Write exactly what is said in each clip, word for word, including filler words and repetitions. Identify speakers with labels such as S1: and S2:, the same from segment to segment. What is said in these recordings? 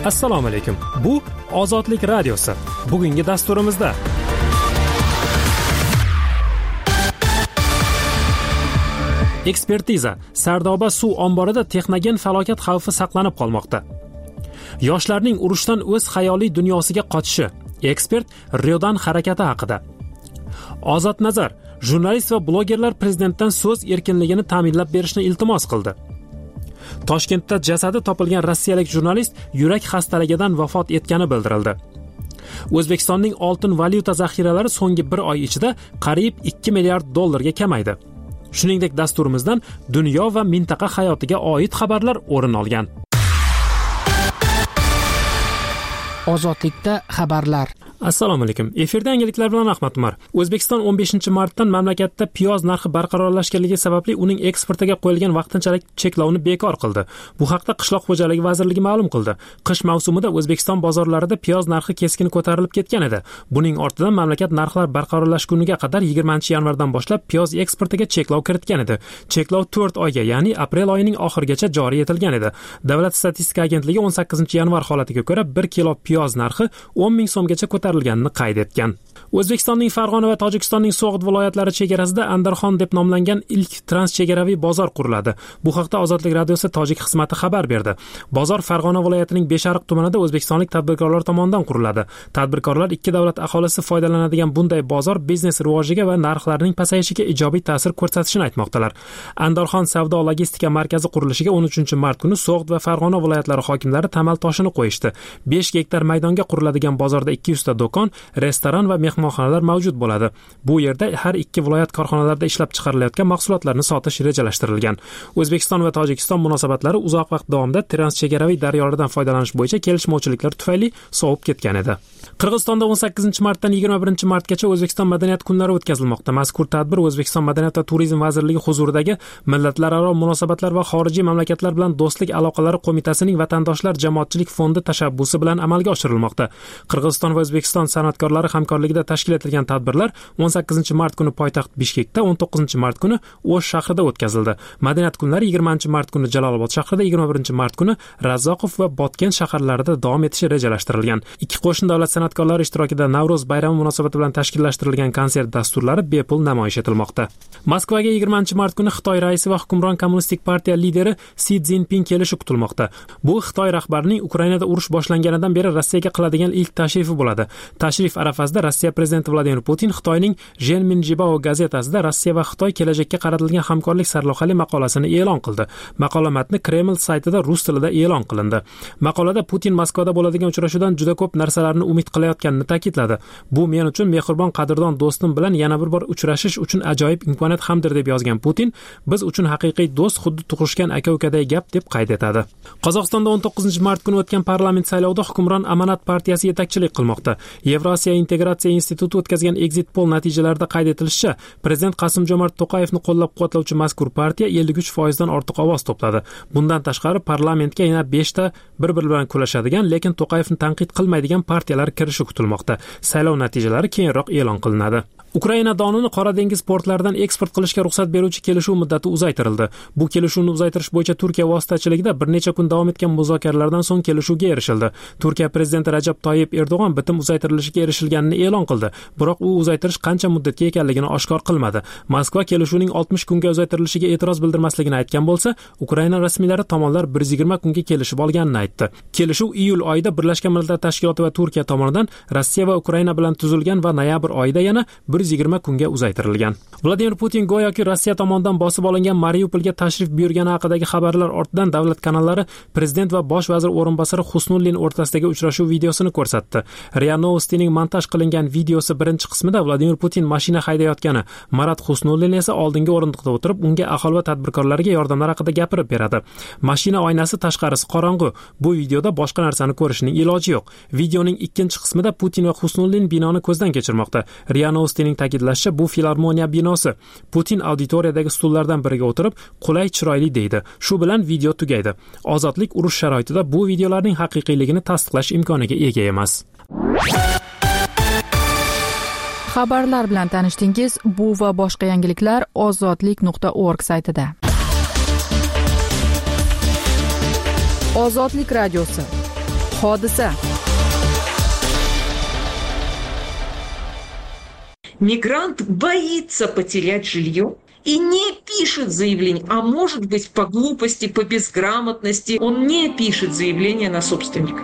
S1: Assalomu alaykum. Bu Ozodlik radiosi. Bugungi dasturimizda ekspertiza. Sardoba suv omborida texnogen falokat xavfi saqlanib qolmoqda. Yoshlarning urushdan o'z xayoliy dunyosiga qochishi. Ekspert Riodan harakati haqida. Ozod Nazar, jurnalist va blogerlar prezidentdan so'z erkinligini ta'minlab berishni iltimos qildi. Toshkentda jasadi topilgan rossiyalik jurnalist yurak xastaligidan vafot etgani bildirildi. O'zbekistonning oltin valyuta zaxiralari so'nggi bir oy ichida qariyb ikki milliard dollarga kamaydi. Shuningdek, dasturimizdan dunyo va mintaqa hayotiga oid xabarlar o'rin olgan.
S2: Ozodlikda xabarlar.
S1: Assalomu alaykum. Efirda yangiliklar bilan Ahmad Umar. O'zbekiston o'n beshinchi martdan mamlakatda piyoz narxi barqarorlashganligi sababli uning eksportiga qo'yilgan vaqtinchalik cheklovni bekor qildi. Bu haqda Qishloq xo'jaligi vazirligi ma'lum qildi. Qish mavsumida O'zbekiston bozorlarida piyoz narxi keskin ko'tarilib ketgan edi. Buning ortidan mamlakat narxlar barqarorlashguniga qadar yigirmanchi yanvardan boshlab piyoz eksportiga cheklov kiritgan edi. Cheklov to'rt oyga, ya'ni aprel oyining oxirigacha joriy etilgan edi. Davlat statistika agentligi o'n sakkizinchi yanvar holatiga ko'ra bir kilo piyoz narxi o'n ming so'mgacha ko'tarilganini qayd etgan. O'zbekistonning Farg'ona va Tojikistonning So'g'd viloyatlari chegarasida Andarxon deb nomlangan ilk transchegaraviy bozor quriladi. Bu haqda Ozodlik radiosi tojik xizmati xabar berdi. Bozor Farg'ona viloyatining Beshariq tumanida o'zbekistonlik tadbirkorlar tomonidan quriladi. Tadbirkorlar ikki davlat aholisi foydalanadigan bunday bozor biznes rivojiga va narxlarning pasayishiga ijobiy ta'sir ko'rsatishini aytmoqdalar. Andarxon savdo logistika markazi qurilishiga o'n uchinchi mart kuni So'g'd va Farg'ona viloyatlari hokimlari tamal toshini qo'yishdi. besh gektar maydonga quriladigan bozorda ikki yuzta do'kon, restoran va mehmonxonalar mavjud bo'ladi. Bu yerda har ikki viloyat korxonalarida ishlab chiqarilayotgan mahsulotlarni sotish rejalashtirilgan. O'zbekiston va Tojikiston munosabatlari uzoq vaqt davomida transchegaraviy daryolardan foydalanish bo'yicha kelishmovchiliklar tufayli sovib ketgan edi. Qirg'izistonda o'n sakkizinchi martdan yigirma birinchi martgacha O'zbekiston madaniyat kunlari o'tkazilmoqda. Mazkur tadbir O'zbekiston Madaniyat va turizm vazirligi huzuridagi Millatlararo munosabatlar va xorijiy mamlakatlar bilan do'stlik aloqalari qo'mitasining vatandoshlar jamoatchilik fondi tashabbusi bilan amalga oshirilmoqda. Qirg'iziston va O'zbekiston san'atkorlari hamkorligida tashkil etilgan tadbirlar o'n sakkizinchi mart kuni poytaxt Bishkekda, o'n to'qqizinchi mart kuni O'sh shahrida o'tkazildi. Madaniyat kunlari yigirmanchi mart kuni Jalolobod shahrida, yigirma birinchi mart kuni Razzoqov va Botken shaharlarida davom etishi rejalashtirilgan. Ikki qo'shni davlat san'atkorlari ishtirokida Navro'z bayrami munosabati bilan tashkillashtirilgan konsert dasturlari bepul namoyish etilmoqda. Moskvaga yigirmanchi mart kuni Xitoy raisi va hukmron kommunistik partiya lideri Si Szinpin kelishi kutilmoqda. Bu Xitoy rahbarining Ukrainada urush boshlanganidan beri Rossiyaga qiladigan ilk tashrifi bo'ladi. Tashrif arafasida Rossiya prezidenti Vladimir Putin Xitoyning Zhenminjibao gazetasida Rossiya va Xitoy kelajakka qaratilgan hamkorlik sarlavhali maqolasini e'lon qildi. Maqola matni Kreml saytida rus tilida e'lon qilindi. Maqolada Putin Moskvada bo'ladigan uchrashuvdan juda ko'p narsalarni umid qilayotganini ta'kidladi. Bu men uchun mehribon qadrdon do'stim bilan yana bir bor uchrashish uchun ajoyib imkoniyat hamdir deb yozgan Putin, biz uchun haqiqiy do'st xuddi tug'ishgan aka-ukaday gap deb qayd etadi. Qozog'istonda o'n to'qqizinchi mart kuni o'tgan parlament saylovida hukmron Amanat partiyasi yetakchilik qilmoqda. Yevrosiyo integratsiya instituti o'tkazgan exit poll natijalarida qayd etilishicha, prezident Qasim-Jomart To'qayevni qo'llab-quvvatlovchi mazkur partiya ellik uch foizdan ortiq ovoz to'pladi. Bundan tashqari parlamentga yana beshta bir-bir bilan kurashadigan, lekin To'qayevni tanqid qilmaydigan partiyalar kirishi kutilmoqda. Saylov natijalari keyinroq e'lon qilinadi. Ukraina donini Qora dengiz portlaridan eksport qilishga ruxsat beruvchi kelishuv muddati uzaytirildi. Bu kelishuvni uzaytirish bo'yicha Turkiya vositachiligida bir necha kun davom etgan muzokaralardan so'ng kelishuvga erishildi. Turkiya prezidenti Rajab Toyyib Erdo'g'on bitim uzaytirilishiga erishilganini e'lon qildi. Biroq u uzaytirish qancha muddatga ekanligini oshkor qilmadi. Moskva kelishuvning oltmish kunga uzaytirilishiga e'tiroz bildirmasligini aytgan bo'lsa, Ukraina rasmiylari tomonlar bir yuz yigirma kunga kelishib olganini aytdi. Kelishuv iyul oyida Birlashgan Millatlar Tashkiloti va Turkiya tomonidan Rossiya va Ukraina bilan tuzilgan va noyabr oyida yana bir yuz yigirma kunga uzaytirilgan. Vladimir Putin go'yoki Rossiya tomonidan bosib olingan Mariupolga tashrif buyurgani haqidagi xabarlar ortidan davlat kanallari prezident va bosh vazir o'rinbosari Husnullin o'rtasidagi uchrashuv videosini ko'rsatdi. Ria Novostining montaj qilingan videosi birinchi qismida Vladimir Putin mashina haydayotgani, Marat Husnullin esa oldingi o'rindiqda o'tirib, unga aholi va tadbirkorlarga yordamlar haqida gapirib beradi. Mashina oynasi tashqarisi qorong'u. Bu videoda boshqa narsani ko'rishning iloji yo'q. Videoning ikkinchi qismida Putin va Husnullin binoni ko'zdan kechirmoqda. Ria Novostining ta'kidlashicha, bu filarmoniya binosi. Putin auditoriyadagi stullardan biriga o'tirib, qulay, chiroyli deydi. Shu bilan video tugaydi. Ozodlik urush sharoitida bu videolarning haqiqiyligini tasdiqlash imkoniga ega emas.
S2: Xabarlar bilan tanishdingiz. Bu va boshqa yangiliklar ozodlik nuqta org saytida. Ozodlik radiosi. Hodisa.
S3: Мигрант боится потерять жилье и не пишет заявление, а может быть по глупости, по безграмотности, он не пишет заявление на собственника.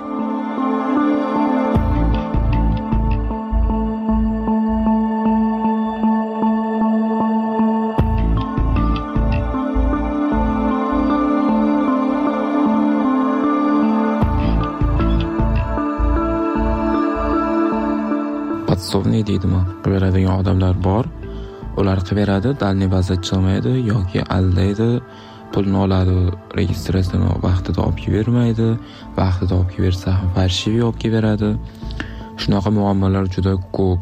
S4: Podsovniy deydimi, qilib beradigan odamlar bor. Ular qilib beradi, dalniy baza chiqmaydi yoki aldaydi, pulni oladi, registratsiyani vaqtida olib bermaydi, vaqtida olib bersa ham farshiviy olib beradi. Shunaqa muammolar juda ko'p.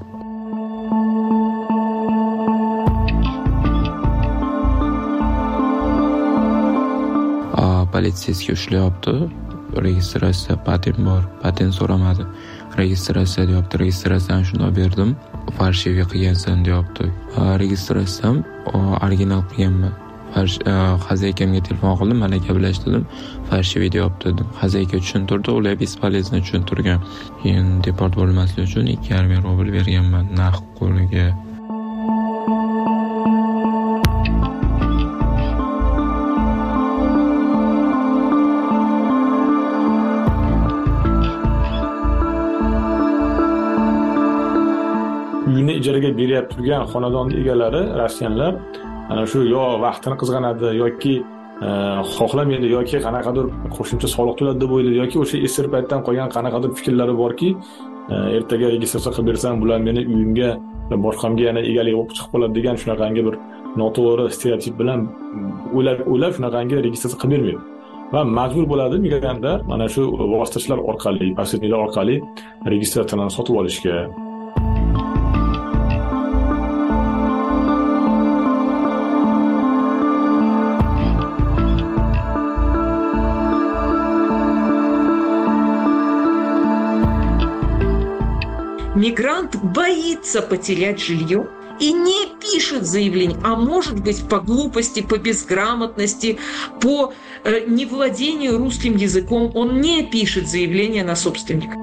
S4: A, politsiyasiga ushlayapti. Registratsiya patent bor, patent so'ramadi. Registratsiya deyapti, registratsiyani shunday berdim, farshiviy qilgansan deyapti. Registratsiyam original qilganman. Xazakamga telefon qildim, mana gaplashdim, farshiviy deyapti dedim. Xazayka tushuntirdi, ular bespolezno tushuntirgan. Keyin deport bo'lmaslik uchun ikki yarim ming rubl berganman naqd qo'liga.
S5: Uyini ijaraga beryapti turgan xonadon egalari, rossiyanlar, ana shu yo vaqtini qizg'anadi yoki xohlamaydi yoki qanaqadir qo'shimcha soliq to'ladi deb o'ylaydi yoki o'sha esir paytdan qolgan qanaqadir fikrlari borki, ertaga registratsiya qilib bersam, bular meni uyimga va boshqamga yana egalik bo'lib chiqib qoladi degan shunaqangi bir noto'g'ri stereotip bilan o'ylab o'ylab shunaqangi registratsiya qilib bermaydi. Va majbur bo'ladi migrantlar mana shu vositachilar orqali, posredniklar orqali registratsiyani sotib olishga.
S3: Мигрант боится потерять жилье и не пишет заявление, а может быть по глупости, по безграмотности, по э, невладению русским языком, он не пишет заявление на собственника.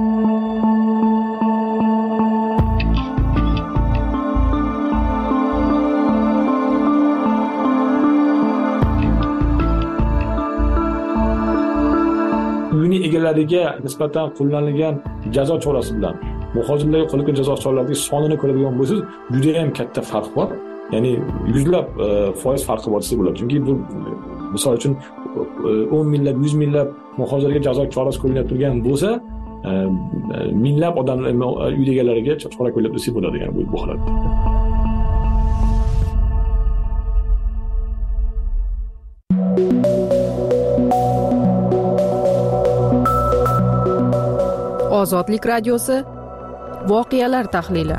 S5: Uyini egalariga nisbatan qo'llanilgan jazo chorasi bilan muhojirlarga qo'llanilgan jazo choralarining sonini ko'radigan bo'lsangiz, juda ham katta farq bor. Ya'ni yuzlab foiz farqi bor desa bo'ladi. Chunki bu misol uchun o'n minglab, yuz minglab muhojirlarga jazo chorasi qo'llanib turgan bo'lsa, minglab odamlar uy egalariga chora qo'llab desa bo'ladi, ya'ni bu holatda.
S2: Ozodlik radiosi voqealar tahlili.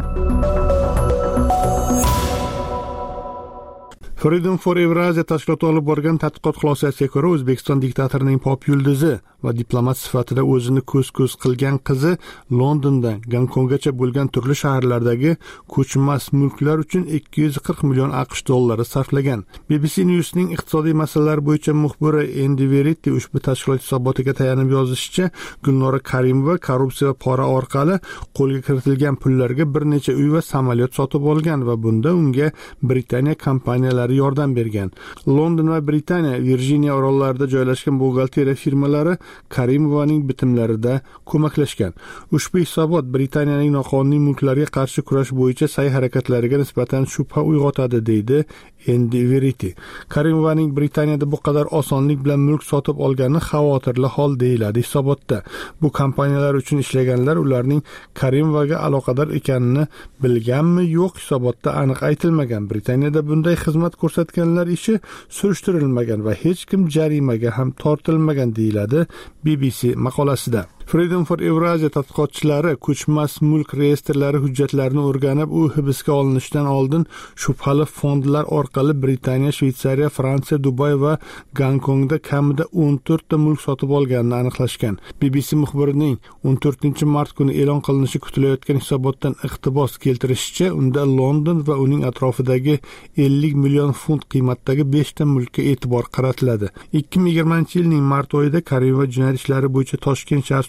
S6: Freedom for Eurasia tashkiloti olib borgan tadqiqot xulosasiga ko'ra, O'zbekiston diktatorining pop yulduzi va diplomat sifatida o'zini ko'z-ko'z qilgan qizi Londondan Gonkonggacha bo'lgan turli shaharlardagi ko'chmas mulklar uchun ikki yuz qirq million AQSh dollari sarflagan. B B C News'ning iqtisodiy masalalar bo'yicha muxbiri Andy Verity ushbu tashkilot hisobotiga tayanib yozishicha, Gulnora Karimova korrupsiya va pora orqali qo'lga kiritilgan pullarga bir necha uy va samolyot sotib olgan va bunda unga Britaniya kompaniyalari yordam bergan. London va Britaniya Virjiniya orollarida joylashgan buxgalteriya firmalari Karimovaning bitimlarida ko'maklashgan. Ushbu hisobot Britaniyaning noqonuniy mulklarga qarshi kurash bo'yicha sa'y-harakatlariga nisbatan shubha uyg'otadi, deydi Andy Verity. Karimovaning Britaniyada bu qadar osonlik bilan mulk sotib olgani xavotirli hol, deyiladi hisobotda. Bu kompaniyalar uchun ishlaganlar ularning Karimovaga aloqador ekanini bilganmi, yo'q, hisobotda aniq aytilmagan. Britaniyada bunday xizmat ko'rsatganlar ishi surishtirilmagan va hech kim jarimaga ham tortilmagan, deyiladi B B C maqolasida. Freedom for Eurasia tadqiqotchilari ko'chmas mulk reyestrlari hujjatlarini o'rganib, u hibsga olinishidan oldin shubhali fondlar orqali Britaniya, Shveysariya, Fransiya, Dubay va Gonkongda kamida o'n to'rtta mulk sotib olganini aniqlashgan. B B C muxbirining o'n to'rtinchi mart kuni e'lon qilinishi kutilayotgan hisobotdan iqtibos keltirishicha, unda London va uning atrofidagi ellik million funt qiymatdagi beshta mulkka e'tibor qaratiladi. ikki ming yigirmanchi yilning mart oyida Karimova jinoyat ishlari bo'yicha Toshkent shahar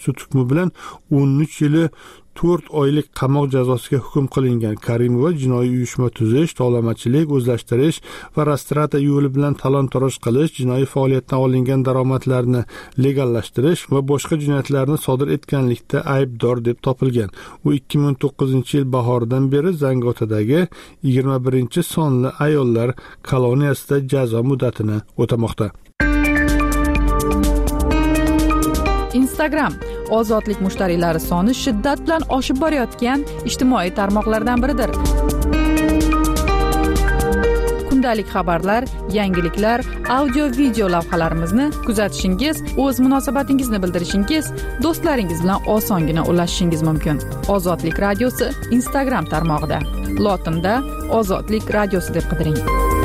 S6: sud hukmi bilan o'n uch yili to'rt oylik qamoq jazosiga hukm qilingan. Karimova jinoiy uyushma tuzish, tovlamachilik, o'zlashtirish va rastrata yo'li bilan talon-toroj qilish, jinoiy faoliyatdan olingan daromadlarni legallashtirish va boshqa jinoyatlarni sodir etganlikda aybdor deb topilgan. U ikki ming o'n to'qqizinchi yil bahoridan beri Zangotadagi yigirma birinchi sonli ayollar koloniyasida jazo muddatini o'tamoqda.
S2: Instagram ozodlik mushtariylari soni shiddat bilan oshib borayotgan ijtimoiy tarmoqlardan biridir. Kundalik xabarlar, yangiliklar, audio-video lavhalarimizni kuzatishingiz, o'z munosabatingizni bildirishingiz, do'stlaringiz bilan osongina ulashishingiz mumkin. Ozodlik radiosi Instagram tarmog'ida. Lotinda Ozodlik radiosi deb qidiring.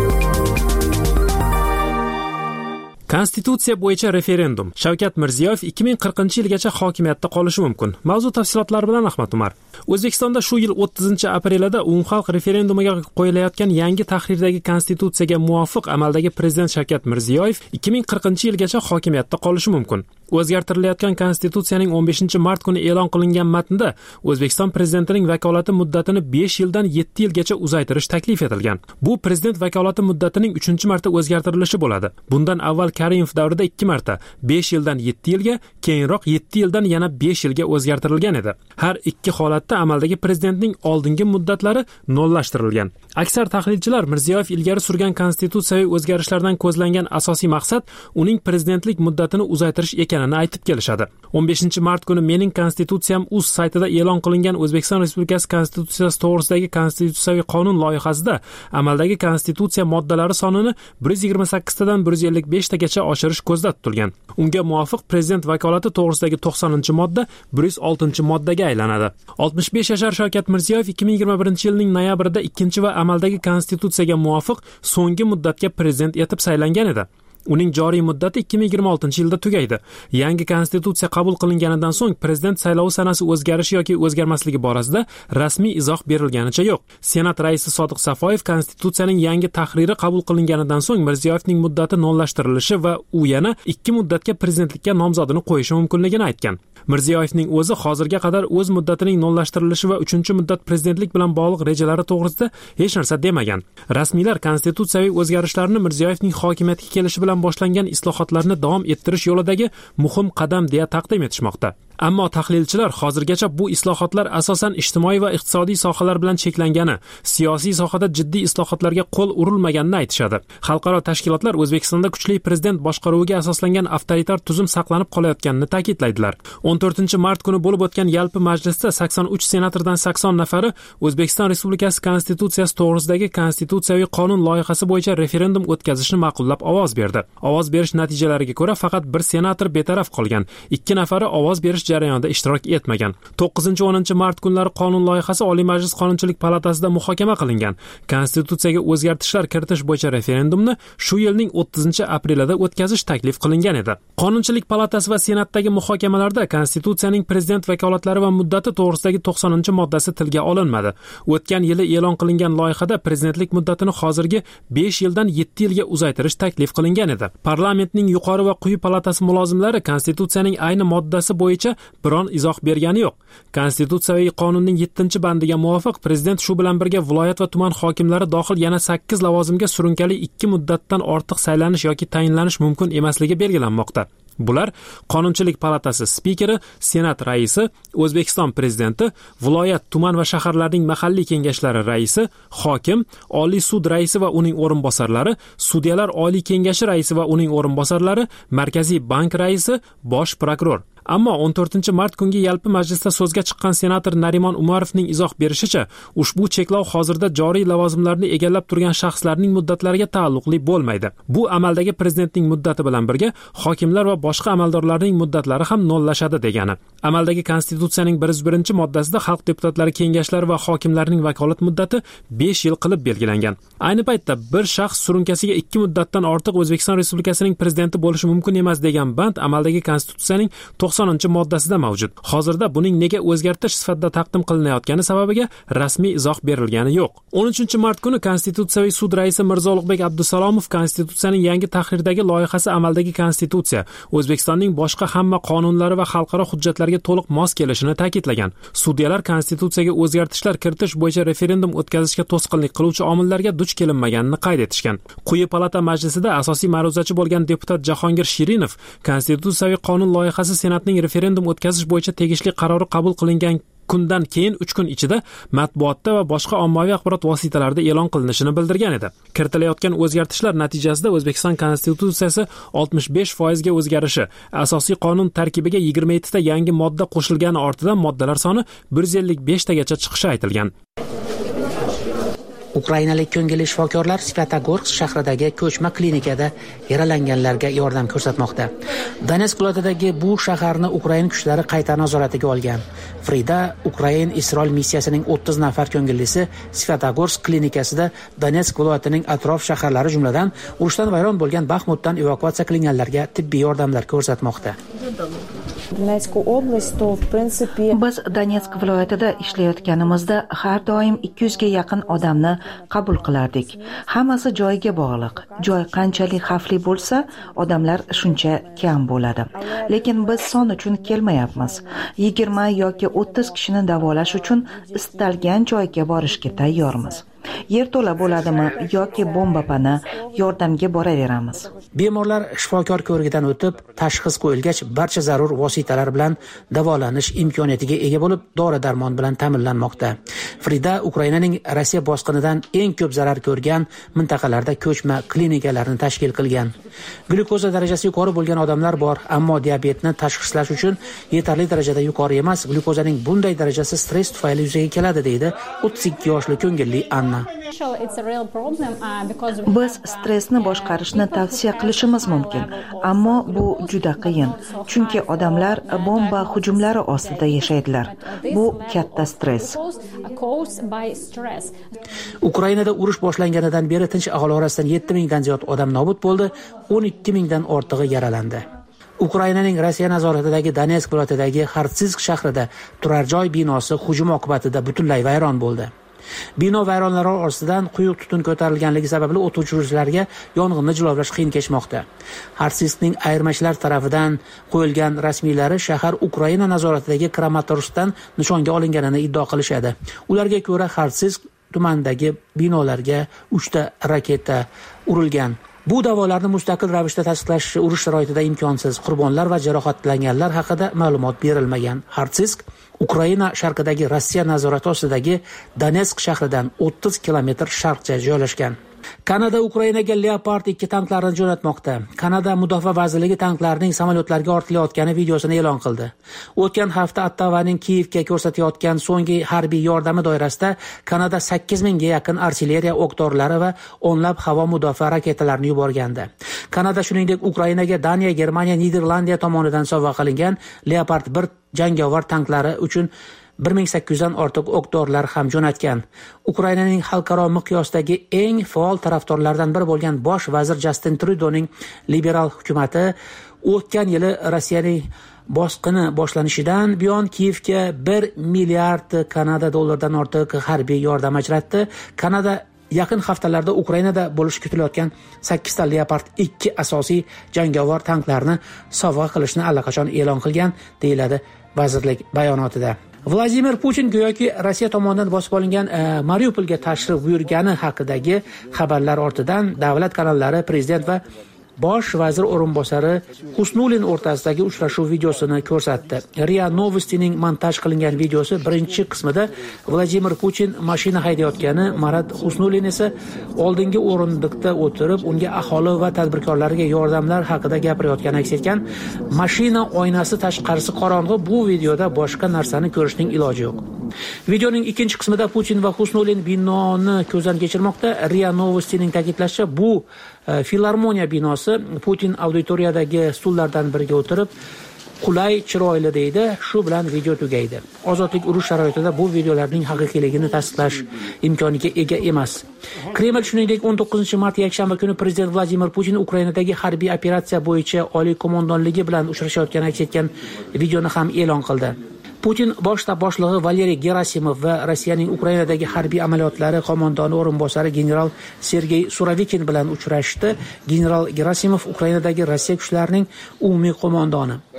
S1: Konstitutsiya bo'yicha referendum. Shavkat Mirziyoyev ikki ming qirqinchi yilgacha hokimiyatda qolishi mumkin. Mavzu tafsilotlari bilan Ahmad Umar. O'zbekistonda shu yil o'ttizinchi aprelida umumxalq referendumiga qo'yilayotgan yangi tahrirdagi konstitutsiyaga muvofiq amaldagi prezident Shavkat Mirziyoyev ikki ming qirqinchi yilgacha hokimiyatda qolishi mumkin. O'zgartirilayotgan konstitutsiyaning o'n beshinchi mart kuni e'lon qilingan matnda O'zbekiston prezidentining vakolati muddatini besh yildan yetti yilgacha uzaytirish taklif etilgan. Bu prezident vakolati muddatining uchinchi marta o'zgartirilishi bo'ladi. Bundan avval Karimov davrida ikki marta besh yildan yetti yilga, keyinroq yetti yildan yana besh yilga o'zgartirilgan edi. Har ikki holatda amaldagi prezidentning oldingi muddatlari nollashtirilgan. Aksar tahlilchilar Mirziyoyev ilgari surgan konstitutsiyaviy o'zgarishlardan ko'zlangan asosiy maqsad uning prezidentlik muddatini uzaytirish ekanini aytib kelishadi. o'n beshinchi mart kuni Mening konstitutsiyam uz saytida e'lon qilingan O'zbekiston Respublikasi konstitutsiyasi to'g'risidagi konstitutsiyaviy qonun loyihasida amaldagi konstitutsiya moddalari sonini bir yuz yigirma sakkiztadan bir yuz ellik beshtagacha oshirish ko'zda tutilgan. Unga muvofiq prezident vakolati to'g'risidagi to'qsoninchi modda bir yuz oltinchi moddaga aylanadi. oltmish besh yashar Shavkat Mirziyoyev ikki ming yigirma birinchi yilning noyabrida ikkinchi va amaldagi konstitutsiyaga muvofiq so'nggi muddatga prezident etib saylangan edi. Uning joriy muddati ikki ming yigirma oltinchi yilda tugaydi. Yangi konstitutsiya qabul qilinganidan so'ng prezident saylovi sanasi o'zgarishi yoki o'zgarmasligi borasida rasmiy izoh berilganicha yo'q. Senat raisi Sodiq Safoyev konstitutsiyaning yangi tahriri qabul qilinganidan so'ng Mirziyoyevning muddati nollashtirilishi va u yana ikki muddatga prezidentlikka nomzodini qo'yishi mumkinligini aytgan. Mirziyoyevning o'zi hozirga qadar o'z muddatining nollashtirilishi va uchinchi muddat prezidentlik bilan bog'liq rejalari to'g'risida hech narsa demagan. Rasmiylar konstitutsiyaviy o'zgarishlarni Mirziyoyevning hokimiyatga kelishi bilan boshlangan islohotlarni davom ettirish yo'lidagi muhim qadam deya taqdim etishmoqda. Ammo tahlilchilar hozirgacha bu islohotlar asosan ijtimoiy va iqtisodiy sohalar bilan cheklangani, siyosiy sohada jiddiy islohotlarga qo'l urilmaganini aytishadi. Xalqaro tashkilotlar O'zbekistonda kuchli prezident boshqaruviga asoslangan avtoritar tuzum saqlanib qolayotganini ta'kidlaydilar. o'n to'rtinchi mart kuni bo'lib o'tgan yalpi majlisda sakson uch senatordan sakson nafari O'zbekiston Respublikasi konstitutsiyasi to'g'risidagi konstitutsiyaviy qonun loyihasi bo'yicha referendum o'tkazishni ma'qullab ovoz berdi. Ovoz berish natijalariga ko'ra faqat bir senator betaraf qolgan. Ikki nafari ovoz berish jarayonida ishtirok etmagan. to'qqizinchi o'ninchi mart kunlari qonun loyihasi Oliy Majlis Qonunchilik palatasida muhokama qilingan. Konstitutsiyaga o'zgartishlar kiritish bo'yicha referendumni shu yilning o'ttizinchi aprelida o'tkazish taklif qilingan edi. Qonunchilik palatasi va Senatdagi muhokamalarda konstitutsiyaning prezident vakolatlari va muddati to'g'risidagi to'qsoninchi moddasi tilga olinmadi. O'tgan yili e'lon qilingan loyihada prezidentlik muddatini hozirgi besh yildan yetti yilga uzaytirish taklif qilingan edi. Parlamentning yuqori va quyi palatasi mulozimlari konstitutsiyaning ayni moddasi bo'yicha biron izoh bergani yo'q. Konstitutsiyaviy qonunning yettinchi bandiga muvofiq prezident shu bilan birga viloyat va tuman hokimlari dohil yana sakkiz lavozimga surunkali ikki muddatdan ortiq saylanish yoki tayinlanish mumkin emasligi belgilanmoqda. Bular Qonunchilik palatasi spikeri, Senat raisi, O'zbekiston prezidenti, viloyat, tuman va shaharlarning mahalliy kengashlari raisi, hokim, Oliy sud raisi va uning o'rinbosarlari, sudyalar Oliy kengashi raisi va uning o'rinbosarlari, Markaziy bank raisi, bosh prokuror. Ammo o'n to'rtinchi mart kungi yalpi majlisda so'zga chiqqan senator Narimon Umarovning izoh berishicha, ushbu cheklov hozirda joriy lavozimlarni egallab turgan shaxslarning muddatlariga taalluqli bo'lmaydi. Bu amaldagi prezidentning muddati bilan birga hokimlar va boshqa amaldorlarning muddatlari ham nollashadi degani. Amaldagi konstitutsiyaning bir yuz birinchi moddasida xalq deputatlari kengashlari va hokimlarning vakolat muddati besh yil qilib belgilangan. Ayni paytda bir shaxs surunkasiga ikki muddatdan ortiq O'zbekiston Respublikasining prezidenti bo'lishi mumkin emas degan band amaldagi konstitutsiyaning to'qsoninchi moddasida mavjud. Hozirda buning nega o'zgartirish sifatida taqdim qilinayotgani sababiga rasmiy izoh berilgani yo'q. o'n uchinchi mart kuni Konstitutsiyaviy sud raisi Mirzo Ulug'bek Abdusalomov konstitutsiyaning yangi tahrirdagi loyihasi amaldagi konstitutsiya, O'zbekistonning boshqa hamma qonunlari va xalqaro hujjatlarga qoidalariga to'liq mos kelishini ta'kidlagan. Sudyalar konstitutsiyaga o'zgartishlar kiritish bo'yicha referendum o'tkazishga to'sqinlik qiluvchi omillarga duch kelinmaganini qayd etishgan. Quyi palata majlisida asosiy ma'ruzachi bo'lgan deputat Jahongir Shirinov konstitutsiyaviy qonun loyihasi Senatning referendum o'tkazish bo'yicha tegishli qarori qabul qilingan kundan keyin uch kun ichida matbuotda va boshqa ommaviy axborot vositalarida e'lon qilinishini bildirgan edi. Kiritilayotgan o'zgartishlar natijasida O'zbekiston konstitutsiyasi oltmish besh foizga o'zgarishi, asosiy qonun tarkibiga yigirma yetti ta yangi modda qo'shilgani ortidan moddalar soni bir yuz ellik besh tagacha chiqishi aytilgan.
S7: Ukrainalik ko'ngilli shifokorlar Svyatogorsk shahridagi ko'chma klinikada yaralanganlarga yordam ko'rsatmoqda. Donetsk viloyatidagi bu shaharni Ukraina kuchlari qayta nazoratiga olgan. Frida Ukrain Isroil missiyasining o'ttiz nafar ko'ngillisi Svyatogorsk klinikasida Donetsk viloyatining atrof shaharlari jumladan urushdan vayron bo'lgan Baxmutdan evakuatsiya qilinganlarga tibbiy yordamlar ko'rsatmoqda.
S8: Biz Donetsk viloyatida ishlayotganimizda har doim ikki yuz ga yaqin odamni qabul qilardik. Hammasi joyiga bog'liq. Joy qanchalik xavfli bo'lsa, odamlar shuncha kam bo'ladi. Lekin biz son uchun kelmayapmiz. yigirma yoki o'ttiz kishini davolash uchun istalgan joyga borishga tayyormiz. Yerto'la bo'ladimi yoki bomba pana yordamga boraveramiz.
S7: Bemorlar shifokor ko'rigidan o'tib, tashxis qo'yilgach, barcha zarur vositalar bilan davolanish imkoniyatiga ega bo'lib, dori-darmon bilan ta'minlanmoqda. Frida Ukrainaning Rossiya bosqinidan eng ko'p zarar ko'rgan mintaqalarda ko'chma klinikalarni tashkil qilgan. Glyukoza darajasi yuqori bo'lgan odamlar bor, ammo diabetni tashxislash uchun yetarli darajada yuqori emas. Glyukozaning bunday darajasi stress tufayli yuzaga keladi, deydi o'ttiz ikki yoshli ko'ngilli Anna.
S8: Biz stressni boshqarishni tavsiya qilishimiz mumkin, ammo bu juda qiyin, chunki odamlar bomba hujumlari ostida yashaydilar. Bu katta stress.
S7: Ukrainada urush boshlanganidan beri tinch aholi orasidan yetti mingdan ziyod odam nobud bo'ldi, o'n ikki mingdan ortig'i yaralandi. Ukrainaning Rossiya nazoratidagi Donetsk viloyatidagi Xartsinsk shahrida turar joy binosi hujum oqibatida butunlay vayron bo'ldi. Bino vayronlari orasidan quyuq tutun ko'tarilganligi sababli o't o'chiruvchilarga yong'inni jilovlash qiyin kechmoqda. Xartsinskning ayirmachilar tarafidan qo'yilgan rasmiylari shahar Ukraina nazoratidagi Kramatorskdan nishonga olinganini iddao qilishadi. Ularga ko'ra Xartsinsk tumanidagi binolarga uchta raketa urilgan. Bu da'volarni mustaqil ravishda tasdiqlash urush sharoitida imkonsiz. Qurbonlar va jarohatlanganlar haqida ma'lumot berilmagan. Xartsinsk Ukraina sharqidagi Rossiya nazorati ostidagi Donetsk shahridan o'ttiz kilometr sharqcha joylashgan. Kanada Ukrainaga Leopard ikki tanklarini jo'natmoqda. Kanada Mudofaa vazirligi tanklarning samolyotlarga ortilayotgani videosini e'lon qildi. O'tgan hafta Ottavaning Kiyevga ko'rsatayotgan so'nggi harbiy yordami doirasida Kanada sakkiz mingga yaqin artilleriya o'q-dorilar va o'nlab havo mudofaa raketalarini yuborgandi. Kanada shuningdek Ukrainaga Daniya, Germaniya, Niderlandiya tomonidan sovg'a qilingan Leopard bir jangovar tanklari uchun bir ming sakkiz yuzdan ortiq o'q-dorilar ham jo'natgan. Ukrainaning xalqaro miqyosdagi eng faol tarafdorlaridan biri bo'lgan bosh vazir Justin Trudeauning liberal hukumati o'tgan yili Rossiyaning bosqini boshlanishidan buyon Kiyevga bir milliard Kanada dollaridan ortiq harbiy yordam ajratdi. Kanada yaqin haftalarda Ukrainada bo'lishi kutilayotgan sakkiz ta Leopard ikki asosiy jangovar tanklarni sovg'a qilishni allaqachon e'lon qilgan, deyiladi vazirlik bayonotida. Vladimir Putin go'yoki Rossiya tomonidan bosib olingan e, Mariupolga tashrif buyurgani haqidagi xabarlar ortidan davlat kanallari prezident va bosh vazir o'rinbosari Husnulin o'rtasidagi uchrashuv videosini ko'rsatdi. Ria Novostining montaj qilingan videosi birinchi qismida Vladimir Putin mashina haydayotgani, Marat Husnulin esa oldingi o'rindiqda o'tirib, unga aholi va tadbirkorlarga yordamlar haqida gapirayotgani aks etgan. Mashina oynasi tashqarisi qorong'u, bu videoda boshqa narsani ko'rishning iloji yo'q. Videoning ikkinchi qismida Putin va Husnulin binoni ko'zdan kechirmoqda. Ria Novostining ta'kidlashicha, bu e, filarmoniya binosi. Putin auditoriyadagi stullardan biriga o'tirib, qulay, chiroyli deydi. Shu bilan video tugaydi. Ozodlik urush sharoitida bu videolarning haqiqiyligini tasdiqlash imkoniga ega emas. Kreml shuningdek o'n to'qqizinchi mart yakshanba kuni prezident Vladimir Putin Ukrainadagi harbiy operatsiya bo'yicha oliy qo'mondonligi bilan uchrashayotgani aks etgan videoni ham e'lon qildi. Putin bosh shtab boshlig'i Valeriy Gerasimov va Rossiyaning Ukrainadagi harbiy amaliyotlari qo'mondoni o'rinbosari general Sergey Suravikin bilan uchrashdi. General Gerasimov Ukrainadagi Rossiya kuchlarining umumiy qo'mondoni.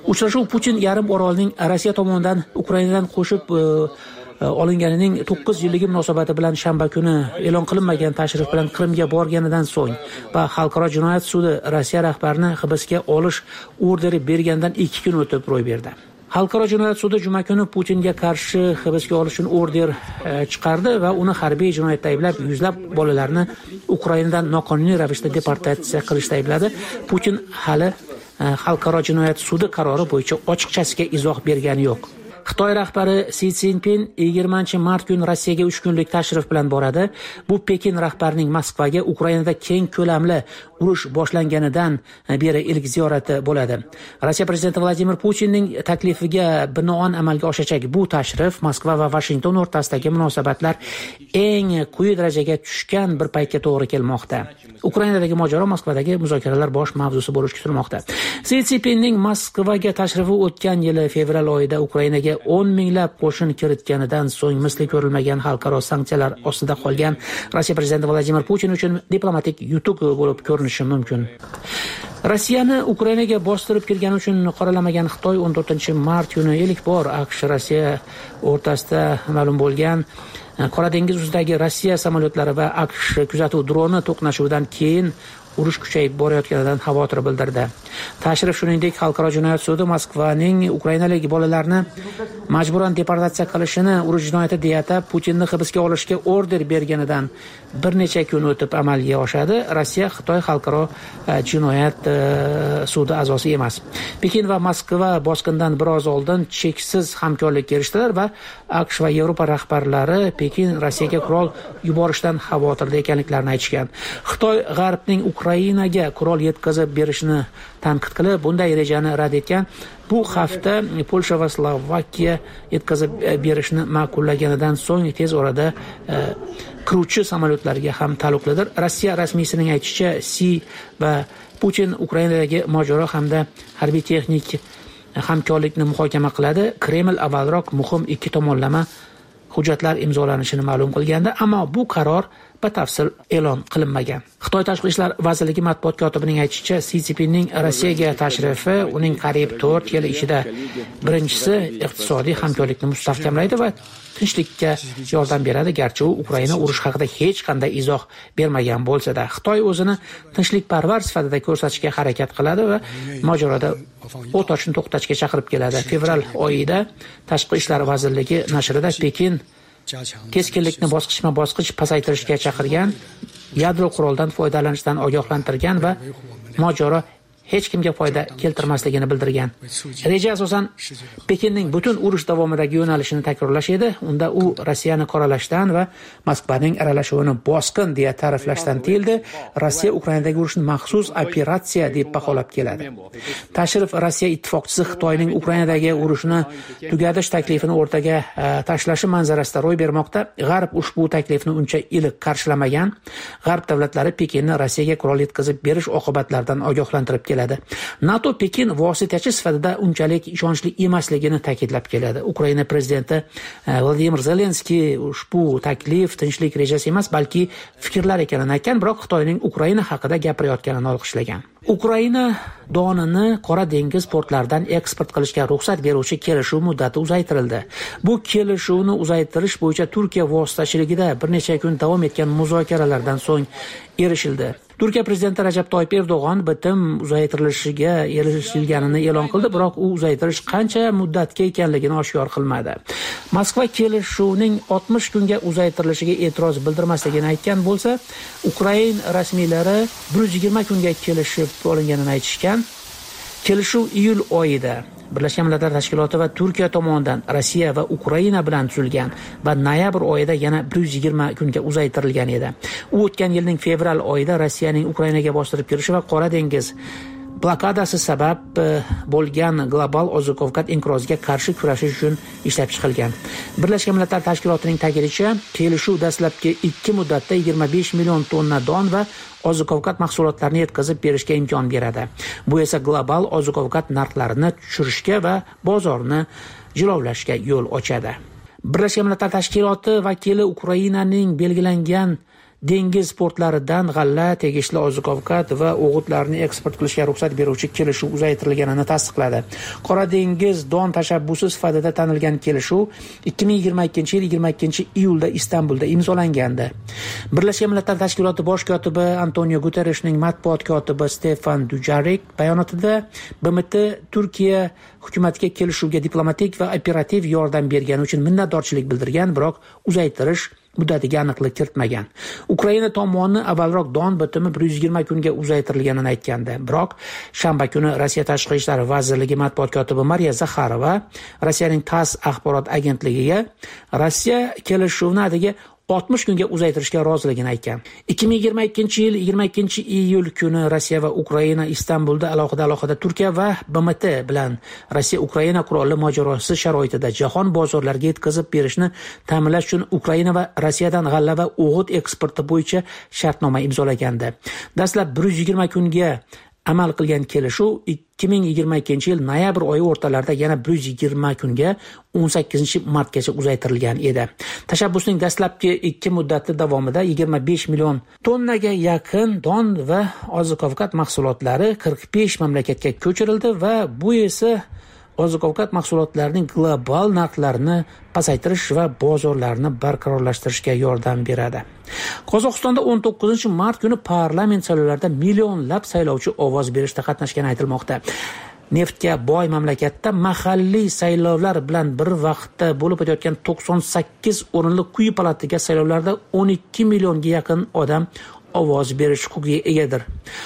S7: Uchrashuv Putin yarim orolning Rossiya tomonidan Ukrainadan qo'shib olinganining to'qqiz yilligi munosabati bilan shanba kuni e'lon qilinmagan tashrif bilan Qrimga borganidan so'ng va Xalqaro jinoyat sudi Rossiya rahbarini hibsga olish orderi bergandan ikki kun o'tib ro'y berdi. Xalqaro jinoyat sudi juma kuni Putinga qarshi hibsga olish uchun order chiqardi va uni harbiy jinoyatda ayblab, yuzlab bolalarni Ukrainadan noqonuniy ravishda deportatsiya qilishda aybladi. Putin hali Xalqaro jinoyat sudi qarori bo'yicha ochiqchasiga izoh bergani yo'q. Xitoy rahbari Si Szinpin yigirmanchi mart kuni Rossiyaga uch kunlik tashrif bilan boradi. Bu Pekin rahbarining Moskvaga Ukrainada keng ko'lamli urush boshlanganidan beri ilk ziyorati bo'ladi. Rossiya prezidenti Vladimir Putinning taklifiga binoan amalga oshajak bu tashrif Moskva va Washington o'rtasidagi munosabatlar eng quyi darajaga tushgan bir paytga to'g'ri kelmoqda. Ukrainadagi mojaro Moskvadagi muzokaralar bosh mavzusi bo'lishi kutilmoqda. Si Szinpinning Moskvaga tashrifi o'tgan yili fevral oyida Ukrainaga o'n minglab qo'shin kiritganidan so'ng misli ko'rilmagan xalqaro sanksiyalar ostida qolgan Rossiya prezidenti Vladimir Putin uchun diplomatik yutuq bo'lib ko'rinishi mumkin. Rossiyani Ukrainaga bostirib kirgani uchun qoralamagan Xitoy o'n to'rtinchi mart kuni ilk bor AQSh Rossiya o'rtasida ma'lum bo'lgan Qora dengiz ustidagi Rossiya samolyotlari va AQSh kuzatuv droni to'qnashuvidan keyin urush kuchayib borayotganidan xavotir bildirdi. Tashrif shuningdek Xalqaro jinoyat sudi Moskvaning ukrainalik bolalarni majburan deportatsiya qilishini urush jinoyati deya atab Putinni hibsga olishga order berganidan bir necha kun o'tib amalga oshadi. Rossiya Xitoy Xalqaro jinoyat sudi a'zosi emas. Pekin va Moskva bosqindan biroz oldin cheksiz hamkorlikka erishdilar va AQSh va Yevropa rahbarlari Pekin Rossiyaga qurol yuborishdan xavotirda ekanliklarini aytishgan. Xitoy G'arbning Ukrainaga qurol yetkazib berishini tanqid qilib, bunday rejani rad etgan. Bu hafta Polsha va Slovakiya yetkazib berishni ma'qullaganidan so'ng tez orada qiruvchi samolyotlarga ham taalluqlidir. Rossiya rasmiysining aytishicha, Si va Putin Ukrainadagi mojaro hamda harbiy texnik hamkorlikni muhokama qiladi. Kreml avvalroq muhim ikki tomonlama hujjatlar imzolanishini ma'lum qilgandi, ammo bu qaror batafsil e'lon qilinmagan. Xitoy tashqi ishlar vazirligi matbuot kotibining aytishicha, Si Szinpinning Rossiyaga tashrifi uning qariyb to'rt yil ichida birinchisi iqtisodiy hamkorlikni mustahkamlaydi va tinchlikka yordam beradi, garchi u Ukraina urush haqida hech qanday izoh bermagan bo'lsa-da. Xitoy o'zini tinchlikparvar sifatida ko'rsatishga harakat qiladi va mojaroda o't ochishni to'xtatishga chaqirib keladi. Fevral oyida Tashqi ishlar vazirligi nashrida Pekin keskinlikni bosqichma-bosqich pasaytirishga chaqirgan, yadro quroldan foydalanishdan ogohlantirgan va mojaro hech kimga foyda keltirmasligini bildirgan. Reja asosan Pekinning butun urush davomidagi yo'nalishini takrorlash edi. Unda u Rossiyani qoralashdan va Moskvaning aralashuvini bosqin deya ta'riflashdan tiyildi. Rossiya Ukrainadagi urushni maxsus operatsiya deb baholab keladi. Tashrif Rossiya ittifoqchisi Xitoyning Ukrainadagi urushni tugatish taklifini o'rtaga tashlashi manzarasida ro'y bermoqda. G'arb ushbu taklifni uncha iliq qarshilamagan. G'arb davlatlari Pekinni Rossiyaga qurol yetkazib berish oqibatlaridan ogohlantirib NATO Pekin vositachi sifatida unchalik ishonchli emasligini ta'kidlab keladi. Ukraina prezidenti Vladimir Zelenskiy ushbu taklif tinchlik rejasi emas, balki fikrlar ekanini aytgan, biroq Xitoyning Ukraina haqida gapirayotganini olqishlagan. Ukraina donini Qora dengiz portlaridan eksport qilishga ruxsat beruvchi kelishuv muddati uzaytirildi. Bu kelishuvni uzaytirish bo'yicha Turkiya vositachiligida bir necha kun davom etgan muzokaralardan so'ng erishildi. Turkiya prezidenti Rajab Toyyib Erdo'g'on bitim uzaytirilishiga erishilganini e'lon qildi, biroq u uzaytirish qancha muddatga ekanligini oshkor qilmadi. Moskva kelishuvning oltmish kunga uzaytirilishiga e'tiroz bildirmasligini aytgan bo'lsa, Ukraina rasmiylari bir yuz yigirma kunga kelishib olinganini aytishgan. Kelishuv iyul oyida Birlashgan Millatlar Tashkiloti va Turkiya tomonidan Rossiya va Ukraina bilan tuzilgan va noyabr oyida yana bir yuz yigirma kunga uzaytirilgan edi. U o'tgan yilning fevral oyida Rossiyaning Ukrainaga bostirib kirishi va Qora dengiz blokadasi sabab bo'lgan global oziq-ovqat inqiroziga qarshi kurashish uchun ishlab chiqilgan. Birlashgan Millatlar Tashkilotining ta'kidlashicha, kelishuv dastlabki ikki muddatda yigirma besh million tonna don va oziq-ovqat mahsulotlarini yetkazib berishga imkon beradi. Bu esa global oziq-ovqat narxlarini tushirishga va bozorni jilovlashga yo'l ochadi. Birlashgan Millatlar Tashkiloti vakili Ukrainaning belgilangan dengiz portlaridan g'alla, tegishli oziq-ovqat va o'g'itlarni eksport qilishga ruxsat beruvchi kelishuv uzaytirilganini tasdiqladi. Qora dengiz don tashabbusi sifatida tanilgan kelishuv ikki ming yigirma ikkinchi yil yigirma ikkinchi iyulda Istanbulda imzolangandi. Birlashgan Millatlar Tashkiloti bosh kotibi Antonio Guterreshning matbuot kotibi Stefan Dujarric bayonotida B M T Turkiya hukumatiga kelishuvga diplomatik va operativ yordam bergani uchun minnatdorchilik bildirgan, biroq uzaytirish muddatiga aniqlik kiritmagan. Ukraina tomoni avvalroq don bitimi bir yuz yigirma kunga uzaytirilganini aytgandi. Biroq shanba kuni Rossiya Tashqi ishlar vazirligi matbuot kotibi Mariya Zakharova Rossiyaning TASS axborot agentligiga Rossiya kelishuvni atigi oltmish kunga uzaytirishga roziligini aytgan. ikki ming yigirma ikkinchi yil yigirma ikkinchi iyul kuni Rossiya va Ukraina Istanbulda alohida alohida Turkiya va B M T bilan Rossiya Ukraina qurolli mojarosi sharoitida jahon bozorlariga yetkazib berishni ta'minlash uchun Ukraina va Rossiyadan g'alla va o'g'it eksporti bo'yicha shartnoma imzolagandi. Dastlab bir yuz yigirma kunga amal qilgan kelishuv ikki ming yigirma ikkinchi yil noyabr oyi o'rtalarida yana bir yuz yigirma kunga o'n sakkizinchi martgacha uzaytirilgan edi. Tashabbusning dastlabki ikki muddati davomida yigirma besh million tonnaga yaqin don va oziq-ovqat mahsulotlari qirq besh mamlakatga ko'chirildi va bu esa oziq-ovqat mahsulotlarining global narxlarini pasaytirish va bozorlarni barqarorlashtirishga yordam beradi. Qozog'istonda o'n to'qqizinchi mart kuni parlament saylovlarida millionlab saylovchi ovoz berishda qatnashgani aytilmoqda. Neftga boy mamlakatda mahalliy saylovlar bilan bir vaqtda bo'lib o'tayotgan to'qson sakkiz o'rinli quyi palataga saylovlarda o'n ikki millionga yaqin odam ovoz berish huquqiga egadir.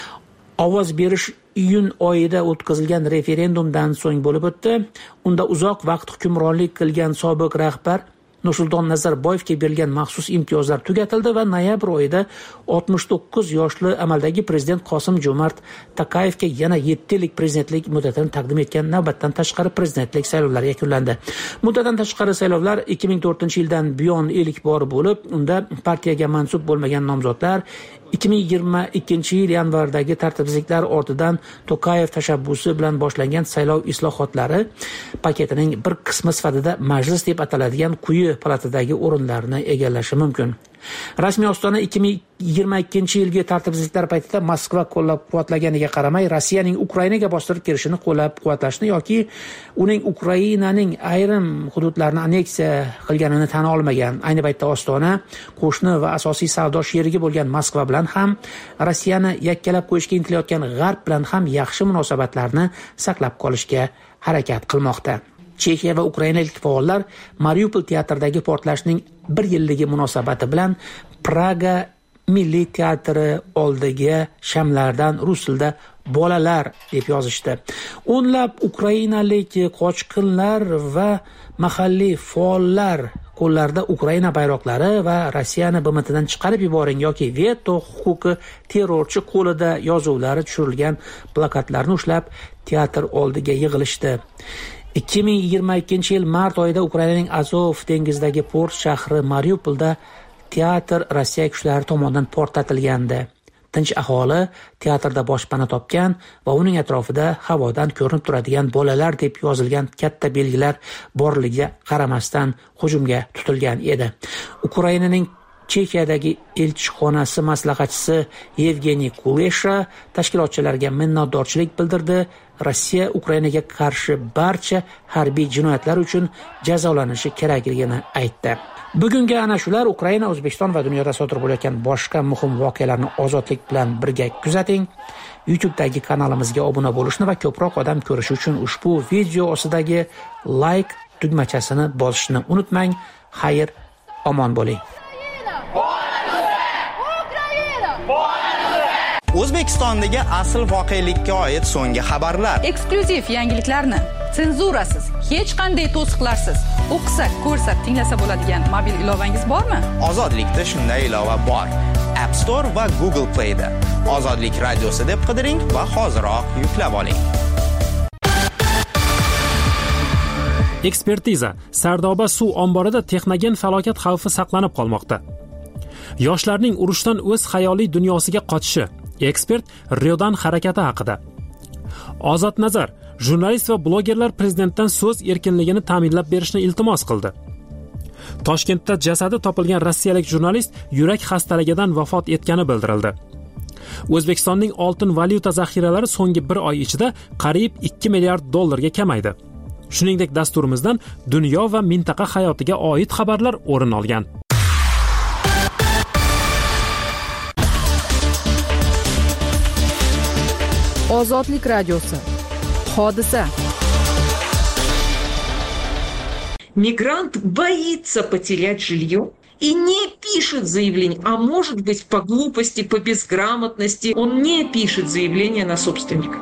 S7: Ovoz berish iyun oyida o'tkazilgan referendumdan so'ng bo'lib o'tdi. Unda uzoq vaqt hukmronlik qilgan sobiq rahbar Nursulton Nazarboyevga berilgan maxsus imtiyozlar tugatildi va noyabr oyida oltmish to'qqiz yoshli amaldagi prezident Qosim Jo'mart Tokayevga yana yetti yillik prezidentlik muddatini taqdim etgan navbatdan tashqari prezidentlik saylovlari yakunlandi. Muddatdan tashqari saylovlar ikki ming to'rtinchi yildan buyon ilk bor bo'lib, unda partiyaga mansub bo'lmagan nomzodlar ikki ming yigirma ikkinchi yil yanvardagi tartibsizliklar ortidan Tokayev tashabbusi bilan boshlangan saylov islohotlari paketining bir qismi sifatida majlis deb ataladigan quyi palatadagi o'rinlarni egallashi mumkin. Rasmiy Ostona ikki ming yigirma ikkinchi yilgi tartibsizliklar paytida Moskva qo'llab-quvvatlaganiga qaramay Rossiyaning Ukrainaga bostirib kirishini qo'llab-quvvatlashni yoki uning Ukrainaning ayrim hududlarini anneksiya qilganini tan olmagan. Ayni paytda Ostona qo'shni va asosiy savdo sherigi bo'lgan Moskva bilan ham Rossiyani yakkalab qo'yishga intilayotgan G'arb bilan ham yaxshi munosabatlarni saqlab qolishga harakat qilmoqda. Chexiya va ukrainalik faollar Mariupol teatridagi portlashning bir yilligi munosabati bilan Praga Milliy teatri oldiga shamlardan rus tilida bolalar deb yozishdi. O'nlab ukrainalik qochqinlar va mahalliy faollar qo'llarida Ukraina bayroqlari va Rossiyani B M Tdan chiqarib yuboring yoki veto huquqi terrorchi qo'lida yozuvlari tushirilgan plakatlarni ushlab teatr oldiga yig'ilishdi. ikki ming yigirma ikkinchi yil mart oyida Ukrainaning Azov dengizidagi port shahri Mariupolda teatr Rossiya kuchlari tomonidan portlatilgandi. Tinch aholi teatrda boshpana topgan va uning atrofida havodan ko'rinib turadigan bolalar deb yozilgan katta belgilar borligiga qaramasdan hujumga tutilgan edi. Ukrainaning Chexiyadagi elchixonasi maslahatchisi Yevgeniy Kulesha tashkilotchilarga minnatdorchilik bildirdi. Rossiya Ukrainaga qarshi barcha harbiy jinoyatlar uchun jazolanishi kerakligini aytdi. Bugungi ana shular. Ukraina, O'zbekiston va dunyoda sodir bo'layotgan boshqa muhim voqealarni ozodlik bilan birga kuzating. YouTube'dagi kanalimizga obuna bo'lishni va ko'proq odam ko'rishi uchun ushbu video ostidagi like tugmachasini bosishni unutmang. Xayr, omon bo'ling.
S9: O'zbekistondagi asl voqelikka oid so'nggi xabarlar,
S10: eksklyuziv yangiliklarni senzurasiz, hech qanday to'siqlarsiz o'qisa, ko'rsa, tinglasa bo'ladigan mobil ilovangiz bormi?
S9: Ozodlikda shunday ilova bor. App Store va Google Play da Ozodlik radiosi deb qidiring va hoziroq yuklab oling.
S1: Ekspertiza: Sardoba suv omborida texnogen falokat xavfi saqlanib qolmoqda. Yoshlarning urushdan o'z xayoliy dunyosiga qochishi. Ekspert Riodan harakati haqida. Ozod Nazar: jurnalist va blogerlar prezidentdan so'z erkinligini ta'minlab berishni iltimos qildi. Toshkentda jasadi topilgan rossiyalik jurnalist yurak xastaligidan vafot etgani bildirildi. O'zbekistonning oltin valyuta zaxiralari so'nggi bir oy ichida qariyb ikki milliard dollarga kamaydi. Shuningdek, dasturimizdan dunyo va mintaqa hayotiga oid xabarlar o'rin olgan.
S2: Ozodlik radiosi. Hodisa.
S3: Мигрант боится потерять жилье и не пишет заявление, а может быть по глупости, по безграмотности, он не пишет заявление на собственника.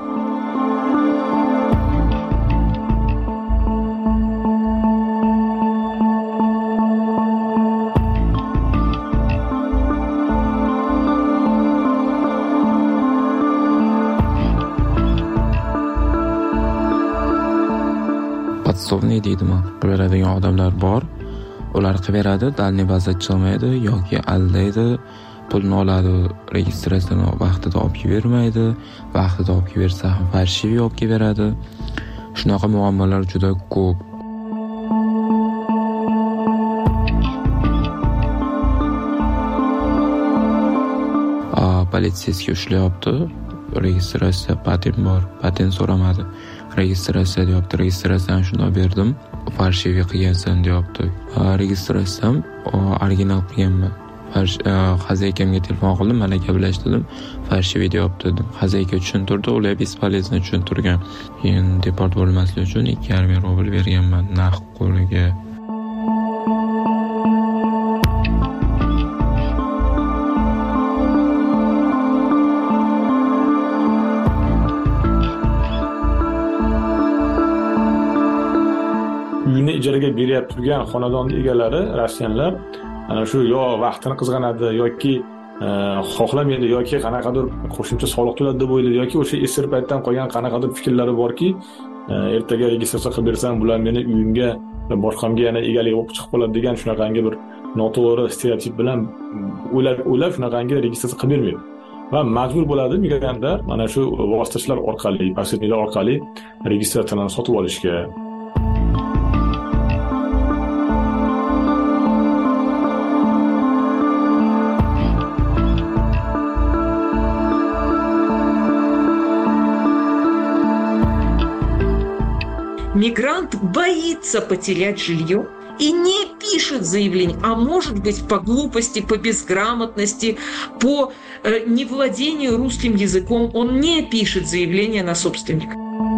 S4: Podstovniy deydimi? Beradigan odamlar bor. Ular qilaveradi, dalniy baza chiqmaydi yoki aldaydi, pulni oladi, registratsiyani vaqtida olib bermaydi, vaqtida olib bersa ham farshiy olib beradi. Shunaqa muammolar juda ko'p. A, politsiyasiga ushlayapti. Registratsiya patent bor, patent so'ramadi. Registratsiya deyapti, registratsiyani shunday berdim. Farshiy qilgansan deyapti. Registratsiyam original qilganman. Xazaykamga telefon qildim, mana gaplashdim. Farshiy deyapti dedim. Xazayka tushuntirdi, ular bespolezno tushuntirgan. Keyin deport bo'lmaslik uchun ikki yarim ming rubl berganman naqd qo'liga.
S5: Uyini ijaraga beryapti turgan xonadon egalari, rossiyanlar, ana shu yo vaqtini qizg'anadi yoki xohlamaydi yoki qanaqadir qo'shimcha soliq to'ladi deb o'ylaydi yoki o'sha esir paytdan qolgan qanaqadir fikrlari borki, ertaga registratsiya qilib bersam, bular meni uyimga va boshqamga yana egalik bo'lib chiqib qoladi degan shunaqangi bir noto'g'ri stereotip bilan o'ylab o'ylab shunaqangi registratsiya qilib bermaydi. Va majbur bo'ladi migrantlar mana shu vositachilar orqali, posredniklar orqali registratsiyani sotib olishga.
S3: Мигрант боится потерять жилье и не пишет заявление, а может быть по глупости, по безграмотности, по э, невладению русским языком, он не пишет заявление на собственника.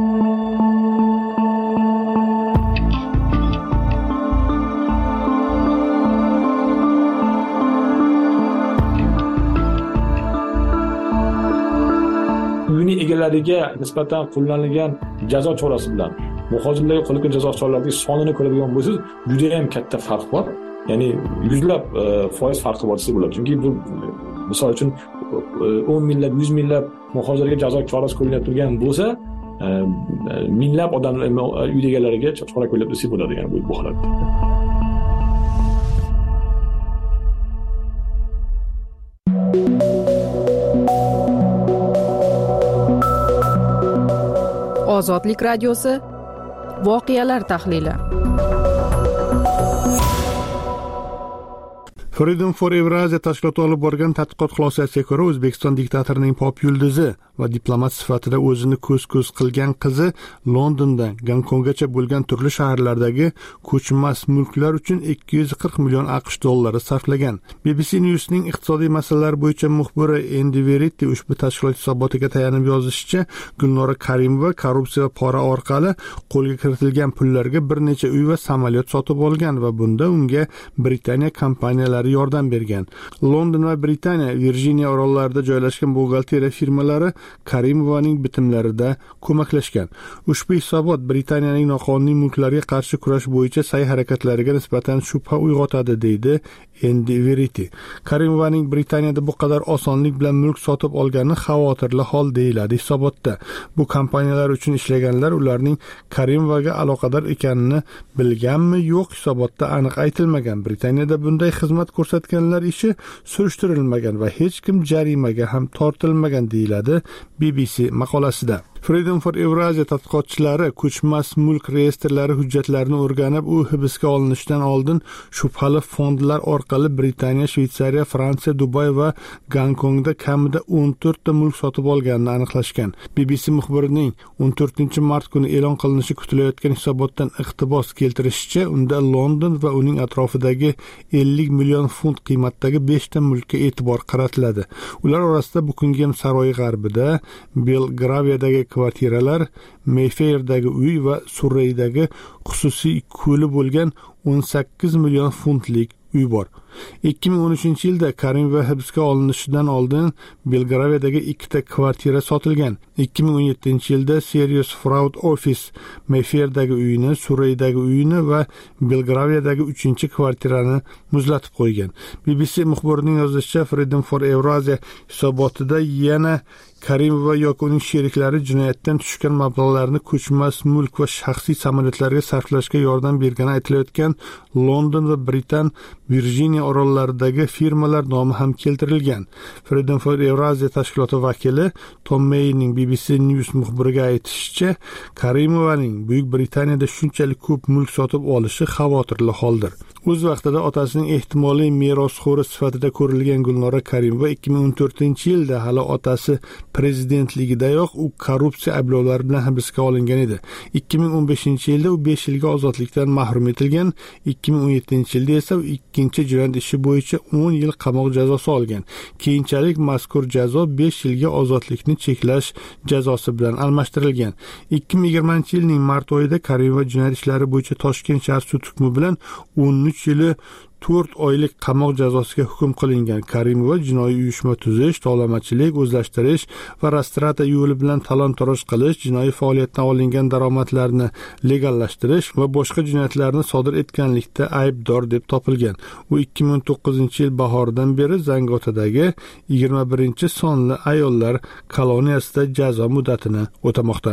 S5: Uyini egalariga nisbatan qo'llanilgan jazo chorasi bilan muhojirlarga qo'llangan jazo choralarining sonini ko'radigan bo'lsangiz, juda ham katta farq bor. Ya'ni yuzlab foiz farqi bor desa bo'ladi. Chunki bu misol uchun o'n minglab, yuz minglab muhojirlarga jazo chorasi qo'llanib turgan bo'lsa, minglab odamlar uy egalariga chora qo'llanib desa bo'ladi, ya'ni bu holatda.
S2: Ozodlik radiosi. Voqealar tahlili.
S6: Freedom for Eurasia tashkiloti olib borgan tadqiqot xulosasiga ko'ra, O'zbekiston diktatorining pop yulduzi va diplomat sifatida o'zini ko'z-ko'z qilgan qizi Londondan Gonkonggacha bo'lgan turli shaharlardagi ko'chmas mulklar uchun ikki yuz qirq million AQSh dollari sarflagan. B B C News'ning iqtisodiy masalalar bo'yicha muxbiri Andy Verity ushbu tashkilot hisobotiga tayanib yozishicha, Gulnora Karimova korrupsiya va pora orqali qo'lga kiritilgan pullarga bir necha uy va samolyot sotib olgan va bunda unga Britaniya kompaniyalari yordam bergan. London va Britaniya Virjiniya orollarida joylashgan buxgalteriya firmalari Karimovaning bitimlarida ko'maklashgan. Ushbu hisobot Britaniyaning noqonuniy mulklarga qarshi kurash bo'yicha sa'y-harakatlariga nisbatan shubha uyg'otadi, deydi Andy Verity. Karimovaning Britaniyada bu qadar osonlik bilan mulk sotib olgani xavotirli hol deyiladi hisobotda. Bu kompaniyalar uchun ishlaganlar ularning Karimovaga aloqador ekanini bilganmi, yo'q, hisobotda aniq aytilmagan. Britaniyada bunday xizmat ko'rsatganlar ishi surishtirilmagan va hech kim jarimaga ham tortilmagan, deyiladi B B C maqolasida. Freedom for Eurasia tadqiqotchilari ko'chmas mulk reyestrlari hujjatlarini o'rganib, u hibsga olinishidan oldin shubhali fondlar orqali Britaniya, Shveysariya, Fransiya, Dubay va Gonkongda kamida o'n to'rt ta mulk sotib olganini aniqlashgan. B B C muxbirining o'n to'rtinchi mart kuni e'lon qilinishi kutilayotgan hisobotdan iqtibos keltirishicha, unda London va uning atrofidagi ellik million funt qiymatdagi besh ta mulkka e'tibor qaratiladi. Ular orasida Buckingham saroyi g'arbida, Belgraviyadagi kvartiralar, Mayfairdagi uy va Surreydagi xususiy ko'li bo'lgan o'n sakkiz million funtlik uy bor. ikki ming o'n uchinchi yilda Karimova hibsga olinishidan oldin Belgraviyadagi ikkita kvartira sotilgan. ikki ming o'n yettinchi yilda Serious Fraud Office Mayfairdagi uyini, Surreydagi uyini va Belgraviyadagi uchinchi kvartirani muzlatib qo'ygan. B B C muxbirining yozishicha, Freedom for Eurasia hisobotida yana Karimova yoki uning sheriklari jinoyatdan tushgan mablag'larni ko'chmas mulk va shaxsiy samolyotlarga sarflashga yordam bergani aytilayotgan London va Britan Virjiniya orollaridagi firmalar nomi ham keltirilgan. Freedom for Eurasia tashkiloti vakili Tom Mayning B B C News muxbiriga aytishicha, Karimovaning Buyuk Britaniyada shunchalik ko'p mulk sotib olishi xavotirli holdir. O'z vaqtida otasining ehtimoliy merosxo'ri sifatida ko'rilgan Gulnora Karimova ikki ming o'n to'rtinchi yilda hali otasi prezidentligidayoq u korrupsiya ayblovlari bilan hibsga olingan edi. ikki ming o'n beshinchi yilda u besh yilga ozodlikdan mahrum etilgan, ikki ming o'n yettinchi yilda esa u ikkinchi jinoyat ishi bo'yicha o'n yil qamoq jazosi olgan. Keyinchalik mazkur jazo besh yilga ozodlikni cheklash jazosi bilan almashtirilgan. ikki ming yigirmanchi yilning mart oyida Karimova jinoyat ishlari bo'yicha Toshkent shahar sud hukmi bilan o'n uch yili to'rt oylik qamoq jazosiga hukm qilingan. Karimova jinoiy uyushma tuzish, tovlamachilik, o'zlashtirish va rastrata yo'li bilan talon-toroj qilish, jinoiy faoliyatdan olingan daromadlarni legallashtirish va boshqa jinoyatlarni sodir etganlikda aybdor deb topilgan. U ikki ming o'n to'qqizinchi yil bahoridan beri Zangotadagi yigirma birinchi sonli ayollar koloniyasida jazo muddatini o'tamoqda.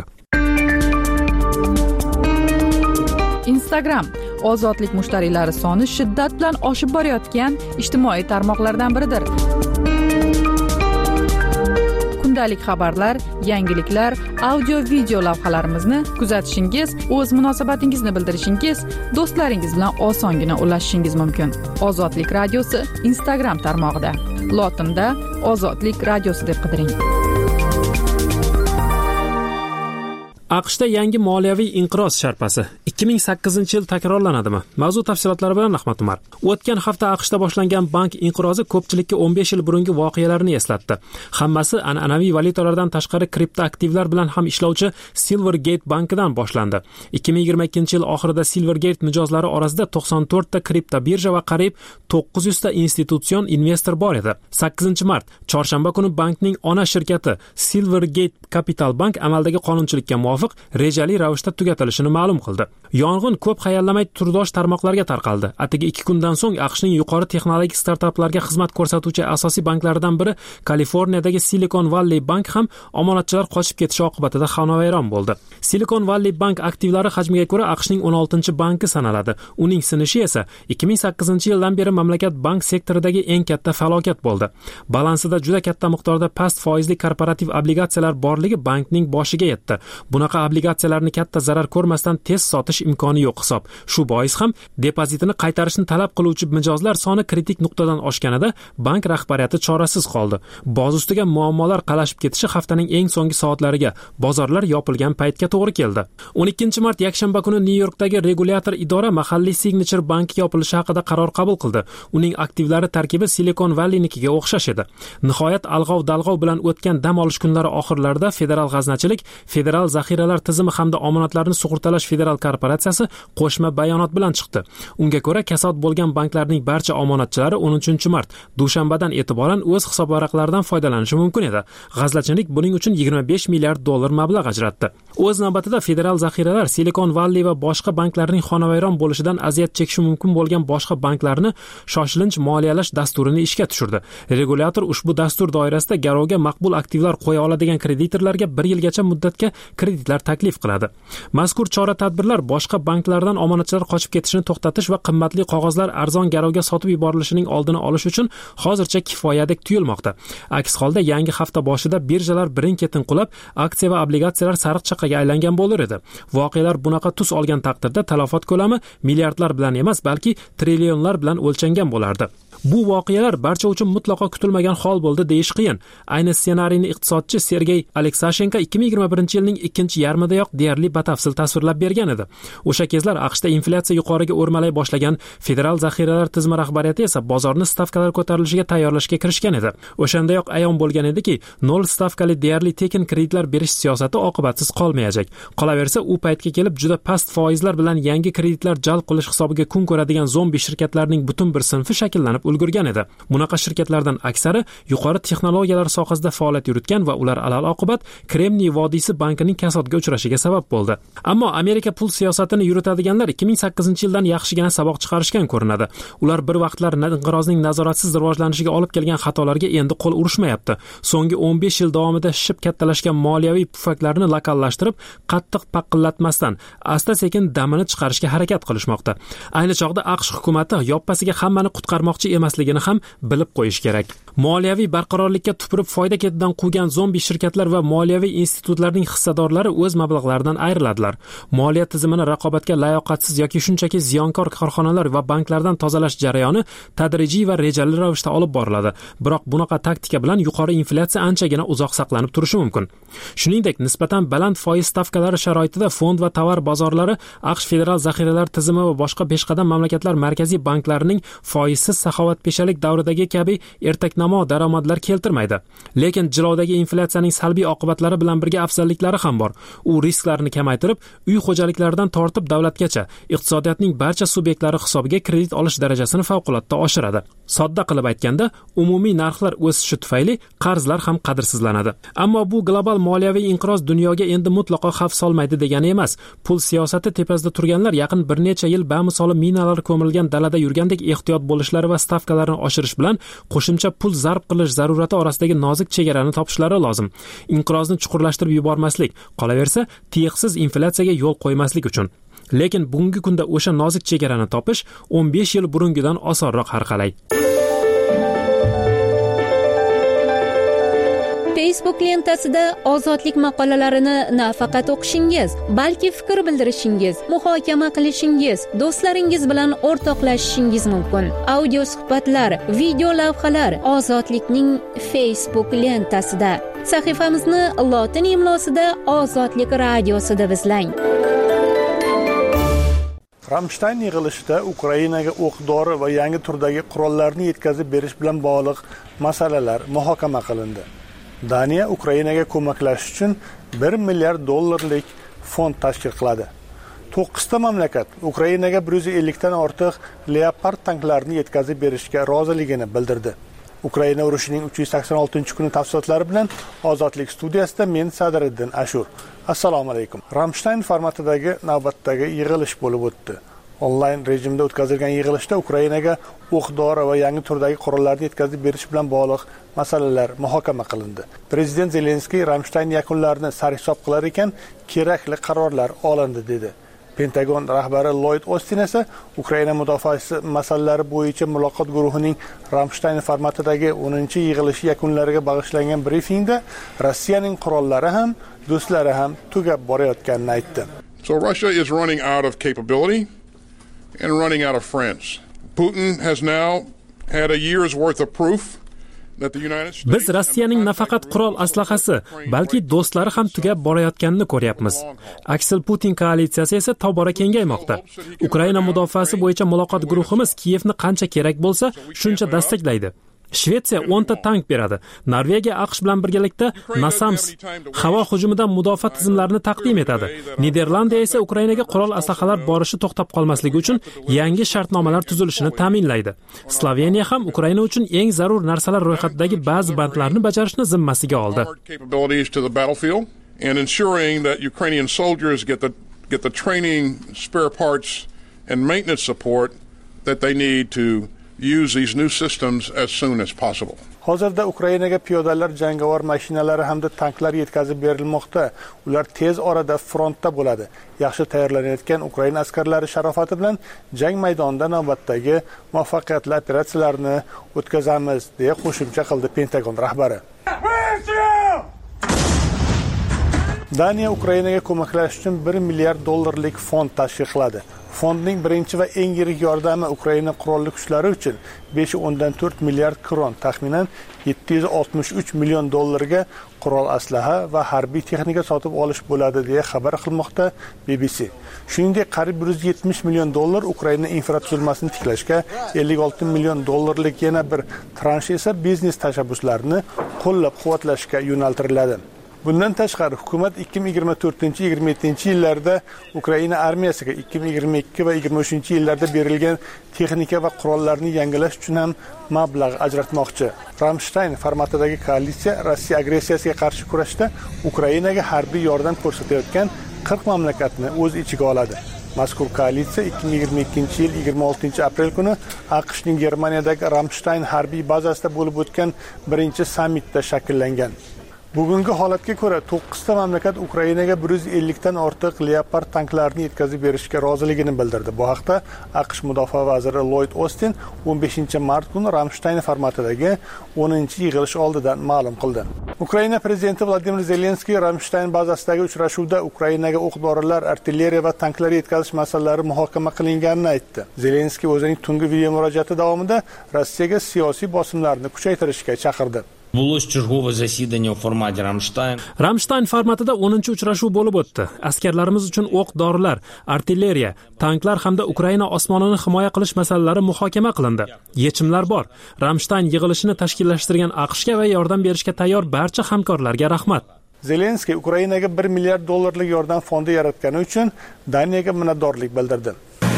S2: Instagram ozodlik mushtariylari soni shiddat bilan oshib borayotgan ijtimoiy tarmoqlardan biridir. Kundalik xabarlar, yangiliklar, audio-video lavhalarimizni kuzatishingiz, o'z munosabatingizni bildirishingiz, do'stlaringiz bilan osongina ulashishingiz mumkin. Ozodlik radiosi Instagram tarmog'ida. Lotinda Ozodlik radiosi deb qidiring.
S1: AQShda yangi moliyaviy inqiroz sharpasi ikki ming sakkizinchi yil takrorlanadimi? Mavzu tafsilotlari bilan Rahmat Umar. O'tgan hafta AQShda boshlangan bank inqirozi ko'pchilikka o'n besh yil burungi voqealarni eslatdi. Hammasi an'anaviy valyutalardan tashqari kriptoaktivlar bilan ham ishlovchi Silvergate bankidan boshlandi. ikki ming yigirma ikkinchi yil oxirida Silvergate mijozlari orasida to'qson to'rt ta kripto birja va qariyb to'qqiz yuz ta institutsion investor bor edi. sakkizinchi mart chorshanba kuni bankning ona shirkati Silvergate Capital Bank amaldagi qonunchilikka muvofiq rejali ravishda tugatilishini ma'lum qildi. Yong'in ko'p hayallamay turdosh tarmoqlarga tarqaldi. Atigi ikki kundan so'ng AQShning yuqori texnologik startaplarga xizmat ko'rsatuvchi asosiy banklaridan biri Kaliforniyadagi Silicon Valley Bank ham omonatchilar qochib ketishi oqibatida xonavayron bo'ldi. Silicon Valley Bank aktivlari hajmiga ko'ra AQShning o'n oltinchi banki sanaladi. Uning sinishi esa ikki ming sakkizinchi yildan beri mamlakat bank sektoridagi eng katta falokat bo'ldi. Balansida juda katta miqdorda past foizli korporativ obligatsiyalar borligi bankning boshiga yetdi. Bunaqa obligatsiyalarni katta zarar ko'rmasdan tez sotish imkoni yo'q hisob. Shu bois ham depozitini qaytarishni talab qiluvchi mijozlar soni kritik nuqtadan oshganida bank rahbariyati chorasiz qoldi. Boz ustiga muammolar qalashib ketishi haftaning eng so'nggi soatlariga, bozorlar yopilgan paytga to'g'ri keldi. o'n ikkinchi mart yakshanba kuni Nyu-Yorkdagi regulyator idora mahalliy Signature banki yopilishi haqida qaror qabul qildi. Uning aktivlari tarkibi Silicon Valleynikiga o'xshash edi. Nihoyat alg'ov-dalg'ov bilan o'tgan dam olish kunlari oxirlarida Federal g'aznachilik, Federal zaxiralar tizimi hamda omonatlarni sug'urtalash federal korporatsiyasi qo'shma bayonot bilan chiqdi. Unga ko'ra, kasod bo'lgan banklarning barcha omonatchilari o'n uchinchi mart dushanbadan e'tiboran o'z hisob varaqlaridan foydalanishi mumkin edi. G'aznachilik buning uchun yigirma besh milliard dollar mablag' ajratdi. O'z navbatida federal zaxiralar Silicon Valley va boshqa banklarning xonavayron bo'lishidan aziyat chekishi mumkin bo'lgan boshqa banklarni shoshilinch moliyalash dasturini ishga tushirdi. Regulyator ushbu dastur doirasida garovga maqbul aktivlar qo'ya oladigan kreditorlarga bir yilgacha muddatga kreditlar taklif qiladi. Mazkur chora-tadbirlar boshqa banklardan omonatchilar qochib ketishini to'xtatish va qimmatli qog'ozlar arzon garovga sotib yuborilishining oldini olish uchun hozircha kifoyadek tuyulmoqda. Aks holda yangi hafta boshida birjalar birin-ketin qulab, aksiya va obligatsiyalar sariq chaqaga aylangan bo'lar edi. Voqealar bunaqa tus olgan taqdirda talafot ko'lami milliardlar bilan emas, balki trillionlar bilan o'lchangan bo'lardi. Bu voqealar barcha uchun mutlaqo kutilmagan hol bo'ldi deyish qiyin. Ayni ssenariyni iqtisodchi Sergey Aleksashenko ikki ming yigirma birinchi yilning ikkinchi yarmidayoq deyarli batafsil tasvirlab bergan edi. O'sha kezlar AQShda inflyatsiya yuqoriga o'rmalay boshlagan, federal zaxiralar tizimi rahbariyati esa bozorni stavkalar ko'tarilishiga tayyorlashga kirishgan edi. O'shandayoq ayon bo'lgan ediki, nol stavkali deyarli tekin kreditlar berish siyosati oqibatsiz qolmayajak. Qolaversa, u paytga kelib juda past foizlar bilan yangi kreditlar jalb qilish hisobiga kun ko'radigan zombi shirkatlarning butun bir sinfi shakllanib ulgurgan edi. Bunaqa shirkatlardan aksari yuqori texnologiyalar sohasida faoliyat yuritgan va ular alal oqibat Kremniy vodiysi bankining kasodga uchrashiga sabab bo'ldi. Ammo Amerika pul siyosatini yuritadiganlar ikki ming sakkizinchi yildan yaxshigina saboq chiqarishgan ko'rinadi. Ular bir vaqtlar inqirozning nazoratsiz rivojlanishiga olib kelgan xatolarga endi qo'l urishmayapti. So'nggi o'n besh yil davomida shishib kattalashgan moliyaviy pufaklarni lokallashtirib, qattiq paqillatmasdan asta-sekin damini chiqarishga harakat qilishmoqda. Ayni chog'da AQSh hukumatı yoppasiga hammani qutqarmoqchi emasligini ham bilib qo'yish kerak. Moliyaviy barqarorlikka tupurib foyda ketidan quvgan zombi shirkatlar va moliyaviy institutlarning hissadorlari o'z mablag'laridan ayriladilar. Moliya tizimini raqobatga layoqatsiz yoki shunchaki ziyonkor korxonalar va banklardan tozalash jarayoni tadrijiy va rejali ravishda olib boriladi. Biroq bunaqa taktika bilan yuqori inflyatsiya anchagina uzoq saqlanib turishi mumkin. Shuningdek, nisbatan baland foiz stavkalari sharoitida fond va tovar bozorlari AQSh federal zaxiralar tizimi va boshqa peshqadam mamlakatlar markaziy banklarining foizsiz saxovatpeshalik davridagi kabi ertaknamo daromadlar keltirmaydi. Lekin jilovdagi inflyatsiyaning salbiy oqibatlari bilan birga afzalliklari ham bor. U risklarni kamaytirib, uy xo'jaliklaridan tortib davlatgacha iqtisodiyotning barcha subyektlari hisobiga kredit olish darajasini favqulodda oshiradi. Sodda qilib aytganda, umumiy narxlar o'sishi tufayli qarzlar ham qadrsizlanadi. Ammo bu global moliyaviy inqiroz dunyoga endi mutlaqo xavf solmaydi degani emas. Pul siyosati tepasida turganlar yaqin bir necha yil bamisoli minalar ko'milgan dalada yurgandek ehtiyot bo'lishlari va stavkalarni oshirish bilan qo'shimcha pul zarb qilish zarurati orasidagi nozik chegarani topishlari lozim. Inqirozni chuqurlashtirib yubormaslik, qolaversa, tiyiqsiz inflyatsiyaga yo'l qo'ymaslik uchun. Lekin bugungi kunda o'sha nozik chegarani topish o'n besh yil burungidan osonroq har qalay.
S11: Facebook lentasida ozodlik maqolalarini nafaqat o'qishingiz, balki fikr bildirishingiz, muhokama qilishingiz, do'stlaringiz bilan o'rtoqlashishingiz mumkin. Audio suhbatlar, video lavhalar Ozodlikning Facebook lentasida. Sahifamizni lotin imlosida Ozodlik radiosida izlang.
S6: Ramstein yig'ilishida Ukrainaga o'q-dori va yangi turdagi qurollarni yetkazib berish bilan bog'liq masalalar muhokama qilindi. Daniya Ukrainaga ko'maklashish uchun bir milliard dollarlik fond tashkil qiladi. to'qqizta mamlakat Ukrainaga bir yuz ellik dan ortiq Leopard tanklarini yetkazib berishga roziligini bildirdi. Ukraina urushining uch yuz sakson oltinchi kuni tafsilotlari bilan Ozodlik studiyasida men Sadriddin Ashur. Assalomu alaykum. Ramstein formatidagi navbatdagi yig'ilish bo'lib o'tdi. Onlayn rejimda o'tkazilgan yig'ilishda Ukrainaga o'q-dori va yangi turdagi qurollarni yetkazib berish bilan bog'liq masalalar muhokama qilindi. Prezident Zelenskiy Ramstein yakunlarini sarhisob qilar ekan, kerakli qarorlar olindi dedi. Pentagon rahbari Lloyd Austin esa Ukraina mudofaasi masalalari bo'yicha muloqot guruhining Ramstein formatidagi o'ninchi yig'ilishi yakunlariga bag'ishlangan brifingda Rossiyaning qurollari ham, do'stlari ham tugab borayotganini aytdi.
S12: So Russia is running out of capability and running out of friends. Putin has now had a year's worth of proof.
S1: Biz Rossiyaning nafaqat qurol aslahasi, balki do'stlari ham tugab borayotganini ko'ryapmiz. Aksel Putin koalitsiyasi esa tobora kengaymoqda. Ukraina mudofaasi bo'yicha muloqot guruhimiz Kiyevni qancha kerak bo'lsa, shuncha dastaklaydi. Shvetsiya o'nta tank beradi. Norvegiya AQSh bilan birgalikda NASAMS havo hujumidan mudofaa tizimlarini taqdim etadi. Niderlandiya esa Ukrainaga qurol aslahalar borishi to'xtab qolmasligi uchun yangi shartnomalar tuzilishini ta'minlaydi. Sloveniya ham Ukraina uchun eng zarur narsalar ro'yxatidagi ba'zi bandlarni bajarishni zimmasiga oldi.
S12: And ensuring that Ukrainian soldiers get the get the training, spare parts and maintenance support that they need to use these new systems as soon as possible.
S6: Hozirda Ukrainaga piyodalar, jangovar mashinalari hamda tanklar yetkazib berilmoqda. Ular tez orada frontda bo'ladi. Yaxshi tayyorlanayotgan Ukraina askarlari sharofati bilan jang maydonida navbatdagi muvaffaqiyatli operatsiyalarni o'tkazamiz, deya qo'shimcha qildi Pentagon rahbari. Daniya Ukrainaga ko'maklashish uchun bir milliard dollarlik fond tashkil qiladi. Fondning birinchi va eng yirik yordami Ukraina qurolli kuchlari uchun besh o'ndan to'rt milliard kron, taxminan yetti yuz oltmish uch million dollarga qurol aslaha va harbiy texnika sotib olish bo'ladi, deya xabar qilmoqda B B C. Shuningdek, qariyb bir yuz yetmish million dollar Ukraina infratuzilmasini tiklashga, ellik olti million dollarlik yana bir transh esa biznes tashabbuslarini qo'llab-quvvatlashga yo'naltiriladi. Bundan tashqari, hukumat ikki ming yigirma to'rtinchi yigirma yettinchi yillarda Ukraina armiyasiga ikki ming yigirma ikki va yigirma uchinchi yillarda berilgan texnika va qurollarni yangilash uchun ham mablag' ajratmoqchi. Ramstein formatidagi koalitsiya Rossiya agressiyasiga qarshi kurashda Ukrainaga harbiy yordam ko'rsatayotgan qirq mamlakatni o'z ichiga oladi. Mazkur koalitsiya ikki ming yigirma ikkinchi yil yigirma oltinchi aprel kuni AQShning Germaniyadagi Ramstein harbiy bazasida bo'lib o'tgan birinchi sammitda shakllangan. Bugungi holatga ko'ra to'qqizta mamlakat Ukrainaga bir yuz ellik dan ortiq Leopard tanklarini yetkazib berishga roziligini bildirdi. Bu haqda AQSh mudofaa vaziri Lloyd Austin o'n beshinchi mart kuni Ramstein formatidagi o'ninchi yig'ilish oldidan ma'lum qildi. Ukraina prezidenti Vladimir Zelenskiy Ramstein bazasidagi uchrashuvda Ukrainaga o'q-dorilar, artilleriya va tanklar yetkazish masalalari muhokama qilinganini aytdi. Zelenskiy o'zining tungi video murojaati davomida Rossiyaga siyosiy bosimlarni kuchaytirishga chaqirdi.
S13: Булось чергове засідання у форматі Рамштайн.
S1: Ramstein formatida o'ninchi uchrashuv bo'lib o'tdi. Askarlarimiz uchun o'q-dorilar, artilleriya, tanklar hamda Ukraina osmonini himoya qilish masalalari muhokama qilindi. Yechimlar bor. Ramstein yig'ilishini tashkillashtirgan AQShga va yordam berishga tayyor barcha hamkorlarga rahmat.
S6: Zelenskiy Ukrainaga bir milliard dollarlik yordam fondi yaratgani uchun Daniyaga minnatdorlik bildirdi.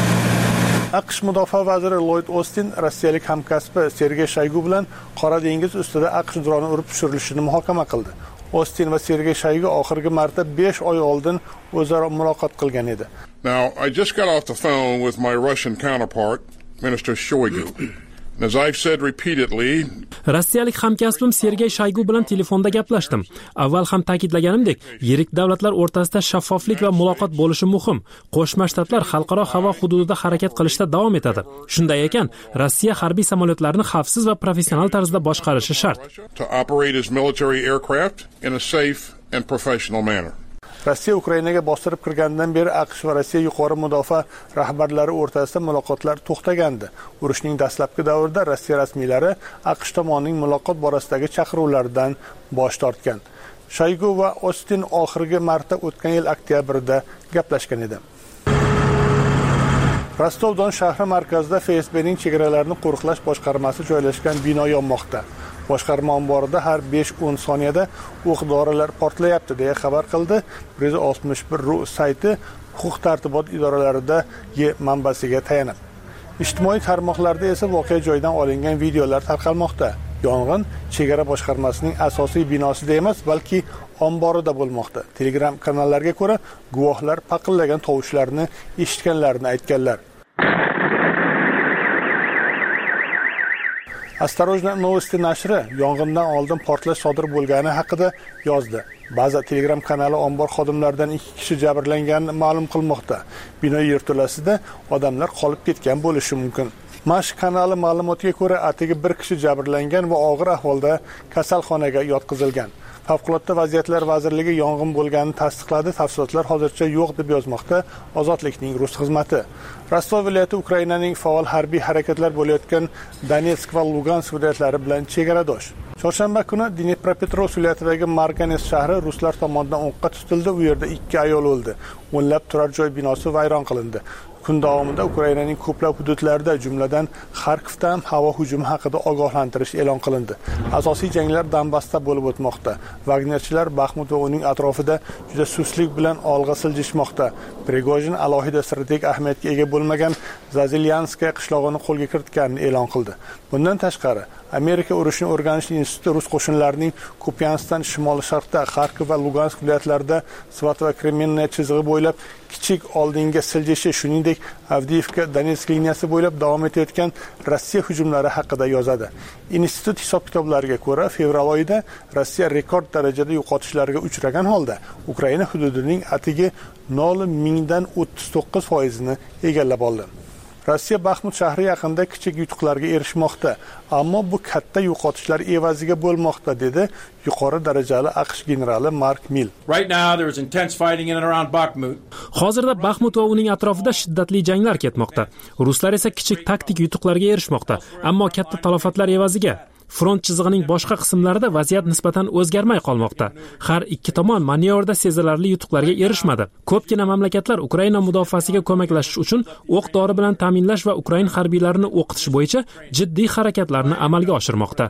S6: AQSh mudofaa vaziri Lloyd Austin rossiyalik hamkasbi Sergey Shoygu bilan Qora dengiz ustida AQSh droni urib tushirilishini muhokama qildi. Austin va Sergey Shoygu oxirgi marta besh oy oldin o'zaro muloqot qilgan edi.
S12: Now, I just got off the phone with my Russian counterpart, Minister Shoigu. As I've said repeatedly,
S1: Rossiyalik hamkasbim Sergey Shoygu bilan telefonda gaplashdim. Avval ham ta'kidlaganimdek, yirik davlatlar o'rtasida shaffoflik va muloqot bo'lishi muhim. Qo'shma Shtatlar xalqaro havo hududida harakat qilishda davom etadi. Shunday ekan, Rossiya harbiy samolyotlarini xavfsiz va professional tarzda boshqarishi shart.
S12: To operate its military aircraft in a safe and professional manner.
S6: Rossiya Ukrainaga bostirib kirgandan beri AQSh va Rossiya yuqori mudofaa rahbarlari o'rtasida muloqotlar to'xtagandi. Urushning dastlabki davrida Rossiya rasmiylari AQSh tomonining muloqot borasidagi chaqiruvlardan bosh tortgan. Shoygu va Austin oxirgi marta o'tgan yil oktyabrda gaplashgan edi. Rostov-Don shahri markazida F S B'ning chegaralarini qo'riqlash boshqarmasi joylashgan bino yonmoqda. Boshqarma omborida har besh o'n soniyada o'q-dorilar portlayapti, deya xabar qildi bir yuz oltmish bir ru sayti huquq-tartibot idoralaridagi manbasiga tayanib. Ijtimoiy tarmoqlarda esa voqea joyidan olingan videolar tarqalmoqda. Yong'in chegara boshqarmasining asosiy binosida emas, balki omborida bo'lmoqda. Telegram kanallarga ko'ra, guvohlar paqillagan tovushlarni eshitganlarini aytganlar. Осторожно Novosti nashri yong'indan oldin portlash sodir bo'lgani haqida yozdi. Ba'zi Telegram kanali ombor xodimlaridan ikki kishi jabrlanganini ma'lum qilmoqda. Bino yerto'lasida odamlar qolib ketgan bo'lishi mumkin. Mash kanali ma'lumotiga ko'ra, atigi bir kishi jabrlangan va og'ir ahvolda kasalxonaga yotqizilgan. Favqulodda vaziyatlar vazirligi yong'in bo'lganini tasdiqladi. Tafsilotlar hozircha yo'q, deb yozmoqda Ozodlikning rus xizmati. Rostov viloyati Ukrainaning faol harbiy harakatlar bo'layotgan Donetsk va Lugansk viloyatlari bilan chegaradosh. Chorshanba kuni Dnepropetrovsk viloyatidagi Marganes shahri ruslar tomonidan o'qqa tutildi. U yerda ikki ayol o'ldi. O'nlab turar joy binosi vayron qilindi. Kun davomida Ukrainaning ko'plab hududlarida, jumladan Xarkovda ham havo hujumi haqida ogohlantirish e'lon qilindi. Asosiy janglar Donbassda bo'lib o'tmoqda. Wagnerchilar Baxmut va uning atrofida juda suslik bilan olg'a siljishmoqda. Prigojin alohida strategik ahamiyatga ega bo'lmagan Zazilyanskaya qishlog'ini qo'lga kiritganini e'lon qildi. Bundan tashqari, Amerika urushni o'rganish instituti rus qo'shinlarining Kupiansdan shimoli-sharqda, Xarkov va Lugansk viloyatlarida Svat va Kremenniy chizig'i bo'ylab kichik oldinga siljishi, shuningdek shuningdek Avdiivka Donetsk liniyasi bo'ylab davom etayotgan Rossiya hujumlari haqida yozadi. Institut hisob-kitoblariga ko'ra, fevral oyida Rossiya rekord darajada yo'qotishlarga uchragan holda Ukraina hududining atigi nol mingdan o'ttiz to'qqiz foizini egallab oldi. Rossiya Baxmut shahri yaqinida kichik yutuqlarga erishmoqda, ammo bu katta yo'qotishlar evaziga bo'lmoqda, dedi yuqori darajali AQSh generali Mark Mill.
S14: Right now there is intense fighting in and around Bakhmut.
S1: Hozirda Baxmut va uning atrofida shiddatli janglar ketmoqda. Ruslar esa kichik taktik yutuqlarga erishmoqda, ammo katta talofatlar evaziga. Front chizig'ining boshqa qismlarida vaziyat nisbatan o'zgarmay qolmoqda. Har ikki tomon manevrda sezilarli yutuqlarga erishmadi. Ko'pgina mamlakatlar Ukraina mudofaasiga ko'maklashish uchun o'q-dori bilan ta'minlash va Ukrain harbiylarini o'qitish bo'yicha jiddiy harakatlarni amalga oshirmoqda.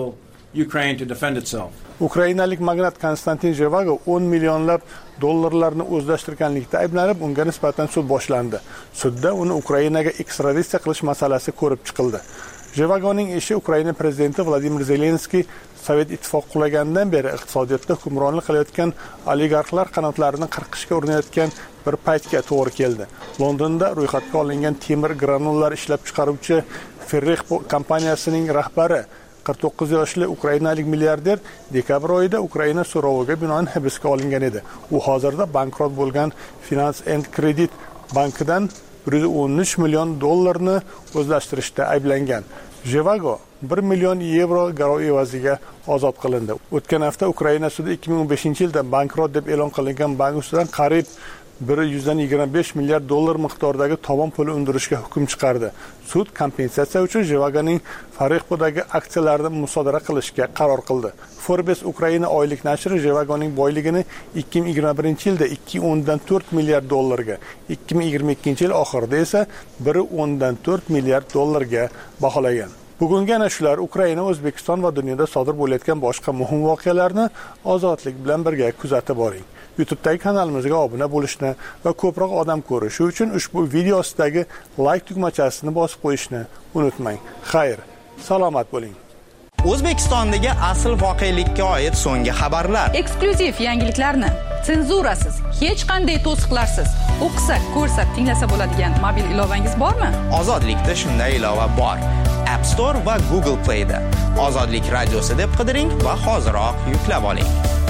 S6: Ukrainalik magnat Konstantin Zhevago o'n millionlab dollarlarni o'zlashtirganlikda ayblanib, unga nisbatan sud boshlandi. Sudda uni Ukrainaga ekstraditsiya qilish masalasi ko'rib chiqildi. Zhevagoning ishi Ukraina prezidenti Vladimir Zelenskiy Sovet ittifoqi qulaganidan beri iqtisodiyotda hukmronlik qilayotgan oligarxlar qanotlarini qirqishga urinayotgan bir paytga to'g'ri keldi. Londonda ro'yxatga olingan temir granullar ishlab chiqaruvchi Ferrix kompaniyasining rahbari qirq to'qqiz yoshli ukrainalik milliarder dekabr oyida Ukraina so'roviga binoan hibsga olingan edi. U hozirda bankrot bo'lgan Finance and Credit bankidan bir yuz o'n uch million dollarni o'zlashtirishda ayblangan. Zhevago bir million yevro garov evaziga ozod qilindi. O'tgan hafta Ukraina sudi ikki ming o'n beshinchi yilda bankrot deb e'lon qilingan bank ustidan qariyb bir yuz yigirma besh milliard dollar miqdoridagi tovon puli undirishga hukm chiqardi. Sud kompensatsiya uchun Zhevagoning Farixpodagi aksiyalarini musodara qilishga qaror qildi. Forbes Ukraina oylik nashri Zhevagoning boyligini ikki ming yigirma birinchi yilda ikki o'ndan to'rt milliard dollarga, ikki ming yigirma ikkinchi yil oxirida esa bir o'ndan to'rt milliard dollarga baholagan. Bugungi ana shular Ukraina, O'zbekiston va dunyoda sodir bo'layotgan boshqa muhim voqealarni ozodlik bilan birga kuzatib boring. YouTube'dagi kanalimizga obuna bo'lishni va ko'proq odam ko'rishi uchun ushbu video ostidagi like tugmachasini bosib qo'yishni unutmang. Xayr, salomat bo'ling.
S9: O'zbekistondagi asl voqelikka oid so'nggi xabarlar.
S10: Eksklyuziv yangiliklarni senzurasiz, hech qanday to'siqlarsiz o'qisa, ko'rsa, tinglasa bo'ladigan mobil ilovangiz bormi?
S9: Ozodlikda shunday ilova bor. App Store va Google Play'da Ozodlik radiosi deb qidiring va hoziroq yuklab oling.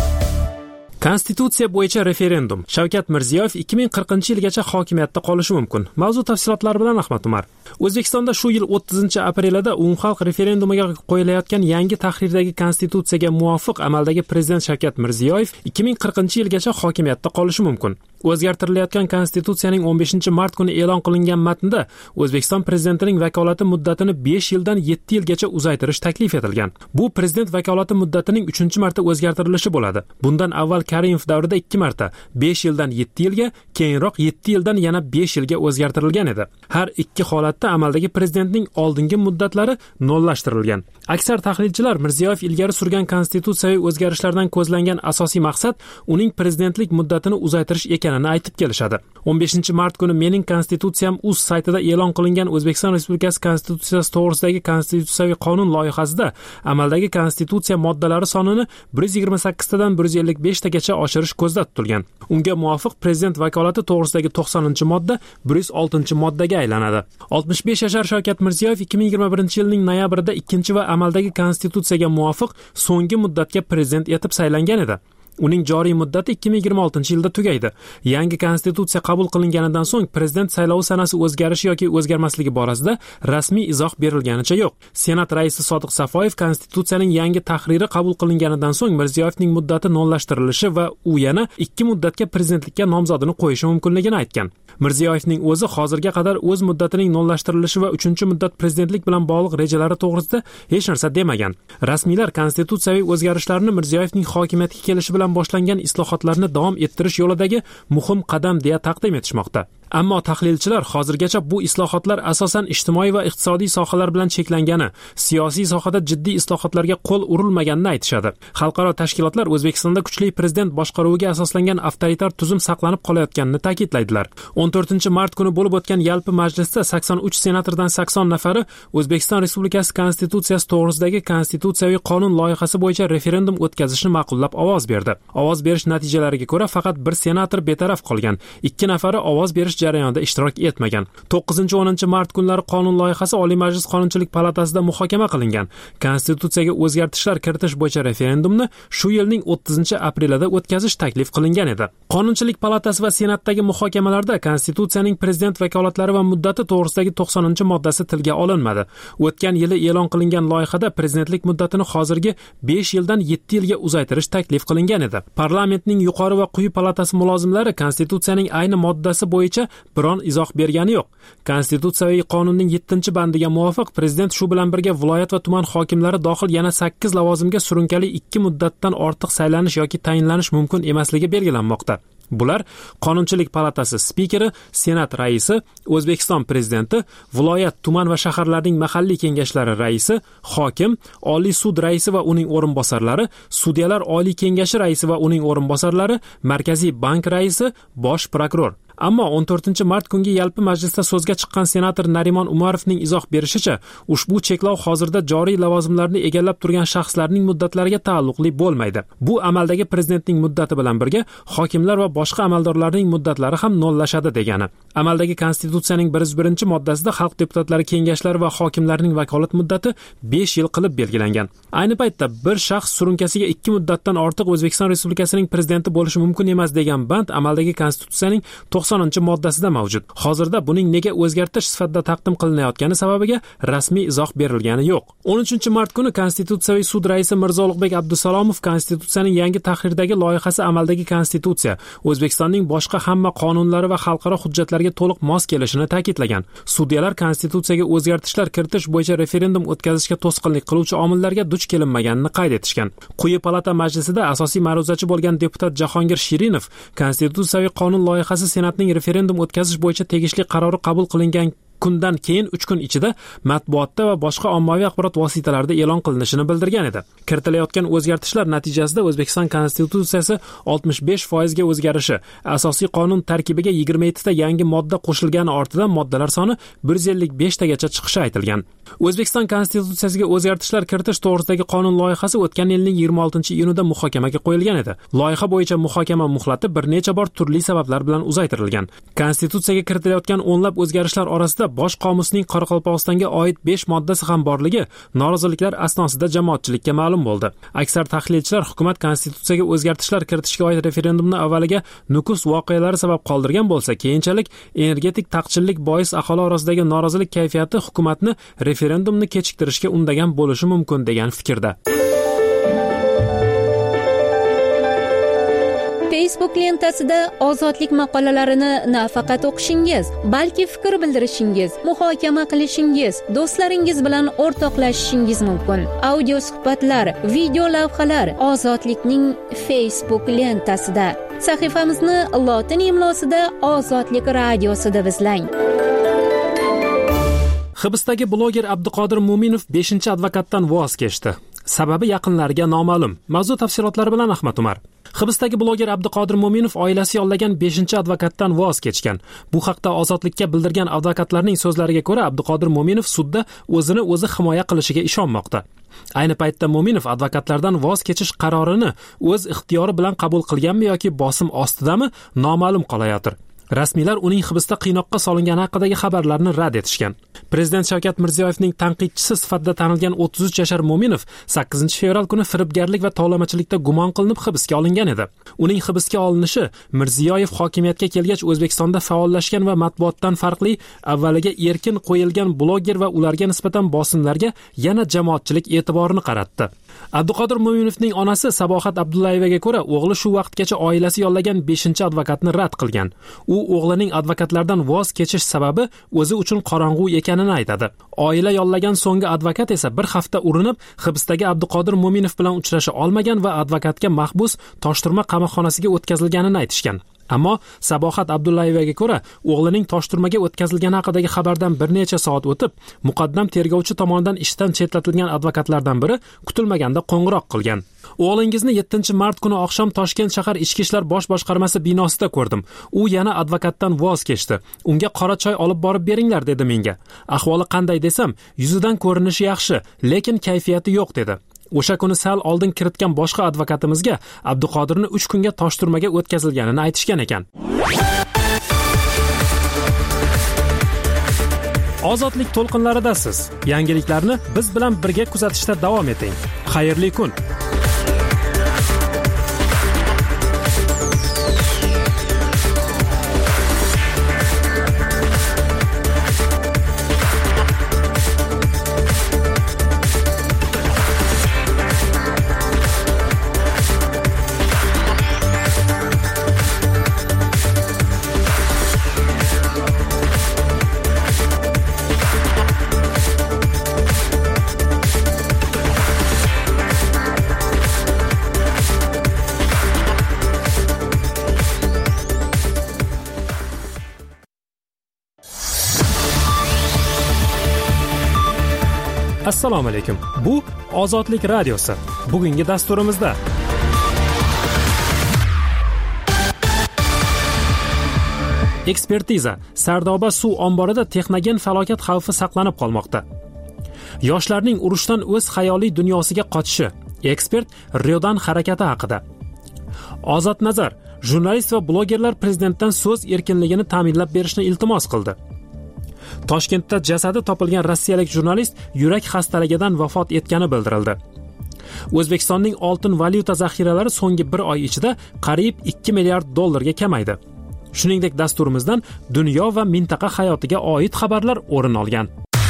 S1: Konstitutsiya bo'yicha referendum. Shavkat Mirziyoyev ikki ming qirqinchi yilgacha hokimiyatda qolishi mumkin. Mavzu tafsilotlari bilan Ahmad Umar. O'zbekistonda shu yil o'ttizinchi aprelida umumxalq referendumiga qo'yilayotgan yangi tahrirdagi konstitutsiyaga muvofiq amaldagi prezident Shavkat Mirziyoyev ikki ming qirqinchi yilgacha hokimiyatda qolishi mumkin. O'zgartirilayotgan konstitutsiyaning o'n beshinchi mart kuni e'lon qilingan matnda O'zbekiston prezidentining vakolati muddatini besh yildan yetti yilgacha uzaytirish taklif etilgan. Bu prezident vakolati muddatining uchinchi marta o'zgartirilishi bo'ladi. Bundan avval Karimov davrida ikki marta, besh yildan yetti yilga, keyinroq yetti yildan yana besh yilga o'zgartirilgan edi. Har ikki holatda amaldagi prezidentning oldingi muddatlari nollashtirilgan. Aksar tahlilchilar Mirziyoyev ilgari surgan konstitutsiyaviy o'zgarishlardan ko'zlangan asosiy maqsad uning prezidentlik muddatini uzaytirish ekanini aytib kelishadi. o'n beshinchi mart kuni Mening konstitutsiyam uz saytida e'lon qilingan O'zbekiston Respublikasi konstitutsiyasi to'g'risidagi konstitutsiyaviy qonun loyihasida amaldagi konstitutsiya moddalari sonini bir yuz yigirma sakkiz tadan bir yuz ellik besh tagacha oshirish ko'zda tutilgan. Unga muvofiq prezident vakolati to'g'risidagi to'qsoninchi modda bir yuz oltinchi moddaga aylanadi. oltmish besh yashar Shavkat Mirziyoyev ikki ming yigirma birinchi yilning noyabrida ikkinchi va amaldagi konstitutsiyaga muvofiq so'nggi muddatga prezident etib saylangan edi. Uning joriy muddati ikki ming yigirma oltinchi yilda tugaydi. Yangi konstitutsiya qabul qilinganidan so'ng prezident saylovi sanasi o'zgarishi yoki o'zgarmasligi borasida rasmiy izoh berilganicha yo'q. Senat raisi Sodiq Safoyev konstitutsiyaning yangi tahriri qabul qilinganidan so'ng Mirziyoyevning muddati nollashtirilishi va u yana ikki muddatga prezidentlikka nomzodini qo'yishi mumkinligini aytgan. Mirziyoyevning o'zi hozirga qadar o'z muddatining nollashtirilishi va uchinchi muddat prezidentlik bilan bog'liq rejalari to'g'risida hech narsa demagan. Rasmiylar konstitutsiyaviy o'zgarishlarni Mirziyoyevning hokimiyatga kelishi bilan boshlangan islohotlarni davom ettirish yo'lidagi muhim qadam deya taqdim etishmoqda. Ammo tahlilchilar hozirgacha bu islohotlar asosan ijtimoiy va iqtisodiy sohalar bilan cheklangani, siyosiy sohada jiddiy islohotlarga qo'l urilmaganini aytishadi. Xalqaro tashkilotlar O'zbekistonda kuchli prezident boshqaruviga asoslangan avtoritar tuzum saqlanib qolayotganini ta'kidlaydilar. o'n to'rtinchi mart kuni bo'lib o'tgan yalpi majlisda sakson uch senatordan sakson nafari O'zbekiston Respublikasi konstitutsiyasi to'g'risidagi konstitutsiyaviy qonun loyihasi bo'yicha referendum o'tkazishni ma'qullab ovoz berdi. Ovoz berish natijalariga ko'ra faqat bir senator betaraf qolgan. ikki nafari ovoz berish jarayonida ishtirok etmagan. to'qqizinchi o'ninchi mart kunlari qonun loyihasi Oliy Majlis Qonunchilik palatasida muhokama qilingan. Konstitutsiyaga o'zgartishlar kiritish bo'yicha referendumni shu yilning o'ttizinchi aprelida o'tkazish taklif qilingan edi. Qonunchilik palatasi va Senatdagi muhokamalarda Konstitutsiyaning prezident vakolatlari va muddati to'g'risidagi to'qsoninchi moddasi tilga olinmadi. O'tgan yili e'lon qilingan loyihada prezidentlik muddatini hozirgi besh yildan yetti yilga uzaytirish taklif qilingan edi. Parlamentning yuqori va quyi palatasi mulozimlari Konstitutsiyaning ayni moddasi bo'yicha biron izoh bergani yo'q. Konstitutsiyaviy qonunning yettinchi bandiga muvofiq prezident shu bilan birga viloyat va tuman hokimlari dohil yana sakkiz lavozimga surunkali ikki muddatdan ortiq saylanish yoki tayinlanish mumkin emasligi belgilanmoqda. Bular Qonunchilik palatasi spikeri, Senat raisi, O'zbekiston prezidenti, viloyat, tuman va shaharlarning mahalliy kengashlari raisi, hokim, Oliy sud raisi va uning o'rinbosarlari, sudyalar Oliy kengashi raisi va uning o'rinbosarlari, Markaziy bank raisi, bosh prokuror. Ammo o'n to'rtinchi mart kungi yalpi majlisda so'zga chiqqan senator Narimon Umarovning izoh berishicha, ushbu cheklov hozirda joriy lavozimlarni egallab turgan shaxslarning muddatlariga taalluqli bo'lmaydi. Bu amaldagi prezidentning muddati bilan birga hokimlar va boshqa amaldorlarning muddatlari ham nollashadi degani. Amaldagi Konstitutsiyaning bir yuz birinchi moddasida xalq deputatlari kengashlari va hokimlarning vakolat muddati besh yil qilib belgilangan. Ayni paytda bir shaxs surunkasiga ikki muddatdan ortiq O'zbekiston Respublikasining prezidenti bo'lishi mumkin emas degan band amaldagi Konstitutsiyaning to'qsoninchi moddasida mavjud. Hozirda buning nega o'zgartirish sifatida taqdim qilinayotgani sababiga rasmiy izoh berilgani yo'q. o'n uchinchi mart kuni Konstitutsiyaviy sud raisi Mirzo Ulug'bek Abdusalomov Konstitutsiyaning yangi tahrirdagi loyihasi amaldagi Konstitutsiya O'zbekistonning boshqa hamma qonunlari va xalqaro hujjatlarga to'liq mos kelishini ta'kidlagan. Sudyalar Konstitutsiyaga o'zgartishlar kiritish bo'yicha referendum o'tkazishga to'sqinlik qiluvchi omillarga duch kelinmaganini qayd etishgan. Quyi palata majlisida asosiy ma'ruzachi bo'lgan deputat Jahongir Shirinov Konstitutsiyaviy qonun loyihasi Senatning referendum o'tkazish bo'yicha tegishli qarori qabul qilingan kundan keyin uch kun ichida matbuotda va boshqa ommaviy axborot vositalarida e'lon qilinishini bildirgan edi. Kiritilayotgan o'zgartishlar natijasida O'zbekiston Konstitutsiyasi oltmish besh foiz ga o'zgarishi, asosiy qonun tarkibiga yigirma yetti ta yangi modda qo'shilgani ortidan moddalar soni bir yuz ellik besh tagacha chiqishi aytilgan. O'zbekiston Konstitutsiyasiga o'zgartishlar kiritish to'g'risidagi qonun loyihasi o'tgan yilning yigirma oltinchi iyunida muhokamaga qo'yilgan edi. Loyiha bo'yicha muhokama muhlati bir necha bor turli sabablar bilan uzaytirilgan. Konstitutsiyaga kiritilayotgan o'nlab o'zgarishlar orasida Bosh qomusning Qoraqalpog'istonga oid besh moddasi ham borligi noroziliklar asnosida jamoatchilikka ma'lum bo'ldi. Aksar tahlilchilar hukumat Konstitutsiyaga o'zgartishlar kiritishga oid referendumni avvaliga Nukus voqealari sabab qoldirgan bo'lsa, keyinchalik energetik taqchillik bois aholi orasidagi norozilik kayfiyati hukumatni referendumni kechiktirishga undagan bo'lishi mumkin degan fikrda.
S11: Facebook lentasida ozodlik maqolalarini nafaqat o'qishingiz, balki fikr bildirishingiz, muhokama qilishingiz, do'stlaringiz bilan o'rtoqlashishingiz mumkin. Audio suhbatlar, video lavhalar Ozodlikning Facebook lentasida. Sahifamizni lotin imlosida Ozodlik radiosida izlang.
S1: Hibsdagi bloger Abduqodir Mo'minov beshinchi advokatdan voz kechdi. Sababi yaqinlariga noma'lum. Mavzu tafsilotlari bilan Ahmad Umar. Hibsdagi bloger Abduqodir Mo'minov oilasi yollagan beshinchi advokatdan voz kechgan. Bu haqda Ozodlikka bildirgan advokatlarning so'zlariga ko'ra, Abduqodir Mo'minov sudda o'zini o'zi himoya qilishiga ishonmoqda. Ayni paytda Mo'minov advokatlardan voz kechish qarorini o'z ixtiyori bilan qabul qilganmi yoki bosim ostidami noma'lum qolayotir. Rasmiylar uning hibsda qiynoqqa solingani haqidagi xabarlarni rad etishgan. Prezident Shavkat Mirziyoyevning tanqidchisi sifatida tanilgan o'ttiz uch yashar Mo'minov sakkizinchi fevral kuni firibgarlik va tovlamachilikda gumon qilinib hibsga olingan edi. Uning hibsga olinishi Mirziyoyev hokimiyatga kelgach O'zbekistonda faollashgan va matbuotdan farqli avvaliga erkin qo'yilgan bloger va ularga nisbatan bosimlarga yana jamoatchilik e'tiborini qaratdi. Abduqodir Mo'minovning onasi Sabohat Abdullayevaga ko'ra, o'g'li shu vaqtgacha oilasi yollagan beshinchi advokatni rad qilgan. U o'g'lining advokatlardan voz kechish sababi o'zi uchun qorong'u ekanini aytadi. Oila yollagan so'nggi advokat esa bir hafta urinib, hibsdagi Abduqodir Mo'minov bilan uchrasha olmagan va advokatga mahbus Toshturma qamoqxonasiga o'tkazilganini aytishgan. Ammo Sabohat Abdullayevaga ko'ra, o'g'lining Toshturmaga o'tkazilgani haqidagi xabardan bir necha soat o'tib, muqaddam tergovchi tomonidan ishdan chetlatilgan advokatlardan biri kutilmaganda qo'ng'iroq qilgan. O'g'lingizni yettinchi mart kuni oqshom Toshkent shahar ichki ishlar bosh boshqarmasi binosida ko'rdim. U yana advokatdan voz kechdi. Unga qora choy olib borib beringlar dedi menga. Ahvoli qanday desam, yuzidan ko'rinishi yaxshi, lekin kayfiyati yo'q dedi. O'sha kuni sal oldin kiritgan boshqa advokatimizga Abduqodirni uch kunga Toshturmaga o'tkazilganini aytishgan ekan. Ozodlik to'lqinlaridasiz. Yangiliklarni biz bilan birga kuzatishda davom eting. Xayrli kun. Assalomu alaykum. Bu Ozodlik radiosi. Bugungi dasturimizda ekspertiza. Sardoba suv omborida texnogen falokat xavfi saqlanib qolmoqda. Yoshlarning urushdan o'z xayoliy dunyosiga qochishi. Ekspert Ryodan harakati haqida. Ozod Nazar, jurnalist va blogerlar prezidentdan so'z erkinligini ta'minlab berishni iltimos qildi. Toshkentda jasadi topilgan rossiyalik jurnalist yurak xastaligidan vafot etgani bildirildi. O'zbekistonning oltin valyuta zaxiralari so'nggi bir oy ichida qariyb ikki milliard dollarga kamaydi. Shuningdek, dasturimizdan dunyo va mintaqa hayotiga oid xabarlar o'rin olgan.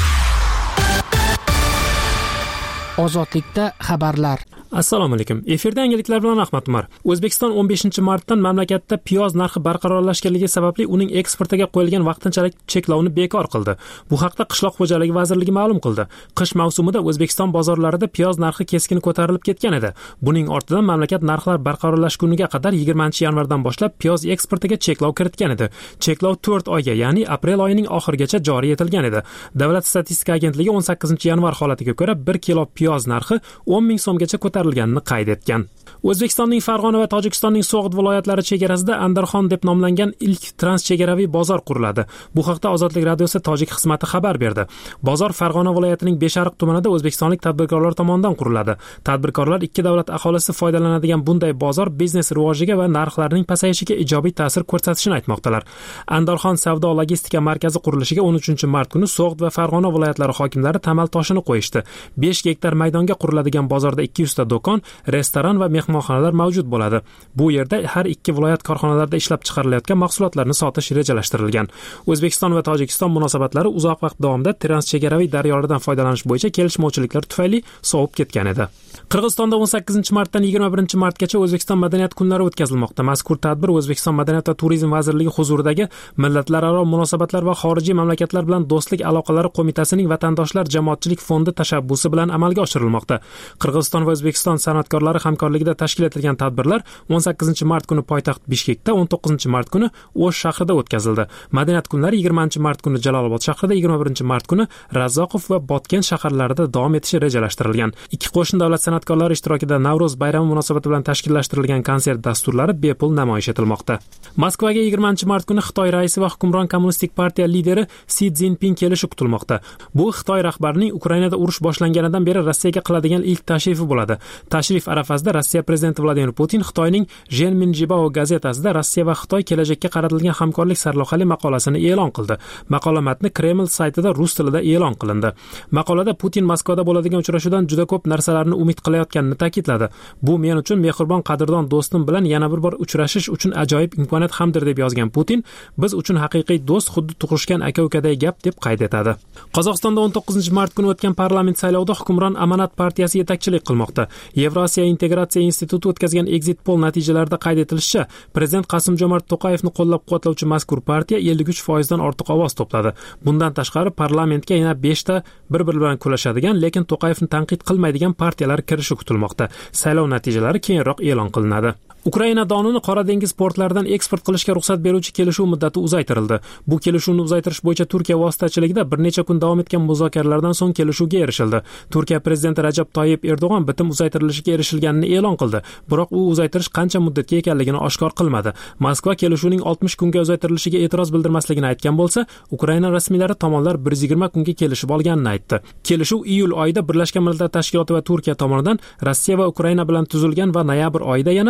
S7: Ozodlikda xabarlar.
S1: Assalomu alaykum. Efirda yangiliklar bilan Ahmad Umar. O'zbekiston o'n beshinchi martdan mamlakatda piyoz narxi barqarorlashganligi sababli uning eksportiga qo'yilgan vaqtinchalik cheklovni bekor qildi. Bu haqda Qishloq xo'jaligi vazirligi ma'lum qildi. Qish mavsumida O'zbekiston bozorlarida piyoz narxi keskin ko'tarilib ketgan edi. Buning ortidan mamlakat narxlar barqarorlashguniga qadar yigirmanchi yanvardan boshlab piyoz eksportiga cheklov kiritgan edi. Cheklov to'rt oyga, ya'ni aprel oyining oxirigacha joriy etilgan edi. Davlat statistika agentligi o'n sakkizinchi yanvar holatiga ko'ra bir kilo piyoz narxi o'n ming so'mgacha ko'tarilganini qayd etgan. O'zbekistonning Farg'ona va Tojikistonning So'g'd viloyatlari chegarasida Andarxon deb nomlangan ilk transchegaraviy bozor quriladi. Bu haqda Ozodlik radiosi tojik xizmati xabar berdi. Bozor Farg'ona viloyatining Beshariq tumanida o'zbekistonlik tadbirkorlar tomonidan quriladi. Tadbirkorlar ikki davlat aholisi foydalanadigan bunday bozor biznes rivojiga va narxlarning pasayishiga ijobiy ta'sir ko'rsatishini aytmoqdalar. Andarxon savdo logistika markazi qurilishiga o'n uchinchi mart kuni So'g'd va Farg'ona viloyatlari hokimlari tamal toshini qo'yishdi. besh gektar maydonga quriladigan bozorda ikki yuzta do'kon, restoran va mehmonxonalar mavjud bo'ladi. Bu yerda har ikki viloyat korxonalarida ishlab chiqarilayotgan mahsulotlarni sotish rejalashtirilgan. O'zbekiston va Tojikiston munosabatlari uzoq vaqt davomida transchegaraviy daryolardan foydalanish bo'yicha kelishmovchiliklar tufayli sovib ketgan edi. Qirg'izistonda o'n sakkizinchi martdan yigirma birinchi martgacha O'zbekiston madaniyat kunlari o'tkazilmoqda. Mazkur tadbir O'zbekiston Madaniyat va turizm vazirligi huzuridagi Millatlararo munosabatlar va xorijiy mamlakatlar bilan do'stlik aloqalari qo'mitasining vatandoshlar jamoatchilik fondi tashabbusi bilan amalga oshirilmoqda. Qirg'iziston va O'zbekiston san'atkorlari hamkorligida tashkil etilgan tadbirlar o'n sakkizinchi mart kuni poytaxt Bishkekda, o'n to'qqizinchi mart kuni O'sh shahrida o'tkazildi. Madaniyat kunlari yigirmanchi mart kuni Jalolobod shahrida, yigirma birinchi mart kuni Razzoqov va Botken shaharlarida davom etishi rejalashtirilgan. Ikki qo'shni davlat san'atkorlari ishtirokida Navro'z bayrami munosabati bilan tashkillashtirilgan konsert dasturlari bepul namoyish etilmoqda. Moskvaga yigirmanchi mart kuni Xitoy raisi va hukmron kommunistik partiya lideri Si Szinpin kelishi kutilmoqda. Bu Xitoy rahbarining Ukrainada urush boshlanganidan beri Rossiyaga qiladigan ilk tashrifi bo'ladi. Tashrif arafasida Rossiya prezidenti Vladimir Putin Xitoyning Zhenminjibao gazetasida Rossiya va Xitoy kelajakka qaratilgan hamkorlik sarlavhali maqolasini e'lon qildi. Maqola matni Kreml saytida rus tilida e'lon qilindi. Maqolada Putin Moskvada bo'ladigan uchrashuvdan juda ko'p narsalarni umid qilayotganini ta'kidladi. Bu men uchun mehribon qadrdon do'stim bilan yana bir bor uchrashish uchun ajoyib imkoniyat hamdir deb yozgan Putin, biz uchun haqiqiy do'st xuddi tug'ishgan aka-ukaday gap deb qayd etadi. Qozog'istonda o'n to'qqizinchi mart kuni o'tgan parlament saylovida hukmron Amanat partiyasi yetakchilik qilmoqda. Yevrosiyo integratsiya instituti o'tkazgan exit poll natijalarida qayd etilishicha, prezident Qasim-Jomart To'qayevni qo'llab-quvvatlovchi mazkur partiya ellik uch foizdan ortiq ovoz to'pladi. Bundan tashqari parlamentga yana beshta bir-biri bilan kurashadigan, lekin To'qayevni tanqid qilmaydigan partiyalar kirishi kutilmoqda. Saylov natijalari keyinroq e'lon qilinadi. Ukraina donini Qora dengiz portlaridan eksport qilishga ruxsat beruvchi kelishuv muddati uzaytirildi. Bu kelishuvni uzaytirish bo'yicha Turkiya vositachiligida bir necha kun davom etgan muzokaralardan so'ng kelishuvga erishildi. Turkiya prezidenti Rajab Toyyib Erdo'g'on bitim uzaytirilishiga erishilganini e'lon qildi. Biroq u uzaytirish qancha muddatga ekanligini oshkor qilmadi. Moskva kelishuvning oltmish kunga uzaytirilishiga e'tiroz bildirmasligini aytgan bo'lsa, Ukraina rasmiylari tomonlar bir yuz yigirma kunga kelishib olganini aytdi. Kelishuv iyul oyida Birlashgan Millatlar Tashkiloti va Turkiya tomonidan Rossiya va Ukraina bilan tuzilgan va noyabr oyida yana bir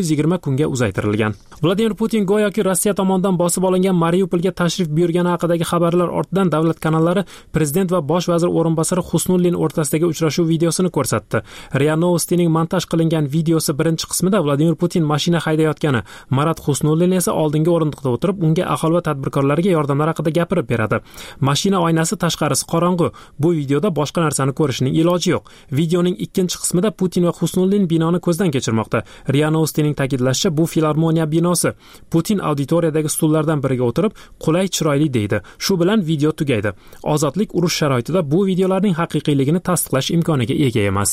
S1: yuz yigirma kunga uzaytirilgan. Vladimir Putin go'yoki Rossiya tomonidan bosib olingan Mariupolga tashrif buyurgani haqidagi xabarlar ortidan davlat kanallari prezident va bosh vazir o'rinbosari Xusnullin o'rtasidagi uchrashuv videosini ko'rsatdi. RIA Novostining montaj qilingan videosi birinchi qismida Vladimir Putin mashina haydayotgani, Marat Xusnullin esa oldingi o'rindiqda o'tirib, unga aholi va tadbirkorlarga yordamlar haqida gapirib beradi. Mashina oynasi tashqarisi qorong'u. Bu videoda boshqa narsani ko'rishning iloji yo'q. Videoning ikkinchi qismida Putin va Xusnullin binoni ko'zdan kechirmoqda. RIA Novostining ta'kidlashicha, bu filarmoniya binosi. Putin auditoriyadagi stullardan biriga o'tirib, qulay, chiroyli deydi. Shu bilan video tugaydi. Ozodlik urush sharoitida bu videolarning haqiqiyligini tasdiqlash imkoniga ega emas.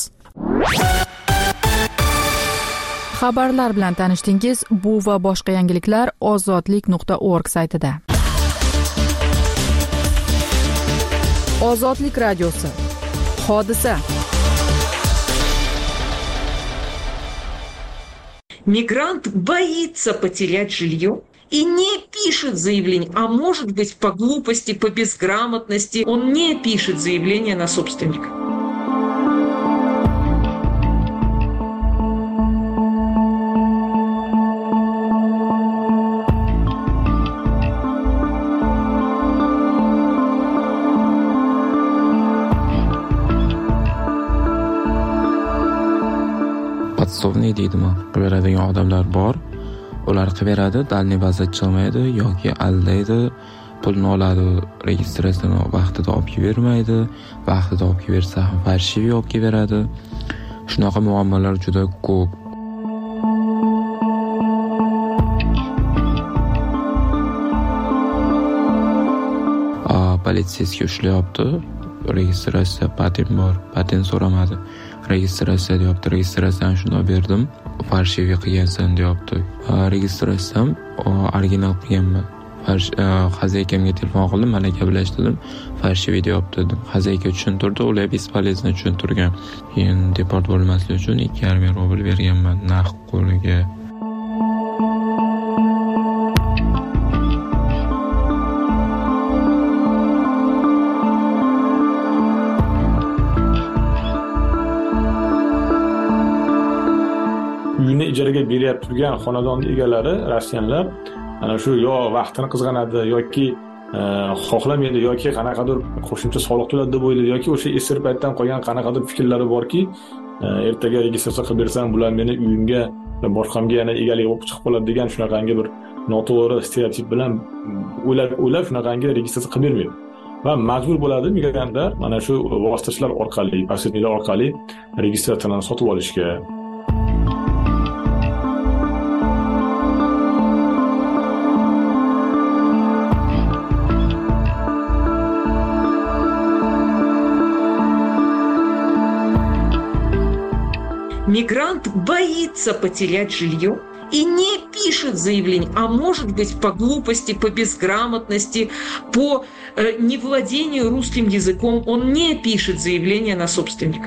S2: Xabarlar bilan tanishdingiz. Bu va boshqa yangiliklar ozodlik nuqta org saytida. Ozodlik radiosi. Hodisa.
S3: Мигрант боится потерять жилье и не пишет заявление, а может быть по глупости, по безграмотности, он не пишет заявление на собственника.
S4: Podsovniy deydimi? Beradigan odamlar bor. Ular qilib beradi, dalniy baza chiqmaydi yoki aldaydi, pulni oladi, registratsiyani vaqtida olib bermaydi, vaqtida olib bersa ham farshiviy olib beradi. Shunaqa muammolar juda ko'p. A, politsiyasiga ushlayapti. Registratsiya patent bor, patent so'ramadi. Registratsiya deyapti, registratsiyani shunda berdim, farshiviy qilgansan deyapti. Registratsiyam original qilganman. Xazaykamga telefon qildim, malaka bilan ishladim, farshiviy deyapti dedim. Xazayka tushuntirdi, ular bespolezno tushuntirgan. Keyin deport bo'lmaslik uchun ikki yarim ming rubl berganman naqd qo'liga.
S5: Uyini ijaraga beryapti turgan xonadon egalari, rossiyanlar, ana shu yo vaqtini qizg'anadi yoki xohlamaydi yoki qanaqadir qo'shimcha soliq to'ladi deb o'ylaydi yoki o'sha esir paytdan qolgan qanaqadir fikrlari borki, ertaga registratsiya qilib bersam, bular meni uyimga boshqamga yana egalik bo'lib chiqib qoladi degan shunaqangi bir noto'g'ri stereotip bilan o'ylab o'ylab shunaqangi registratsiya qilib bermaydi. Va majbur bo'ladi migrantlar mana shu vositachilar orqali, posredniklar orqali registratsiyani sotib olishga.
S3: Мигрант боится потерять жилье и не пишет заявление, а может быть по глупости, по безграмотности, по э, невладению русским языком, он не пишет заявление на собственника.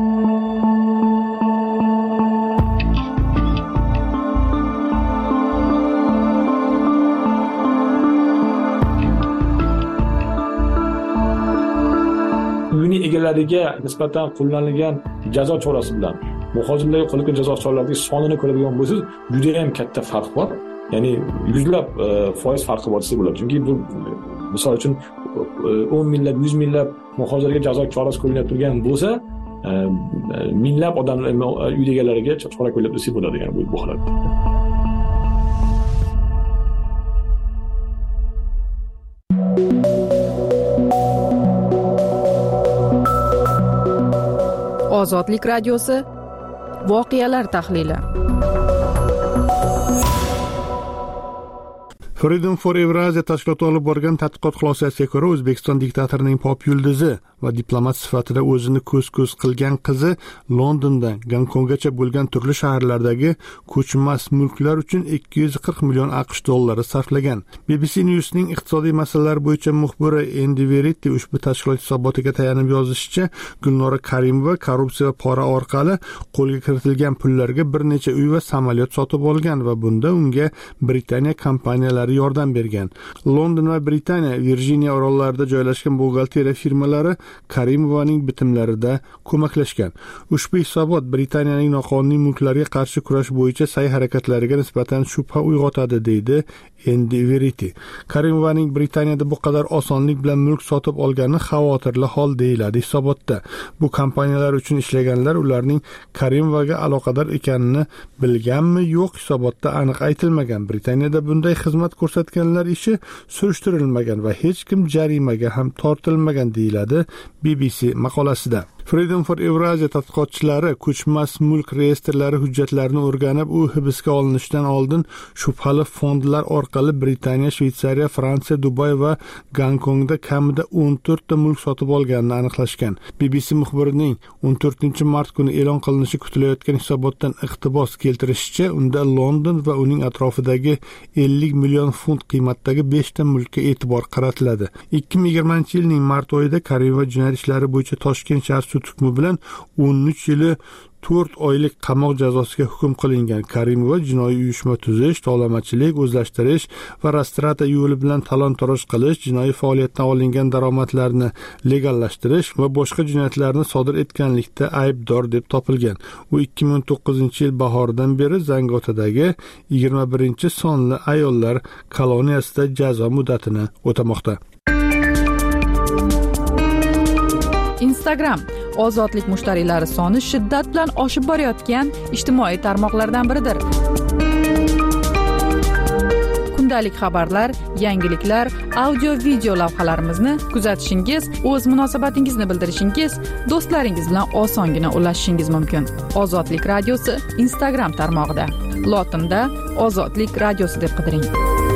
S5: Uyini egalariga nisbatan qo'llanilgan jazo chorasi bilan muhojirlarga qo'llangan jazo choralarining sonini ko'radigan bo'lsangiz, juda ham katta farq bor. Ya'ni yuzlab foiz farqi bor desa bo'ladi. Chunki bu misol uchun o'n minglab, yuz minglab muhojirlarga jazo chorasi qo'llanib turgan bo'lsa, minglab odamlar uy egalariga chora qo'llab desa bo'ladi, ya'ni bu holatda.
S2: Ozodlik radiosi. Voqealar tahlili.
S6: Freedom for Eurasia tashkiloti olib borgan tadqiqot xulosasiga ko'ra, O'zbekiston diktatorining pop yulduzi va diplomat sifatida o'zini ko'z-ko'z qilgan qizi Londondan Gonkonggacha bo'lgan turli shaharlardagi ko'chmas mulklar uchun ikki yuz qirq million AQSh dollari sarflagan. B B C News'ning iqtisodiy masalalar bo'yicha muxbiri Andy Verity ushbu tashkilot hisobotiga tayanib yozishicha, Gulnora Karimova korrupsiya va pora orqali qo'lga kiritilgan pullarga bir necha uy va samolyot sotib olgan va bunda unga Britaniya kompaniyalari yordam bergan. London va Britaniya, Virjiniya orollarida joylashgan buxgalteriya firmalari Karimovaning bitimlarida ko'maklashgan. Ushbu hisobot Britaniyaning noqonuniy mulklarga qarshi kurash bo'yicha sa'y harakatlariga nisbatan shubha uyg'otadi, deydi Endi Verity. Karimovaning Britaniyada bu qadar osonlik bilan mulk sotib olgani xavotirli hol, deyiladi hisobotda. Bu kompaniyalar uchun ishlaganlar ularning Karimovaga aloqador ekanini bilganmi, yo'q, hisobotda aniq aytilmagan. Britaniyada bunday xizmat ko'rsatganlar ishi surishtirilmagan va hech kim jarimaga ham tortilmagan, deyiladi B B C maqolasida. Freedom for Eurasia tadqiqotchilari ko'chmas mulk reyestrlari hujjatlarini o'rganib, u hibsga olinishidan oldin shubhali fondlar orqali Britaniya, Shveysariya, Fransiya, Dubay va Gonkongda kamida o'n to'rt ta mulk sotib olganini aniqlashgan. B B C muxbirining o'n to'rtinchi mart kuni e'lon qilinishi kutilayotgan hisobotdan iqtibos keltirishicha, unda London va uning atrofidagi ellik million funt qiymatdagi besh ta mulkka e'tibor qaratiladi. ikki ming yigirmanchi yilning mart oyida Karimova jinoyat ishlari bo'yicha Toshkent shahar sud hukmi bilan o'n uch yili to'rt oylik qamoq jazosiga hukm qilingan. Karimova jinoiy uyushma tuzish, tovlamachilik, o'zlashtirish va rastrata yo'li bilan talon-toroj qilish, jinoiy faoliyatdan olingan daromadlarni legallashtirish va boshqa jinoyatlarni sodir etganlikda aybdor deb topilgan. U ikki ming o'n to'qqizinchi yil bahoridan beri Zangotadagi yigirma birinchi sonli ayollar koloniyasida jazo muddatini o'tamoqda.
S2: Instagram ozodlik mushtariylari soni shiddat bilan oshib borayotgan ijtimoiy tarmoqlardan biridir. Kundalik xabarlar, yangiliklar, audio-video lavhalarimizni kuzatishingiz, o'z munosabatingizni bildirishingiz, do'stlaringiz bilan osongina ulashishingiz mumkin. Ozodlik radiosi Instagram tarmog'ida. Lotinda Ozodlik radiosi deb qidiring.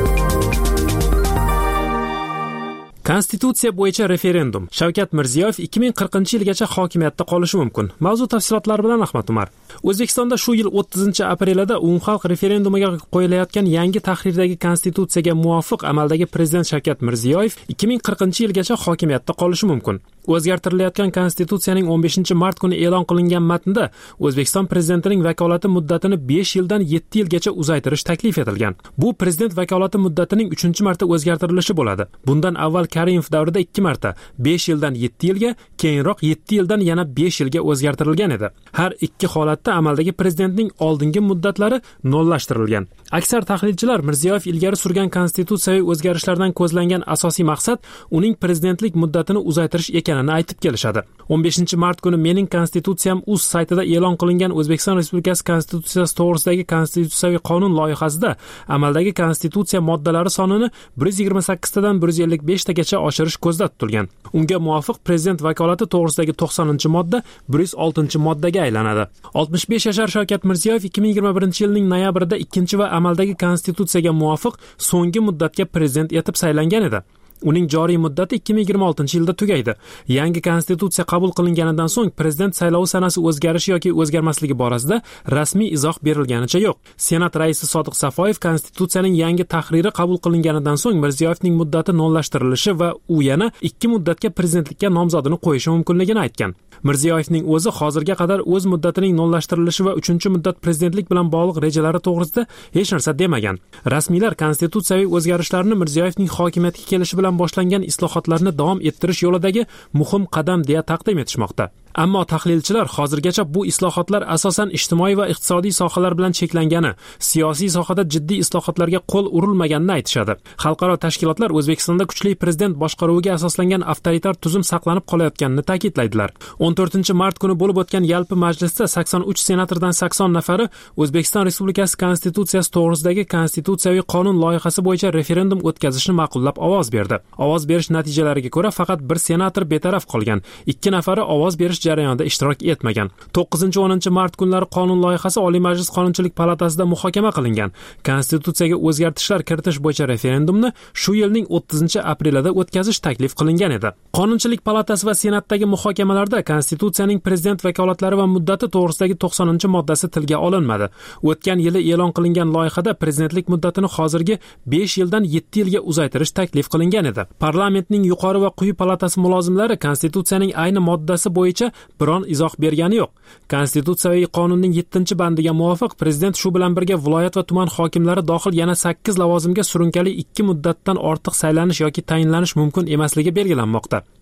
S1: Konstitutsiya bo'yicha referendum. Shavkat Mirziyoyev ikki ming qirqinchi yilgacha hokimiyatda qolishi mumkin. Mavzu tafsilotlari bilan Ahmad Umar. O'zbekistonda shu yil o'ttizinchi aprelida umumxalq referendumiga qo'yilayotgan yangi tahrirdagi konstitutsiyaga muvofiq amaldagi prezident Shavkat Mirziyoyev ikki ming qirqinchi yilgacha hokimiyatda qolishi mumkin. O'zgartirilayotgan konstitutsiyaning o'n beshinchi mart kuni e'lon qilingan matnda O'zbekiston prezidentining vakolati muddatini besh yildan yetti yilgacha uzaytirish taklif etilgan. Bu prezident vakolati muddatining uchinchi marta o'zgartirilishi bo'ladi. Bundan avval Karimov davrida ikki marta besh yildan yetti yilga, keyinroq yetti yildan yana besh yilga o'zgartirilgan edi. Har ikki holatda amaldagi prezidentning oldingi muddatlari nollashtirilgan. Aksar tahlilchilar Mirziyoyev ilgari surgan konstitutsiyaviy o'zgarishlardan ko'zlangan asosiy maqsad uning prezidentlik muddatini uzaytirish ekanini aytib kelishadi. o'n beshinchi mart kuni Mening konstitutsiyam uz saytida e'lon qilingan O'zbekiston Respublikasi konstitutsiyasi to'g'risidagi konstitutsiyaviy qonun loyihasida amaldagi konstitutsiya moddalari sonini bir yuz yigirma sakkiz tadan bir yuz ellik besh tagacha oshirish ko'zda tutilgan. Unga muvofiq prezident vakolati to'g'risidagi to'qsoninchi modda bir yuz oltinchi moddaga aylanadi. oltmish besh yashar Shavkat Mirziyoyev ikki ming yigirma birinchi yilning noyabrida ikkinchi va amaldagi konstitutsiyaga muvofiq so'nggi muddatga prezident etib saylangan edi. Uning joriy muddati ikki ming yigirma oltinchi yilda tugaydi. Yangi konstitutsiya qabul qilinganidan so'ng prezident saylovi sanasi o'zgarishi yoki o'zgarmasligi borasida rasmiy izoh berilganicha yo'q. Senat raisi Sodiq Safoyev konstitutsiyaning yangi tahriri qabul qilinganidan so'ng Mirziyoyevning muddati nollashtirilishi va u yana ikki muddatga prezidentlikka nomzodini qo'yishi mumkinligini aytgan. Mirziyoyevning o'zi hozirga qadar o'z muddatining nollashtirilishi va uchinchi muddat prezidentlik bilan bog'liq rejalari to'g'risida hech narsa demagan. Rasmiylar konstitutsiyaviy o'zgarishlarni Mirziyoyevning hokimiyatga kelishi bilan boshlangan islohotlarni davom ettirish yo'lidagi muhim qadam deya taqdim etishmoqda. Ammo tahlilchilar hozirgacha bu islohotlar asosan ijtimoiy va iqtisodiy sohalar bilan cheklangani, siyosiy sohada jiddiy islohotlarga qo'l urilmaganini aytishadi. Xalqaro tashkilotlar O'zbekistonda kuchli prezident boshqaruviga asoslangan avtoritar tuzum saqlanib qolayotganini ta'kidlaydilar. o'n to'rtinchi mart kuni bo'lib o'tgan yalpi majlisda sakson uch senatordan sakson nafari O'zbekiston Respublikasi konstitutsiyasi to'g'risidagi konstitutsiyaviy qonun loyihasi bo'yicha referendum o'tkazishni ma'qullab ovoz berdi. Ovoz berish natijalariga ko'ra faqat bir senator betaraf qolgan, ikki nafari ovoz berish jarayonida ishtirok etmagan. to'qqizinchi o'ninchi mart kunlari qonun loyihasi Oliy Majlis Qonunchilik palatasida muhokama qilingan. Konstitutsiyaga o'zgartishlar kiritish bo'yicha referendumni shu yilning o'ttizinchi aprelida o'tkazish taklif qilingan edi. Qonunchilik palatasi va senatdagi muhokamalarda konstitutsiyaning prezident vakolatlari va muddati to'g'risidagi to'qsoninchi moddasi tilga olinmadi. O'tgan yili e'lon qilingan loyihada prezidentlik muddatini hozirgi besh yildan yetti yilga uzaytirish taklif qilingan edi. Parlamentning yuqori va quyi palatasi mulozimlari konstitutsiyaning ayni moddasi bo'yicha biron izoh bergani yo'q. Konstitutsiyaviy qonunning yettinchi bandiga muvofiq prezident shu bilan birga viloyat va tuman hokimlari dohil yana sakkiz lavozimga surunkali ikki muddatdan ortiq saylanish yoki tayinlanish mumkin emasligi belgilanmoqda.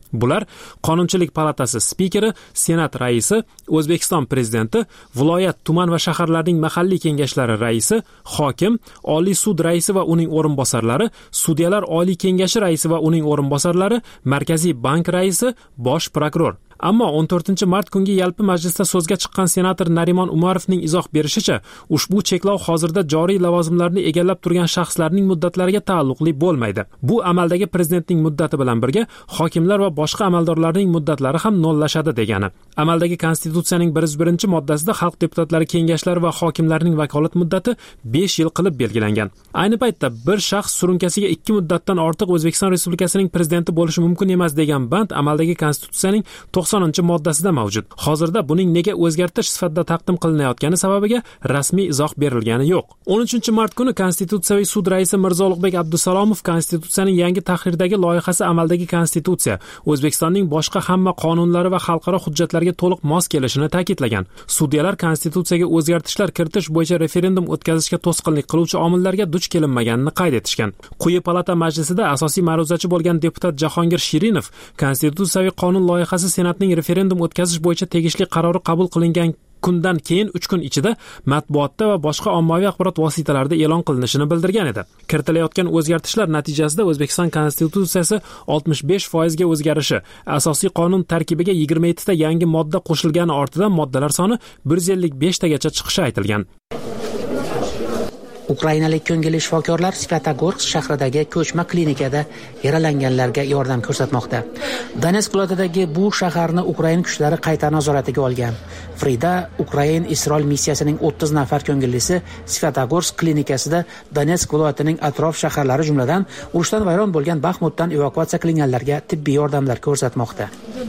S1: Bular Qonunchilik palatasi spikeri, Senat raisi, O'zbekiston prezidenti, viloyat, tuman va shaharlarning mahalliy kengashlari raisi, hokim, Oliy sud raisi va uning o'rinbosarlari, sudyalar oliy kengashi raisi va uning o'rinbosarlari, Markaziy bank raisi, bosh prokuror. Ammo o'n to'rtinchi mart kungi yalpi majlisda so'zga chiqqan senator Narimon Umarovning izoh berishicha, ushbu cheklov hozirda joriy lavozimlarni egallab turgan shaxslarning muddatlariga taalluqli bo'lmaydi. Bu amaldagi prezidentning muddati bilan birga hokimlar va boshqa amaldorlarning muddatlari ham nollashadi degani. Amaldagi konstitutsiyaning bir yuz birinchi moddasida xalq deputatlari kengashlari va hokimlarning vakolat muddati besh yil qilib belgilangan. Ayni paytda bir shaxs surunkasiga ikki muddatdan ortiq O'zbekiston Respublikasining prezidenti bo'lishi mumkin emas degan band amaldagi konstitutsiyaning to'qsoninchi moddasida mavjud. Hozirda buning nega o'zgartirish sifatida taqdim qilinayotgani sababiga rasmiy izoh berilgani yo'q. o'n uchinchi mart kuni Konstitutsiyaviy sud raisi Mirzo Ulug'bek Abdusalomov Konstitutsiyaning yangi tahrirdagi loyihasi amaldagi konstitutsiya, O'zbekistonning boshqa hamma qonunlari va xalqaro hujjatlarga to'liq mos kelishini ta'kidlagan. Sudyalar konstitutsiyaga o'zgartishlar kiritish bo'yicha referendum o'tkazishga to'sqinlik qiluvchi omillarga duch kelinmaganini qayd etishgan. Quyi palata majlisida asosiy ma'ruzachi bo'lgan deputat Jahongir Shirinov Konstitutsiyaviy qonun loyihasi Senatning referendum o'tkazish bo'yicha tegishli qarori qabul qilingan kundan keyin uch kun ichida matbuotda va boshqa ommaviy axborot vositalarida e'lon qilinishini bildirgan edi. Kiritilayotgan o'zgartishlar natijasida O'zbekiston konstitutsiyasi oltmish besh foizga o'zgarishi, asosiy qonun tarkibiga yigirma yetti ta yangi modda qo'shilgani ortidan moddalar soni bir yuz ellik besh tagacha chiqishi aytilgan.
S7: Ukrainalik ko'ngilli shifokorlar Svyatogorsk shahridagi ko'chma klinikada yaralanganlarga yordam ko'rsatmoqda. Donetsk viloyatidagi bu shaharni Ukraina kuchlari qayta nazoratiga olgan. Frida Ukrain Isroil missiyasining o'ttiz nafar ko'ngillisi Svyatogorsk klinikasida Donetsk viloyatining atrof shaharlari jumladan urushdan vayron bo'lgan Baxmutdan evakuatsiya qilinganlarga tibbiy yordamlar ko'rsatmoqda.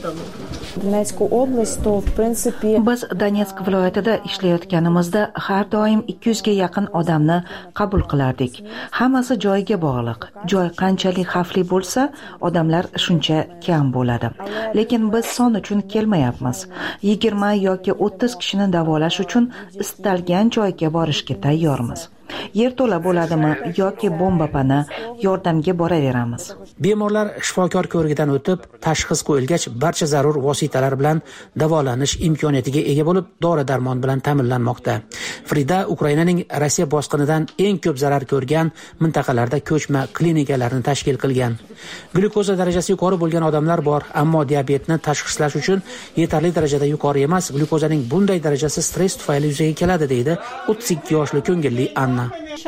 S8: Biz Donetsk viloyatida ishlayotganimizda har doim ikki yuzga yaqin odamni qabul qilardik. Hammasi joyiga bog'liq. Joy qanchalik xavfli bo'lsa, odamlar shuncha kam bo'ladi. Lekin biz son uchun kelmayapmiz. yigirma yoki o'ttiz kishini davolash uchun istalgan joyga borishga tayyormiz. Yer to'la bo'ladimi yoki bomba pana yordamga boraveramiz.
S7: Bemorlar shifokor ko'rigidan o'tib, tashxis qo'yilgach, barcha zarur vositalar bilan davolanish imkoniyatiga ega bo'lib, dori-darmon bilan ta'minlanmoqda. Frida Ukrainaning Rossiya bosqinidan eng ko'p zarar ko'rgan mintaqalarda ko'chma klinikalarni tashkil qilgan. Glyukoza darajasi yuqori bo'lgan odamlar bor, ammo diabetni tashxislash uchun yetarli darajada yuqori emas. Glyukozaning bunday darajasi stress tufayli yuzaga keladi, deydi o'ttiz ikki yoshli ko'ngilli Anna.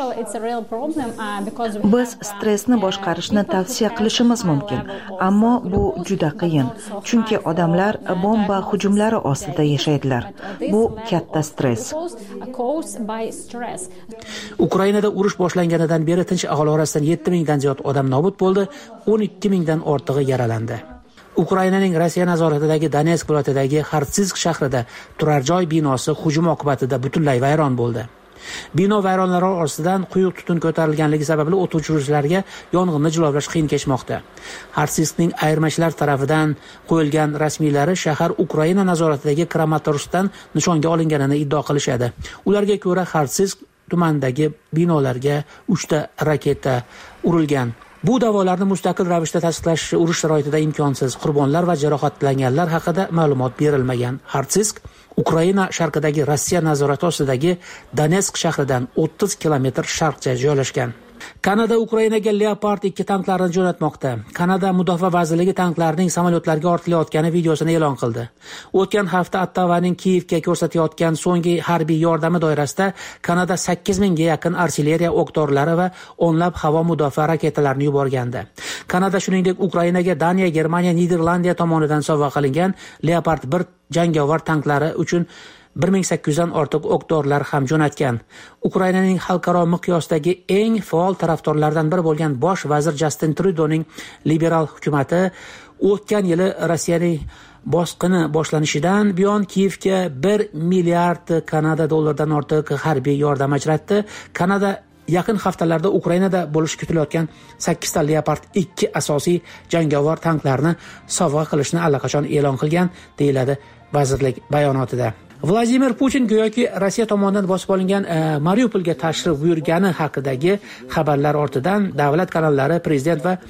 S8: Biz stressni boshqarishni tavsiya qilishimiz mumkin, ammo bu juda qiyin, chunki odamlar bomba hujumlari ostida yashaydilar. Bu katta stress.
S7: Ukrainada urush boshlanganidan beri tinch aholi orasidan yetti mingdan ziyod odam nobud bo'ldi, o'n ikki mingdan ortig'i yaralandi. Ukrainaning Rossiya nazoratidagi Donetsk viloyatidagi Xartsidsk shahrida turar joy binosi hujum oqibatida butunlay vayron bo'ldi. Bino vayronlari orasidan quyuq tutun ko'tarilganligi sababli o't o'chiruvchilarga yong'inni jilovlash qiyin kechmoqda. Xartsidskning ayirmachilar tarafidan qo'yilgan rasmiylari shahar Ukraina nazoratidagi Kramatorskdan nishonga olinganini iddao qilishadi. Ularga ko'ra Xartsidsk tumanidagi binolarga uchta raketa urilgan. Bu da'volarni mustaqil ravishda tasdiqlash urush sharoitida imkonsiz. Qurbonlar va jarohatlanganlar haqida ma'lumot berilmagan. Xartsidsk Ukraina sharqidagi Rossiya nazorati ostidagi Donetsk shahridan o'ttiz kilometr sharqcha joylashgan. Kanada Ukrainaga Leopard ikki tanklarini jo'natmoqda. Kanada mudofaa vazirligi tanklarning samolyotlarga ortilayotgani videosini e'lon qildi. O'tgan hafta Ottavaning Kiyevga ko'rsatayotgan so'nggi harbiy yordami doirasida Kanada sakkiz mingga yaqin artilleriya o'q-dorilar va o'nlab havo mudofaa raketalarini yuborgandi. Kanada shuningdek Ukrainaga Daniya, Germaniya, Niderlandiya tomonidan sovg'a qilingan Leopard bir jangovar tanklari uchun bir ming sakkiz yuzdan ortiq o'q-dorilar ham jo'natgan. Ukrainaning xalqaro miqyosdagi eng faol tarafdorlaridan biri bo'lgan bosh vazir Justin Trudeauning liberal hukumati o'tgan yili Rossiyaning bosqini boshlanishidan buyon Kiyevga bir milliard Kanada dollaridan ortiq harbiy yordam ajratdi. Kanada yaqin haftalarda Ukrainada bo'lishi kutilayotgan sakkiz ta Leopard ikki asosiy jangovar tanklarni sovg'a qilishni allaqachon e'lon qilgan, deyiladi vazirlik bayonotida. Vladimir Putin go'yoki Rossiya tomonidan bosib olingan e, Mariupolga tashrif buyurgani haqidagi xabarlar ortidan davlat kanallari prezident va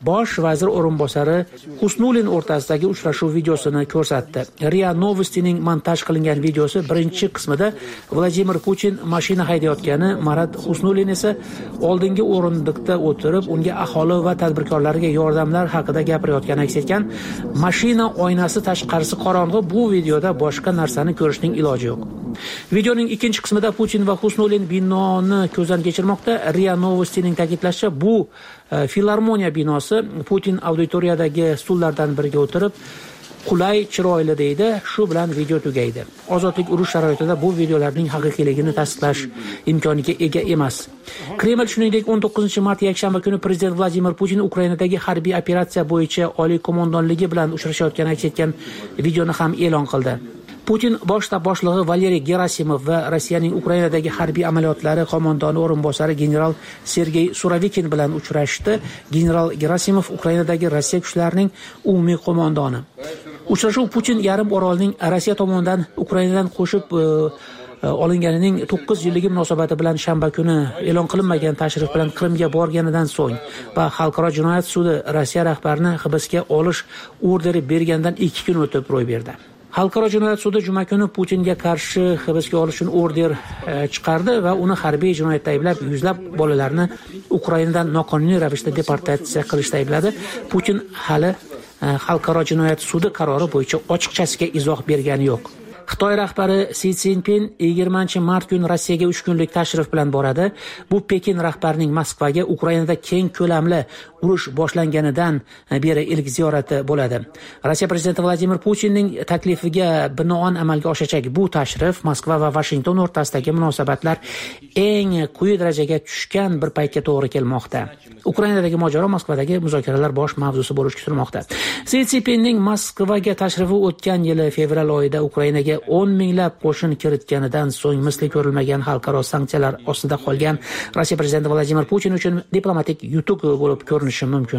S7: bosh vazir o'rinbosari Husnulin o'rtasidagi uchrashuv videosini ko'rsatdi. RIA Novostining montaj qilingan videosi birinchi qismida Vladimir Putin mashina haydayotgani, Marat Husnulin esa oldingi o'rindiqda o'tirib, unga aholi va tadbirkorlarga yordamlar haqida gapirayotgani aks etgan. Mashina oynasi tashqarisi qorong'u, bu videoda boshqa narsani ko'rishning iloji yo'q. Videoning ikkinchi qismida Putin va Husnulin binoni ko'zdan kechirmoqda. RIA Novostining ta'kidlashicha, bu filarmoniya binosi. Putin auditoriyadagi stullardan biriga o'tirib, qulay, chiroyli deydi. Shu bilan video tugaydi. Ozodlik urush sharoitida bu videolarning haqiqiyligini tasdiqlash imkoniga ega emas. Kreml shuningdek o'n to'qqizinchi mart yakshanba kuni prezident Vladimir Putin Ukrainadagi harbiy operatsiya bo'yicha oliy qo'mondonligi bilan uchrashayotgani aks etgan videoni ham e'lon qildi. Putin bosh shtab boshlig'i Valeriy Gerasimov va Rossiyaning Ukrainadagi harbiy amaliyotlari qo'mondoni o'rinbosari general Sergey Suravikin bilan uchrashdi. General Gerasimov Ukrainadagi Rossiya kuchlarining umumiy qo'mondoni. Uchrashuv Putin yarim orolning Rossiya tomonidan Ukrainadan qo'shib olinganining to'qqiz yilligi munosabati bilan shanba kuni e'lon qilinmagan tashrif bilan Qrimga borganidan so'ng va Xalqaro jinoyat sudi Rossiya rahbarini hibsga olish orderi bergandan ikki kun o'tib ro'y berdi. Xalqaro jinoyat sudi juma kuni Putinga qarshi hibsga olish uchun order chiqardi va uni harbiy jinoyatda ayblab, yuzlab bolalarni Ukrainadan noqonuniy ravishda deportatsiya qilishda aybladi. Putin hali Xalqaro jinoyat sudi qarori bo'yicha ochiqchasiga izoh bergani yo'q. Xitoy rahbari Si Szinpin yigirmanchi mart kuni Rossiyaga uch kunlik tashrif bilan boradi. Bu Pekin rahbarining Moskvaga Ukrainada keng ko'lamli urush boshlanganidan beri ilk ziyorati bo'ladi. Rossiya prezidenti Vladimir Putinning taklifiga binoan amalga oshajak bu tashrif Moskva va Washington o'rtasidagi munosabatlar eng quyi darajaga tushgan bir paytga to'g'ri kelmoqda. Ukrainadagi mojaro Moskvadagi muzokaralar bosh mavzusi bo'lishi kutilmoqda. Si Szinpinning Moskvaga tashrifi o'tgan yili fevral oyida Ukrainaga o'n minglab qo'shin kiritganidan so'ng misli ko'rilmagan xalqaro sanksiyalar ostida qolgan Rossiya prezidenti Vladimir Putin uchun diplomatik yutuq bo'lib ko'rinishi mumkin.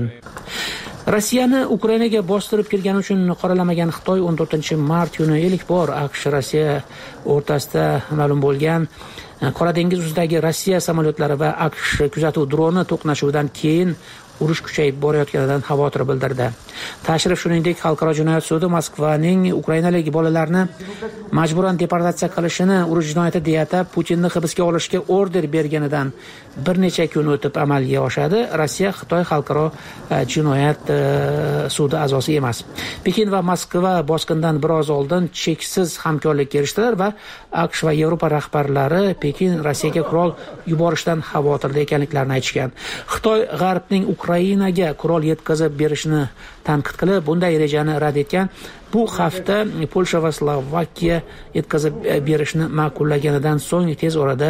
S7: Rossiyani Ukrainaga bostirib kirgani uchun qoralamagan Xitoy o'n to'rtinchi mart kuni ilk bor AQSh Rossiya o'rtasida ma'lum bo'lgan Qora dengiz ustidagi Rossiya samolyotlari va AQSh kuzatuv droni to'qnashuvidan keyin urush kuchayib borayotganidan xavotir bildirdi. Tashrif shuningdek Xalqaro jinoyat sudi Moskvaning Ukrainalik bolalarni majburan deportatsiya qilishini urush jinoyati deya atab Putinni hibsga olishga order berganidan bir necha kun o'tib amalga oshadi. Rossiya Xitoy Xalqaro jinoyat sudi a'zosi emas. Pekin va Moskva bosqindan biroz oldin cheksiz hamkorlikka erishdilar va AQSh va Yevropa rahbarlari Pekin Rossiyaga qurol yuborishdan xavotirda ekanliklarini aytishgan. Xitoy G'arbning Ukrainaga qurol yetkazib berishni tanqid qilib, bunday rejani rad etgan. Bu hafta Polsha va Slovakiya yetkazib berishni ma'qullaganidan so'ng tez orada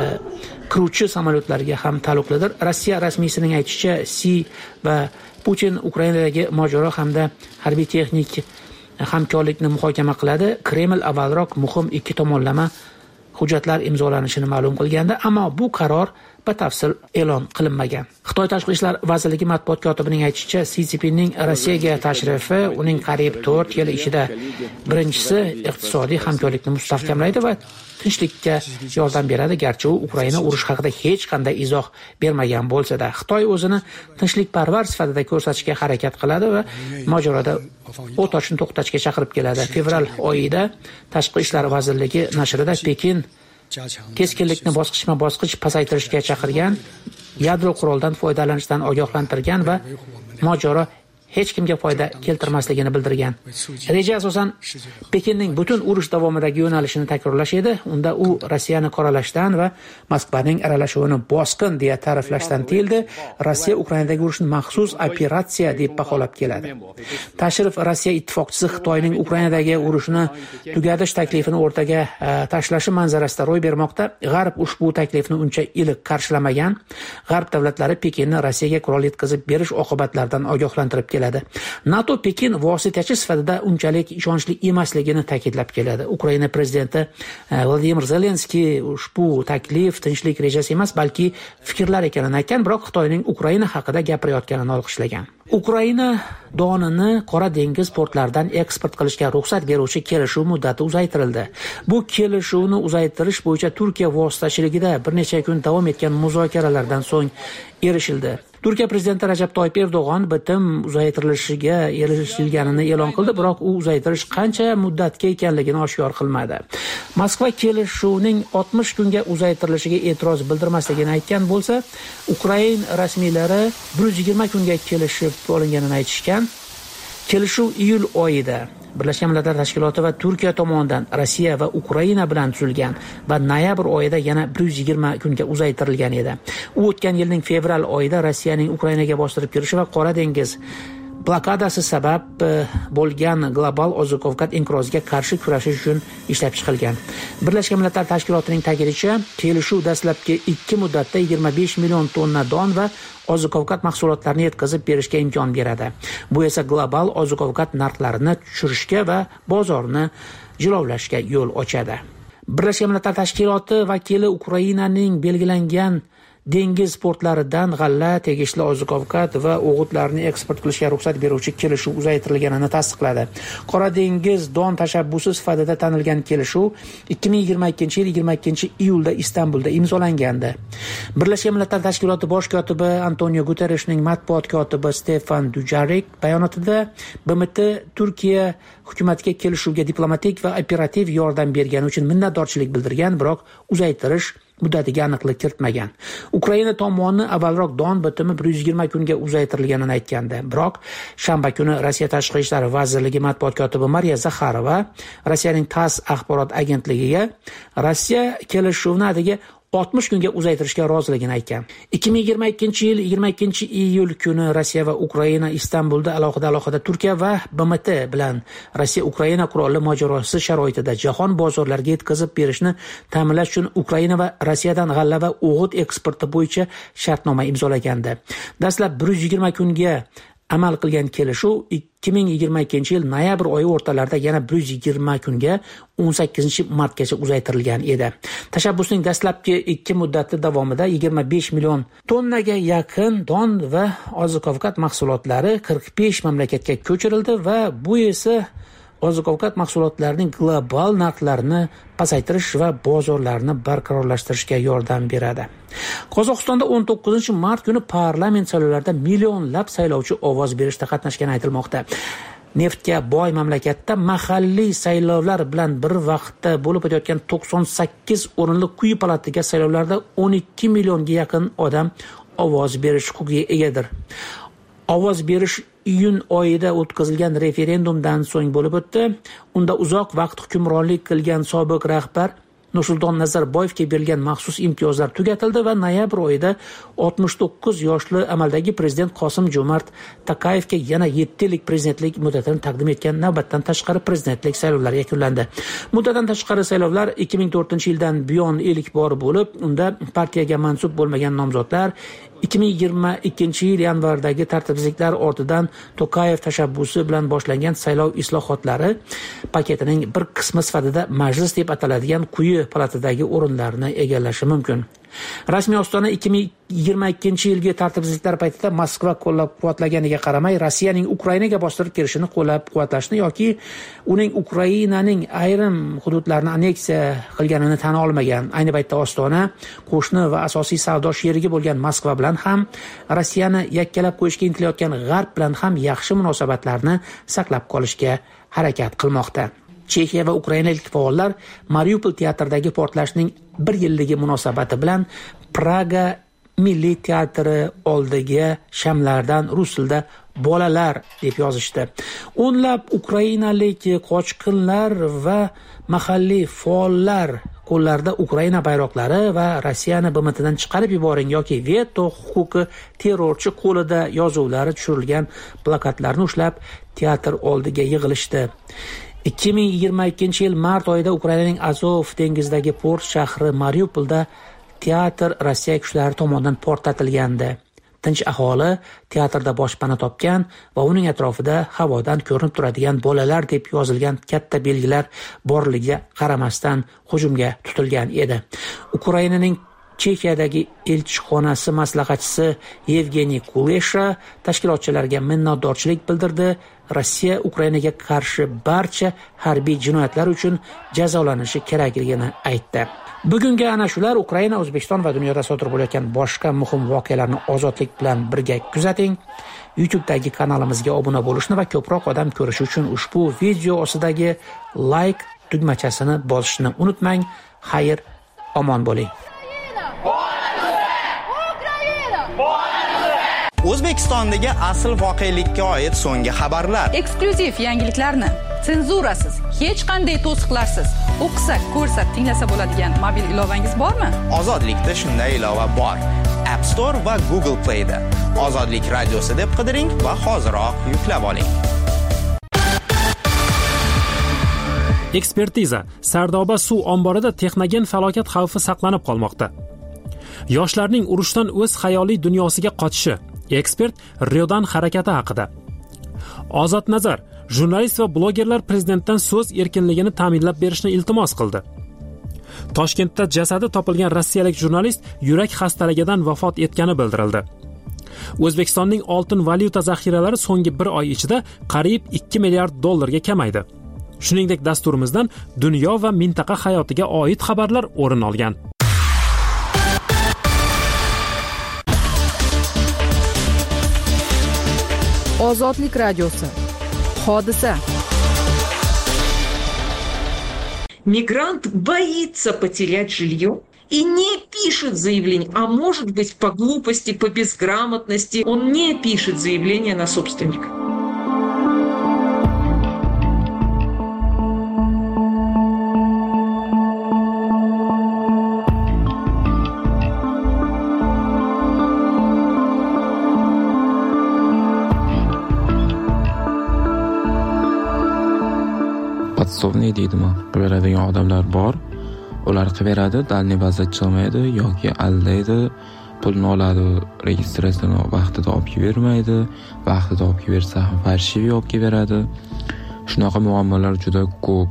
S7: qiruvchi samolyotlarga ham taalluqlidir. Rossiya rasmiysining aytishicha, Si va Putin Ukrainadagi mojaro hamda harbiy texnik hamkorlikni muhokama qiladi. Kreml avvalroq muhim ikki tomonlama hujjatlar imzolanishini ma'lum qilgandi, ammo bu qaror batafsil e'lon qilinmagan. Xitoy Tashqi ishlar vazirligi matbuot kotibining aytishicha, Si Szinpinning Rossiyaga tashrifi uning qariyb to'rt yil ichida birinchisi iqtisodiy hamkorlikni mustahkamlaydi va tinchlikka yordam beradi, garchi u Ukraina urush haqida hech qanday izoh bermagan bo'lsa-da. Xitoy o'zini tinchlikparvar sifatida ko'rsatishga harakat qiladi va mojaroda o't ochishni to'xtatishga chaqirib keladi. Fevral oyida Tashqi ishlar vazirligi nashrida Pekin keskinlikni bosqichma-bosqich pasaytirishga chaqirgan, yadro quroldan foydalanishdan ogohlantirgan va mojaro hech kimga foyda keltirmasligini bildirgan. Reja asosan Pekinning butun urush davomidagi yo'nalishini takrorlash edi. Unda u Rossiyani qoralashdan va Moskvaning aralashuvini bosqin deya ta'riflashdan tiyildi. Rossiya Ukrainadagi urushni maxsus operatsiya deb baholab keladi. Tashrif Rossiya ittifoqchisi Xitoyning Ukrainadagi urushni tugatish taklifini o'rtaga tashlashi manzarasida ro'y bermoqda. G'arb ushbu taklifni uncha iliq qarshilamagan. G'arb davlatlari Pekinni Rossiyaga qurol yetkazib berish oqibatlaridan ogohlantirib keladi. NATO Pekin vositachi sifatida unchalik ishonchli emasligini ta'kidlab keladi. Ukraina prezidenti Vladimir Zelenskiy ushbu taklif tinchlik rejasi emas, balki fikrlar ekanini aytgan, biroq Xitoyning Ukraina haqida gapirayotganini olqishlagan. Ukraina donini Qora dengiz portlaridan eksport qilishga ruxsat beruvchi kelishuv muddati uzaytirildi. Bu kelishuvni uzaytirish bo'yicha Turkiya vositachiligida bir necha kun davom etgan muzokaralardan so'ng erishildi. Turkiya prezidenti Rajab Toyyib Erdo'g'on bitim uzaytirilishiga erishilganini e'lon qildi, biroq u uzaytirish qancha muddatga ekanligini oshkor qilmadi. Moskva kelishuvning oltmish kunga uzaytirilishiga e'tiroz bildirmasligini aytgan bo'lsa, Ukraina rasmiylari bir yuz yigirma kunga kelishib olinganini aytishgan. Kelishuv iyul oyida Birlashgan Millatlar Tashkiloti va Turkiya tomonidan Rossiya va Ukraina bilan tuzilgan va noyabr oyida yana bir yuz yigirma kunga uzaytirilgan edi. U o'tgan yilning fevral oyida Rossiyaning Ukrainaga bostirib kirishi va Qora dengiz blokadasi sabab bo'lgan global oziq-ovqat inqiroziga qarshi kurashish uchun ishlab chiqilgan. Birlashgan Millatlar Tashkilotining ta'kidlashicha, kelishuv dastlabki ikki muddatda yigirma besh million tonna don va oziq-ovqat mahsulotlarini yetkazib berishga imkon beradi. Bu esa global oziq-ovqat narxlarini tushirishga va bozorni jilovlashga yo'l ochadi. Birlashgan Millatlar Tashkiloti vakili Ukrainaning belgilangan dengiz portlaridan g'alla, tegishli oziq-ovqat va o'g'itlarni eksport qilishga ruxsat beruvchi kelishuv uzaytirilganini tasdiqladi. Qora dengiz don tashabbusi sifatida tanilgan kelishuv ikki ming yigirma ikkinchi yil yigirma ikkinchi iyulda Istanbulda imzolangandi. Birlashgan Millatlar Tashkiloti bosh kotibi Antonio Guterresning matbuot kotibi Stefan Dujarric bayonotida B M T Turkiya hukumatiga kelishuvga diplomatik va operativ yordam bergani uchun minnatdorchilik bildirgan, biroq uzaytirish muddatiga aniqlik kiritmagan. Ukraina tomoni avvalroq don bitimi bir yuz yigirma kunga uzaytirilganini aytgandi. Biroq shanba kuni Rossiya Tashqi ishlar vazirligi matbuot kotibi Mariya Zakharova Rossiyaning TASS axborot agentligiga Rossiya kelishuvni atigi oltmish kunga uzaytirishga roziligini aytgan. ikki ming yigirma ikkinchi yil yigirma ikkinchi iyul kuni Rossiya va Ukraina Istanbulda alohida alohida Turkiya va B M T bilan Rossiya Ukraina qurolli mojarosi sharoitida jahon bozorlariga yetkazib berishni ta'minlash uchun Ukraina va Rossiyadan g'alla va o'g'it eksporti bo'yicha shartnoma imzolagandi. Dastlab bir yuz yigirma kunga amal qilgan kelishuv ikki ming yigirma ikkinchi yil noyabr oyi o'rtalarida yana bir yuz yigirma kunga o'n sakkizinchi martgacha uzaytirilgan edi. Tashabbusning dastlabki ikki muddati davomida yigirma besh million tonnaga yaqin don va oziq-ovqat mahsulotlari qirq besh mamlakatga ko'chirildi va bu esa oziq-ovqat mahsulotlarining global narxlarini pasaytirish va bozorlarni barqarorlashtirishga yordam beradi. Qozog'istonda o'n to'qqizinchi mart kuni parlament saylovlarida millionlab saylovchi ovoz berishda qatnashgani aytilmoqda. Neftga boy mamlakatda mahalliy saylovlar bilan bir vaqtda bo'lib o'tayotgan to'qson sakkiz o'rinli quyi palataga saylovlarda o'n ikki millionga yaqin odam ovoz berish huquqiga egadir. Ovoz berish iyun oyida o'tkazilgan referendumdan so'ng bo'lib o'tdi. Unda uzoq vaqt hukmronlik qilgan sobiq rahbar Nursulton Nazarboyevga berilgan maxsus imtiyozlar tugatildi va noyabr oyida oltmish to'qqiz yoshli amaldagi prezident Qosim Jo'mart Tokayevga yana yetti yillik prezidentlik muddatini taqdim etgan navbatdan tashqari prezidentlik saylovlari yakunlandi. Muddatdan tashqari saylovlar ikki ming to'rtinchi yildan buyon ilk bor bo'lib, unda partiyaga mansub bo'lmagan nomzodlar ikki ming yigirma ikkinchi yil yanvardagi tartibsizliklar ortidan Tokayev tashabbusi bilan boshlangan saylov islohotlari paketining bir qismi sifatida majlis deb ataladigan quyi palatadagi o'rinlarni egallashi mumkin. Rasmiy Ostona ikki ming yigirma ikkinchi yilgi tartibsizliklar paytida Moskva qo'llab-quvvatlaganiga qaramay, Rossiyaning Ukrainaga bostirib kirishini qo'llab-quvvatlashni yoki uning Ukrainaning ayrim hududlarini anneksiya qilganini tan olmagan. Ayni paytda Ostona qo'shni va asosiy savdo sherigi bo'lgan Moskva bilan ham, Rossiyani yakkalab qo'yishga intilayotgan G'arb bilan ham yaxshi munosabatlarni saqlab qolishga harakat qilmoqda. Chexiya va ukrainalik faollar Mariupol teatridagi portlashning bir yilligi munosabati bilan Praga Milliy teatri oldiga shamlardan rus tilida bolalar deb yozishdi. O'nlab ukrainalik qochqinlar va mahalliy faollar qo'llarida Ukraina bayroqlari va Rossiyani B M Tdan chiqarib yuboring yoki veto huquqi terrorchi qo'lida yozuvlari tushirilgan plakatlarni ushlab teatr oldiga yig'ilishdi. ikki ming yigirma ikkinchi yil mart oyida Ukrainaning Azov dengizidagi port shahri Mariupolda teatr Rossiya kuchlari tomonidan portlatilgandi. Tinch aholi teatrda boshpana topgan va uning atrofida havodan ko'rinib turadigan bolalar deb yozilgan katta belgilar borligiga qaramasdan hujumga tutilgan edi. Ukrainaning Chexiyadagi elchixonasi maslahatchisi Yevgeniy Kulesha tashkilotchilarga minnatdorchilik bildirdi. Rossiya Ukrainaga qarshi barcha harbiy jinoyatlar uchun jazolanishi kerakligini aytdi. Bugungi ana shular Ukraina, O'zbekiston va dunyoda sodir bo'layotgan boshqa muhim voqealarni ozodlik bilan birga kuzating. YouTube'dagi kanalimizga obuna bo'lishni va ko'proq odam ko'rishi uchun ushbu video ostidagi like tugmachasini bosishni unutmang. Xayr, omon bo'ling.
S9: O'zbekistondagi asl voqelikka oid so'nggi xabarlar.
S10: Eksklyuziv yangiliklarni senzurasiz, hech qanday to'siqlarsiz o'qisak, ko'rsak, tinglasa bo'ladigan mobil ilovangiz bormi?
S9: Ozodlikda shunday ilova bor. App Store va Google Play da Ozodlik radiosi deb qidiring va hoziroq yuklab oling.
S1: Ekspertiza: Sardoba suv omborida texnogen falokat xavfi saqlanib qolmoqda. Yoshlarning urushdan o'z xayoliy dunyosiga qochishi. Ekspert Riodan harakati haqida. Ozod Nazar: jurnalist va blogerlar prezidentdan so'z erkinligini ta'minlab berishni iltimos qildi. Toshkentda jasadi topilgan rossiyalik jurnalist yurak xastaligidan vafot etgani bildirildi. O'zbekistonning oltin valyuta zaxiralari so'nggi bir oy ichida qariyb ikki milliard dollarga kamaydi. Shuningdek, dasturimizdan dunyo va mintaqa hayotiga oid xabarlar o'rin olgan.
S2: Ozodlik radiosi. Hodisa.
S3: Мигрант боится потерять жилье и не пишет заявление, а может быть по глупости, по безграмотности он не пишет заявление на собственника.
S4: Podsovniy deydimi? Beradigan odamlar bor. Ular qilaveradi, dalniy baza chiqmaydi yoki aldaydi, pulni oladi, registratsiyani vaqtida olib bermaydi, vaqtida olib bersa ham farshiviy olib beradi. Shunaqa muammolar juda ko'p.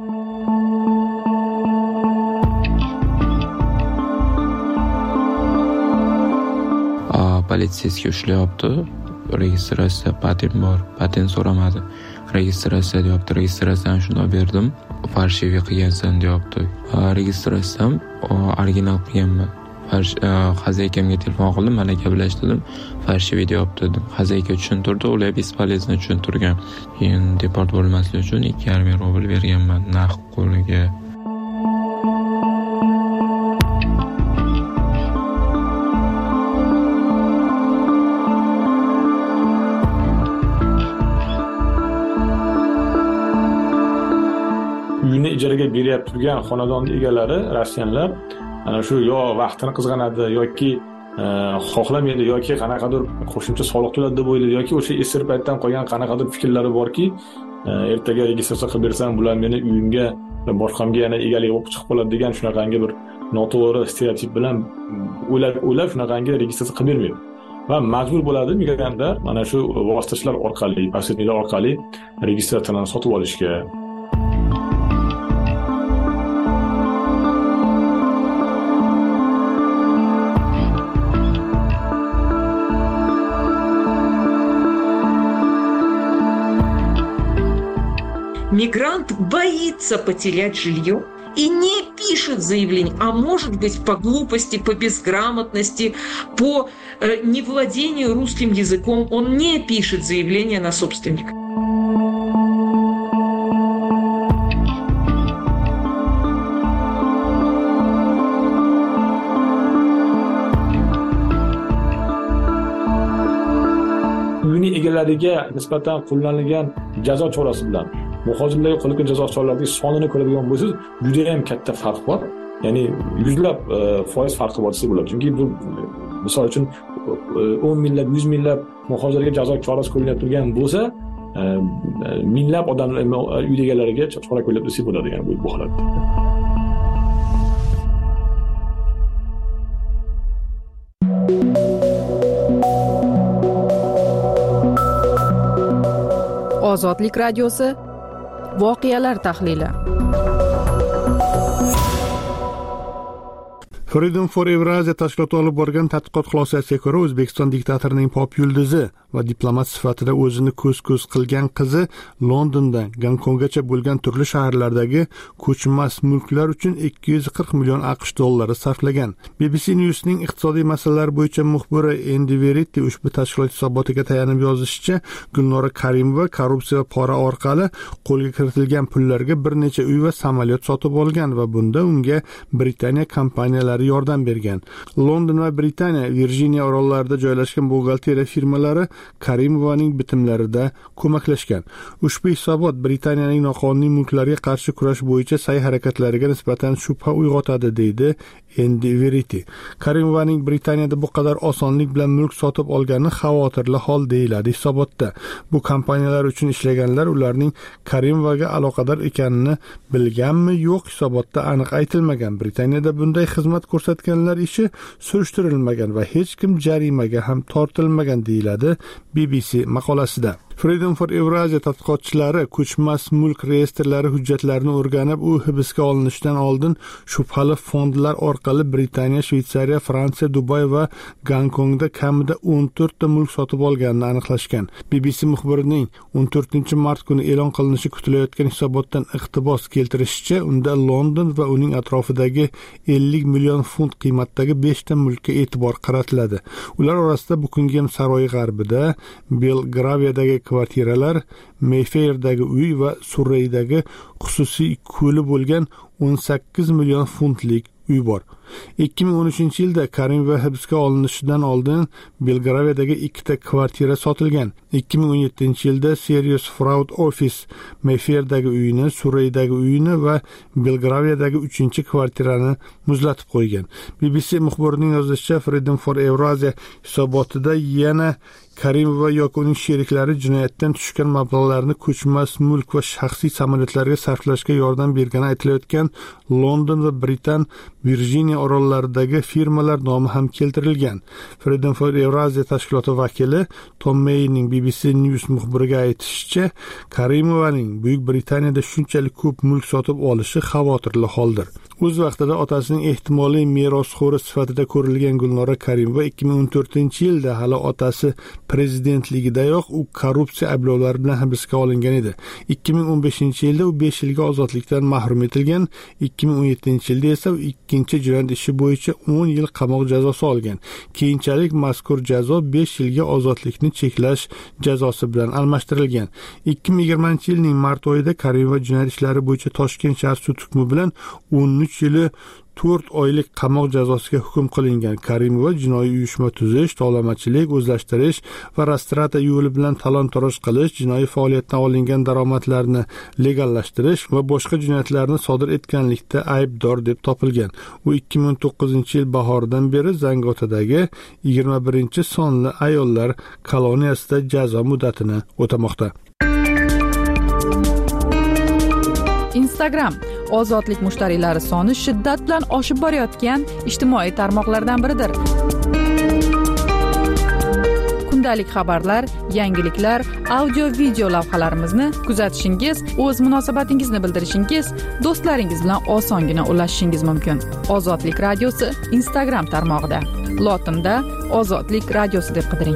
S4: Politsiyasiga ushlayapti. Registratsiya patent bor, patent so'ramadi. Registratsiya deyapti, registratsiyani shunday berdim, farshiviy qilgansan deyapti. Registratsiyam original qilganman. Xazaykamga telefon qildim, mana gaplashdim, farshiviy deyapti dedim. Xazayka tushuntirdi, ular bespolezno tushuntirgan. Keyin deport bo'lmaslik uchun ikki yarim ming rubl berganman naqd qo'liga.
S5: Uyini ijaraga beryapti turgan xonadon egalari, rossiyanlar, ana shu yo vaqtini qizg'anadi yoki xohlamaydi yoki qanaqadir qo'shimcha soliq to'ladi deb o'ylaydi yoki o'sha esir paytdan qolgan qanaqadir fikrlari borki, ertaga registratsiya qilib bersam, bular meni uyimga boshqamga yana egalik bo'lib chiqib qoladi degan shunaqangi bir noto'g'ri stereotip bilan o'ylab o'ylab shunaqangi registratsiya qilib bermaydi. Va majbur bo'ladi migrantlar mana shu vositachilar orqali, posredniklar orqali registratsiyani sotib olishga.
S3: Мигрант боится потерять жилье и не пишет заявление, а может быть по глупости, по безграмотности, по э, невладению русским языком он не пишет заявление на собственника.
S5: Uyini egalariga nisbatan qo'llanilgan jazo chorasi bilan muhojirlarga qo'llangan jazo choralarining sonini ko'radigan bo'lsangiz, juda ham katta farq bor. Ya'ni yuzlab foiz farqi bor desa bo'ladi. Chunki bu misol uchun o'n minglab, yuz minglab muhojirlarga jazo chorasi qo'llanib turgan bo'lsa, minglab odamlar uy egalariga chora qo'llanib desa bo'ladi, ya'ni bu holatda.
S2: Ozodlik radiosi voqealar tahlili.
S6: Freedom for Eurasia tashkiloti olib borgan tadqiqot xulosasiga ko'ra, O'zbekiston diktatorining pop yulduzi va diplomat sifatida o'zini ko'z-ko'z qilgan qizi Londondan Gonkonggacha bo'lgan turli shaharlardagi ko'chmas mulklar uchun ikki yuz qirq million AQSh dollari sarflagan. B B C News'ning iqtisodiy masalalar bo'yicha muxbiri Andy Verity ushbu tashkilot hisobotiga tayanib yozishicha, Gulnora Karimova korrupsiya va pora orqali qo'lga kiritilgan pullarga bir necha uy va samolyot sotib olgan va bunda unga Britaniya kompaniyalari yordam bergan. London va Britaniya Virjiniya orollarida joylashgan buxgalteriya firmalari Karimovaning bitimlarida ko'maklashgan. Ushbu hisobot Britaniyaning noqonuniy mulklarga qarshi kurash bo'yicha sa'y-harakatlariga nisbatan shubha uyg'otadi, deydi Andy Verity. Karimovaning Britaniyada bu qadar osonlik bilan mulk sotib olgani xavotirli hol deyiladi hisobotda. Bu kompaniyalar uchun ishlaganlar ularning Karimovaga aloqador ekanini bilganmi, yo'q, hisobotda aniq aytilmagan. Britaniyada bunday xizmat ko'rsatganlar ishi surishtirilmagan va hech kim jarimaga ham tortilmagan, deyiladi B B C maqolasida. Freedom for Eurasia tadqiqotchilari ko'chmas mulk reyestrlari hujjatlarini o'rganib, u hibsga olinishidan oldin shubhali fondlar orqali Britaniya, Shveysariya, Fransiya, Dubay va Gonkongda kamida o'n to'rt ta mulk sotib olganini aniqlashgan. B B C muxbirining o'n to'rtinchi mart kuni e'lon qilinishi kutilayotgan hisobotdan iqtibos keltirishicha, unda London va uning atrofidagi ellik million funt qiymatdagi besh ta mulkka e'tibor qaratiladi. Ular orasida Buckingham saroyi g'arbida, Belgraviyadagi kvartiralar, Mayfairdagi uy va Surreydagi xususiy ko'li bo'lgan o'n sakkiz million funtlik uy bor. ikki ming o'n uchinchi yilda Karimova hibsga olinishidan oldin Belgraviyadagi ikkita kvartira sotilgan. ikki ming o'n yettinchi yilda Serious Fraud Office Mayfairdagi uyini, Surreydagi uyini va Belgraviyadagi uchinchi kvartirani muzlatib qo'ygan. B B C muxbirining yozishicha, Freedom for Eurasia hisobotida yana Karimova yoki uning sheriklari jinoyatdan tushgan mablag'larni ko'chmas mulk va shaxsiy samolyotlarga sarflashga yordam bergani aytilayotgan London va Britan Virjiniya orollaridagi firmalar nomi ham keltirilgan. Freedom for Eurasia tashkiloti vakili Tom Mayning B B C News muxbiriga aytishicha, Karimovaning Buyuk Britaniyada shunchalik ko'p mulk sotib olishi xavotirli holdir. O'z vaqtida otasining ehtimoliy merosxo'ri sifatida ko'rilgan Gulnora Karimova ikki ming o'n to'rtinchi yilda hali otasi prezidentligidayoq u korrupsiya ayblovlari bilan hibsga olingan edi. ikki ming o'n beshinchi yilda u besh yilga ozodlikdan mahrum etilgan, ikki ming o'n yettinchi yilda esa u ikkinchi jinoyat ishi bo'yicha o'n yil qamoq jazosi olgan. Keyinchalik mazkur jazo besh yilga ozodlikni cheklash jazosi bilan almashtirilgan. ikki ming yigirmanchi yilning mart oyida Karimova jinoyat ishlari bo'yicha Toshkent shahar sud hukmi bilan o'n uch yili to'rt oylik qamoq jazosiga hukm qilingan. Karimova jinoiy uyushma tuzish, tovlamachilik, o'zlashtirish va restrata yo'li bilan talon-toroj qilish, jinoiy faoliyatdan olingan daromadlarni legallashtirish va boshqa jinoyatlarni sodir etganlikda aybdor deb topilgan. U ikki ming o'n to'qqizinchi yil bahoridan beri Zangotadagi yigirma birinchi sonli ayollar koloniyasida jazo muddatini o'tamoqda.
S2: Instagram ozodlik mushtariylari soni shiddat bilan oshib borayotgan ijtimoiy tarmoqlardan biridir. Kundalik xabarlar, yangiliklar, audio video lavhalarimizni kuzatishingiz, o'z munosabatingizni bildirishingiz, do'stlaringiz bilan osongina ulashishingiz mumkin. Ozodlik radiosi Instagram tarmog'ida. Lotinda Ozodlik radiosi deb qidiring.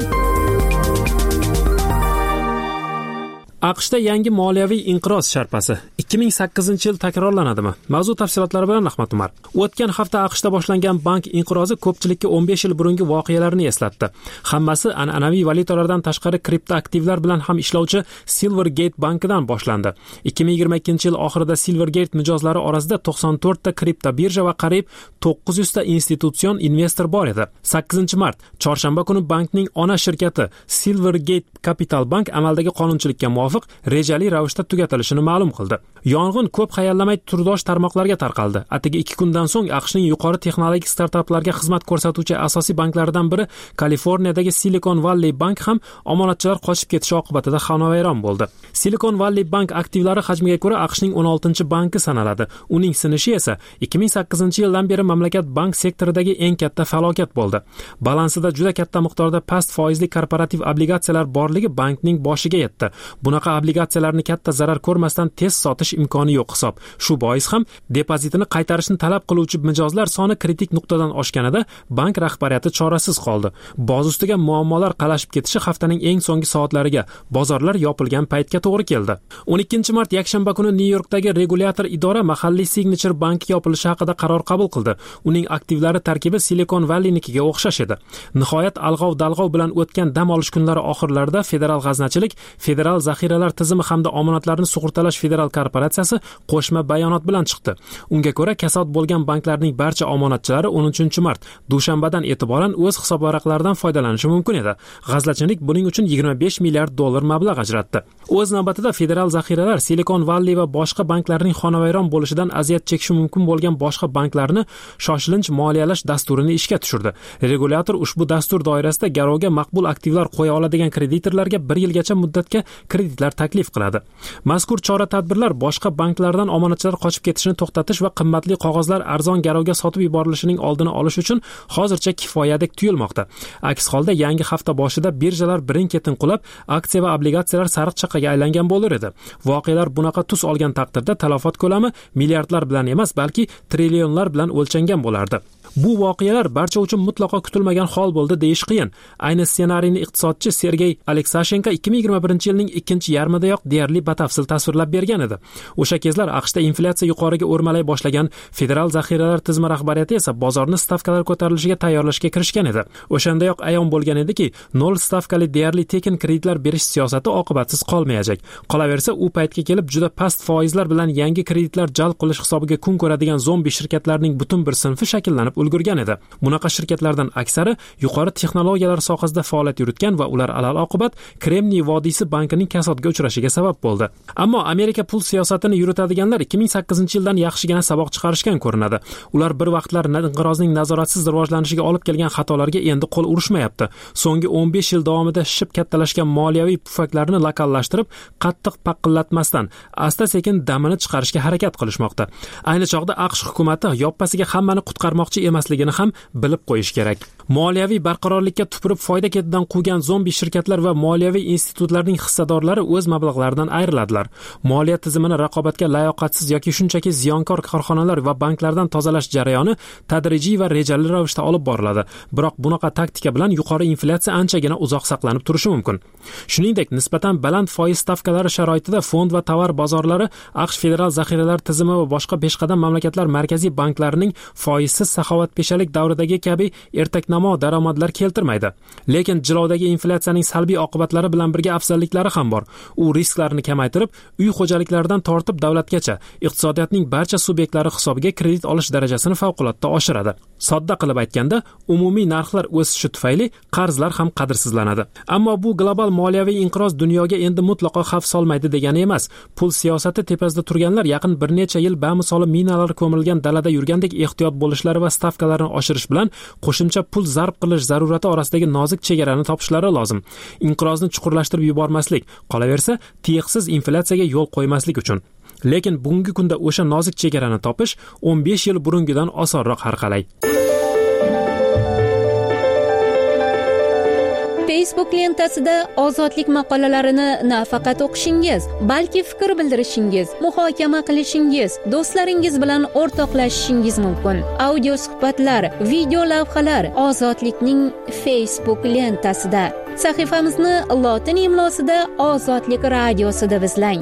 S1: AQShda yangi moliyaviy inqiroz sharpasi ikki ming sakkizinchi yil takrorlanadimi? Mavzu tafsilotlari bilan Rahmat Umar. O'tgan hafta AQShda boshlangan bank inqirozi ko'pchilikka o'n besh yil burungi voqealarni eslatdi. Hammasi an'anaviy valyutalardan tashqari kriptoaktivlar bilan ham ishlovchi Silvergate bankidan boshlandi. ikki ming yigirma ikkinchi yil oxirida Silvergate mijozlari orasida to'qson to'rt ta kripto birja va qariyb to'qqiz yuz ta institutsion investor bor edi. sakkizinchi mart chorshanba kuni bankning ona shirkati Silvergate Capital Bank amaldagi qonunchilikka muvofiq rejali ravishda tugatilishini ma'lum qildi. Yong'in ko'p hayallamay turdosh tarmoqlarga tarqaldi. Atigi ikki kundan so'ng AQShning yuqori texnologik startaplarga xizmat ko'rsatuvchi asosiy banklaridan biri Kaliforniyadagi Silicon Valley Bank ham omonatchilar qochib ketishi oqibatida xonavayron bo'ldi. Silicon Valley Bank aktivlari hajmiga ko'ra AQShning o'n oltinchi banki sanaladi. Uning sinishi esa ikki ming sakkizinchi yildan beri mamlakat bank sektoridagi eng katta falokat bo'ldi. Balansida juda katta miqdorda past foizli korporativ obligatsiyalar borligi bankning boshiga yetdi. Buni bunaqa obligatsiyalarni katta zarar ko'rmasdan tez sotish imkoni yo'q hisob. Shu bois ham depozitini qaytarishni talab qiluvchi mijozlar soni kritik nuqtadan oshganida bank rahbariyati chorasiz qoldi. Boz ustiga muammolar qalashib ketishi haftaning eng so'nggi soatlariga, bozorlar yopilgan paytga to'g'ri keldi. o'n ikkinchi mart yakshanba kuni Nyu-Yorkdagi regulyator idora mahalliy Signature banki yopilishi haqida qaror qabul qildi. Uning aktivlari tarkibi Silicon Valleynikiga o'xshash edi. Nihoyat alg'ov-dalg'ov bilan o'tgan dam olish kunlari oxirlarida federal g'aznachilik, federal zaxiralar tizimi hamda omonatlarni sug'urtalash federal korporatsiyasi qo'shma bayonot bilan chiqdi. Unga ko'ra, kasod bo'lgan banklarning barcha omonatchilari o'n uchinchi mart dushanbadan e'tiboran o'z hisob varaqlaridan foydalanishi mumkin edi. G'aznachilik buning uchun yigirma besh milliard dollar mablag' ajratdi. O'z navbatida federal zaxiralar Silicon Valley va boshqa banklarning xonavayron bo'lishidan aziyat chekishi mumkin bo'lgan boshqa banklarni shoshilinch moliyalash dasturini ishga tushirdi. Regulyator ushbu dastur doirasida garovga maqbul aktivlar qo'ya oladigan kreditorlarga bir yilgacha muddatga kreditlar taklif qiladi. Mazkur chora-tadbirlar boshqa banklardan omonatchilar qochib ketishini to'xtatish va qimmatli qog'ozlar arzon garovga sotib yuborilishining oldini olish uchun hozircha kifoyadek tuyulmoqda. Aks holda yangi hafta boshida birjalar birin-ketin qulab, aksiya va obligatsiyalar sariq chaqaga aylangan bo'lar edi. Voqealar bunaqa tus olgan taqdirda talafot ko'lami milliardlar bilan emas, balki trillionlar bilan o'lchangan bo'lardi. Bu voqealar barcha uchun mutlaqo kutilmagan hol bo'ldi deyish qiyin. Ayni ssenariyni iqtisodchi Sergey Aleksashenko ikki ming yigirma birinchi yilning ikkinchi yarmidayoq deyarli batafsil tasvirlab bergan edi. O'sha kezlar AQShda inflyatsiya yuqoriga o'rmalay boshlagan, federal zaxiralar tizimi rahbariyati esa bozorni stavkalar ko'tarilishiga tayyorlashga kirishgan edi. O'shandayoq ayon bo'lgan ediki, nol stavkali deyarli tekin kreditlar berish siyosati oqibatsiz qolmayajak. Qolaversa, u paytga kelib juda past foizlar bilan yangi kreditlar jalb qilish hisobiga kun ko'radigan zombi shirkatlarning butun bir sinfi shakllanib ulgurgan edi. Bunaqa shirkatlardan aksari yuqori texnologiyalar sohasida faoliyat yuritgan va ular alal oqibat Kremniy vodiysi bankining kasodga uchrashiga sabab bo'ldi. Ammo Amerika pul siyosatini yuritadiganlar ikki ming sakkizinchi yildan yaxshigina saboq chiqarishgan ko'rinadi. Ular bir vaqtlar inqirozning nazoratsiz rivojlanishiga olib kelgan xatolarga endi qo'l urishmayapti. So'nggi o'n besh yil davomida shishib kattalashgan moliyaviy pufaklarni lokallashtirib, qattiq paqillatmasdan asta-sekin damini chiqarishga harakat qilishmoqda. Ayni chog'da AQSh hukumatı yoppasiga hammani qutqarmoqchi emasligini ham bilib qo'yish kerak. Moliyaviy barqarorlikka tupurib foyda ketidan quvgan zombi shirkatlar va moliyaviy institutlarning hissadorlari o'z mablag'laridan ayriladilar. Moliya tizimini raqobatga layoqatsiz yoki shunchaki ziyonkor korxonalar va banklardan tozalash jarayoni tadrijiy va rejali ravishda olib boriladi. Biroq bunaqa taktika bilan yuqori inflyatsiya anchagina uzoq saqlanib turishi mumkin. Shuningdek, nisbatan baland foiz stavkalari sharoitida fond va tovar bozorlari AQSh federal zaxiralar tizimi va boshqa peshqadam mamlakatlar markaziy banklarining foizsiz saxovatpeshalik davridagi kabi ertaknamo daromadlar keltirmaydi. Lekin jilovdagi inflyatsiyaning salbiy oqibatlari bilan birga afzalliklari ham bor. U risklarni kamaytirib, uy xo'jaliklaridan tortib davlatgacha iqtisodiyotning barcha subyektlari hisobiga kredit olish darajasini favqulodda oshiradi. Sodda qilib aytganda, umumiy narxlar o'sishi tufayli qarzlar ham qadrsizlanadi. Ammo bu global moliyaviy inqiroz dunyoga endi mutlaqo xavf solmaydi degani emas. Pul siyosati tepasida turganlar yaqin bir necha yil bamisoli minalar ko'milgan dalada yurgandek ehtiyot bo'lishlari va stavkalarni oshirish bilan qo'shimcha pul zarb qilish zarurati orasidagi nozik chegarani topishlari lozim. Inqirozni chuqurlashtirib yubormaslik, qolaversa, tiyiqsiz inflyatsiyaga yo'l qo'ymaslik uchun. Lekin bugungi kunda o'sha nozik chegarani topish o'n besh yil burungidan osonroq har qalay.
S11: Facebook lentasida ozodlik maqolalarini nafaqat o'qishingiz, balki fikr bildirishingiz, muhokama qilishingiz, do'stlaringiz bilan o'rtoqlashishingiz mumkin. Audio suhbatlar, video lavhalar Ozodlikning Facebook lentasida. Sahifamizni lotin imlosida Ozodlik radiosida izlang.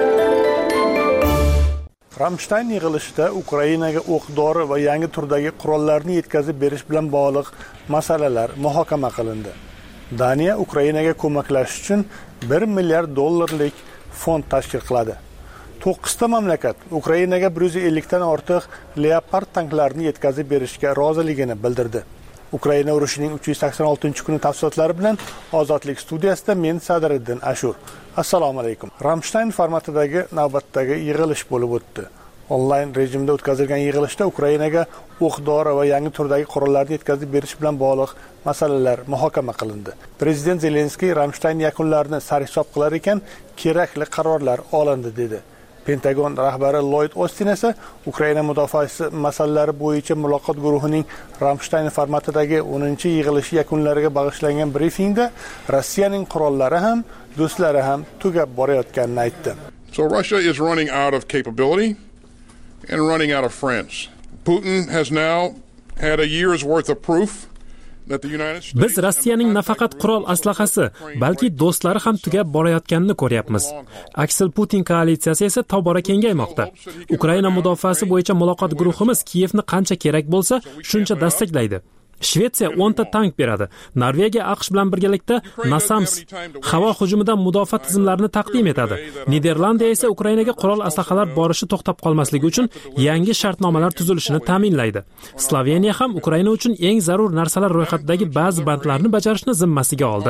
S6: Ramstein yig'ilishida Ukrainaga o'q-dori va yangi turdagi qurollarni yetkazib berish bilan bog'liq masalalar muhokama qilindi. Daniya Ukrainaga ko'maklashish uchun bir milliard dollarlik fond tashkil qiladi. to'qqizta mamlakat Ukrainaga bir yuz ellik dan ortiq Leopard tanklarini yetkazib berishga roziligini bildirdi. Ukraina urushining uch yuz sakson oltinchi kuni tafsilotlari bilan Ozodlik studiyasida men Sadriddin Ashur. Assalomu alaykum. Ramstein formatidagi navbatdagi yig'ilish bo'lib o'tdi. Onlayn rejimda o'tkazilgan yig'ilishda Ukrainaga o'q-dori va yangi turdagi qurollarni yetkazib berish bilan bog'liq masalalar muhokama qilindi. Prezident Zelenskiy Ramstein yakunlarini sarhisob qilar ekan, kerakli qarorlar olindi dedi. Pentagon rahbari Lloyd Austin esa Ukraina mudofaasi masalalari bo'yicha muloqot guruhining Ramstein formatidagi o'ninchi yig'ilishi yakunlariga bag'ishlangan brifingda Rossiyaning qurollari ham, do'stlari ham tugab borayotganini aytdi.
S12: So Russia is running out of capability and running out of friends. Putin has now had a year's worth of proof.
S1: Biz Rossiyaning nafaqat qurol aslahasi, balki do'stlari ham tugab borayotganini ko'ryapmiz. Aksel Putin koalitsiyasi esa tobora kengaymoqda. Ukraina mudofaasi bo'yicha muloqot guruhimiz Kiyevni qancha kerak bo'lsa, shuncha desteklaydi. Shvetsiya o'nta tank beradi. Norvegiya AQSh bilan birgalikda NASAMS havo hujumidan mudofaa tizimlarini taqdim etadi. Niderlandiya esa Ukrainaga qurol aslahalar borishi to'xtab qolmasligi uchun yangi shartnomalar tuzilishini ta'minlaydi. Sloveniya ham Ukraina uchun eng zarur narsalar ro'yxatidagi ba'zi bandlarni bajarishni zimmasiga oldi.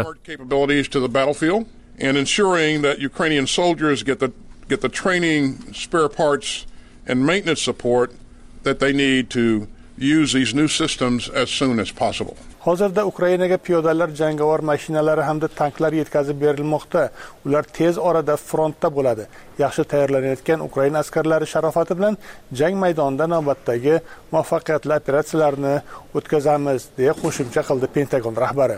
S12: And ensuring that Ukrainian soldiers get the get the training, spare parts and maintenance support that they need to use these new systems as soon as possible.
S6: Hozirda Ukrainaga piyodalar, jangovar mashinalari hamda tanklar yetkazib berilmoqda. Ular tez orada frontda bo'ladi. Yaxshi tayyorlanayotgan Ukraina askarlari sharofati bilan jang maydonida navbatdagi muvaffaqiyatli operatsiyalarni o'tkazamiz, deya qo'shimcha qildi Pentagon rahbari.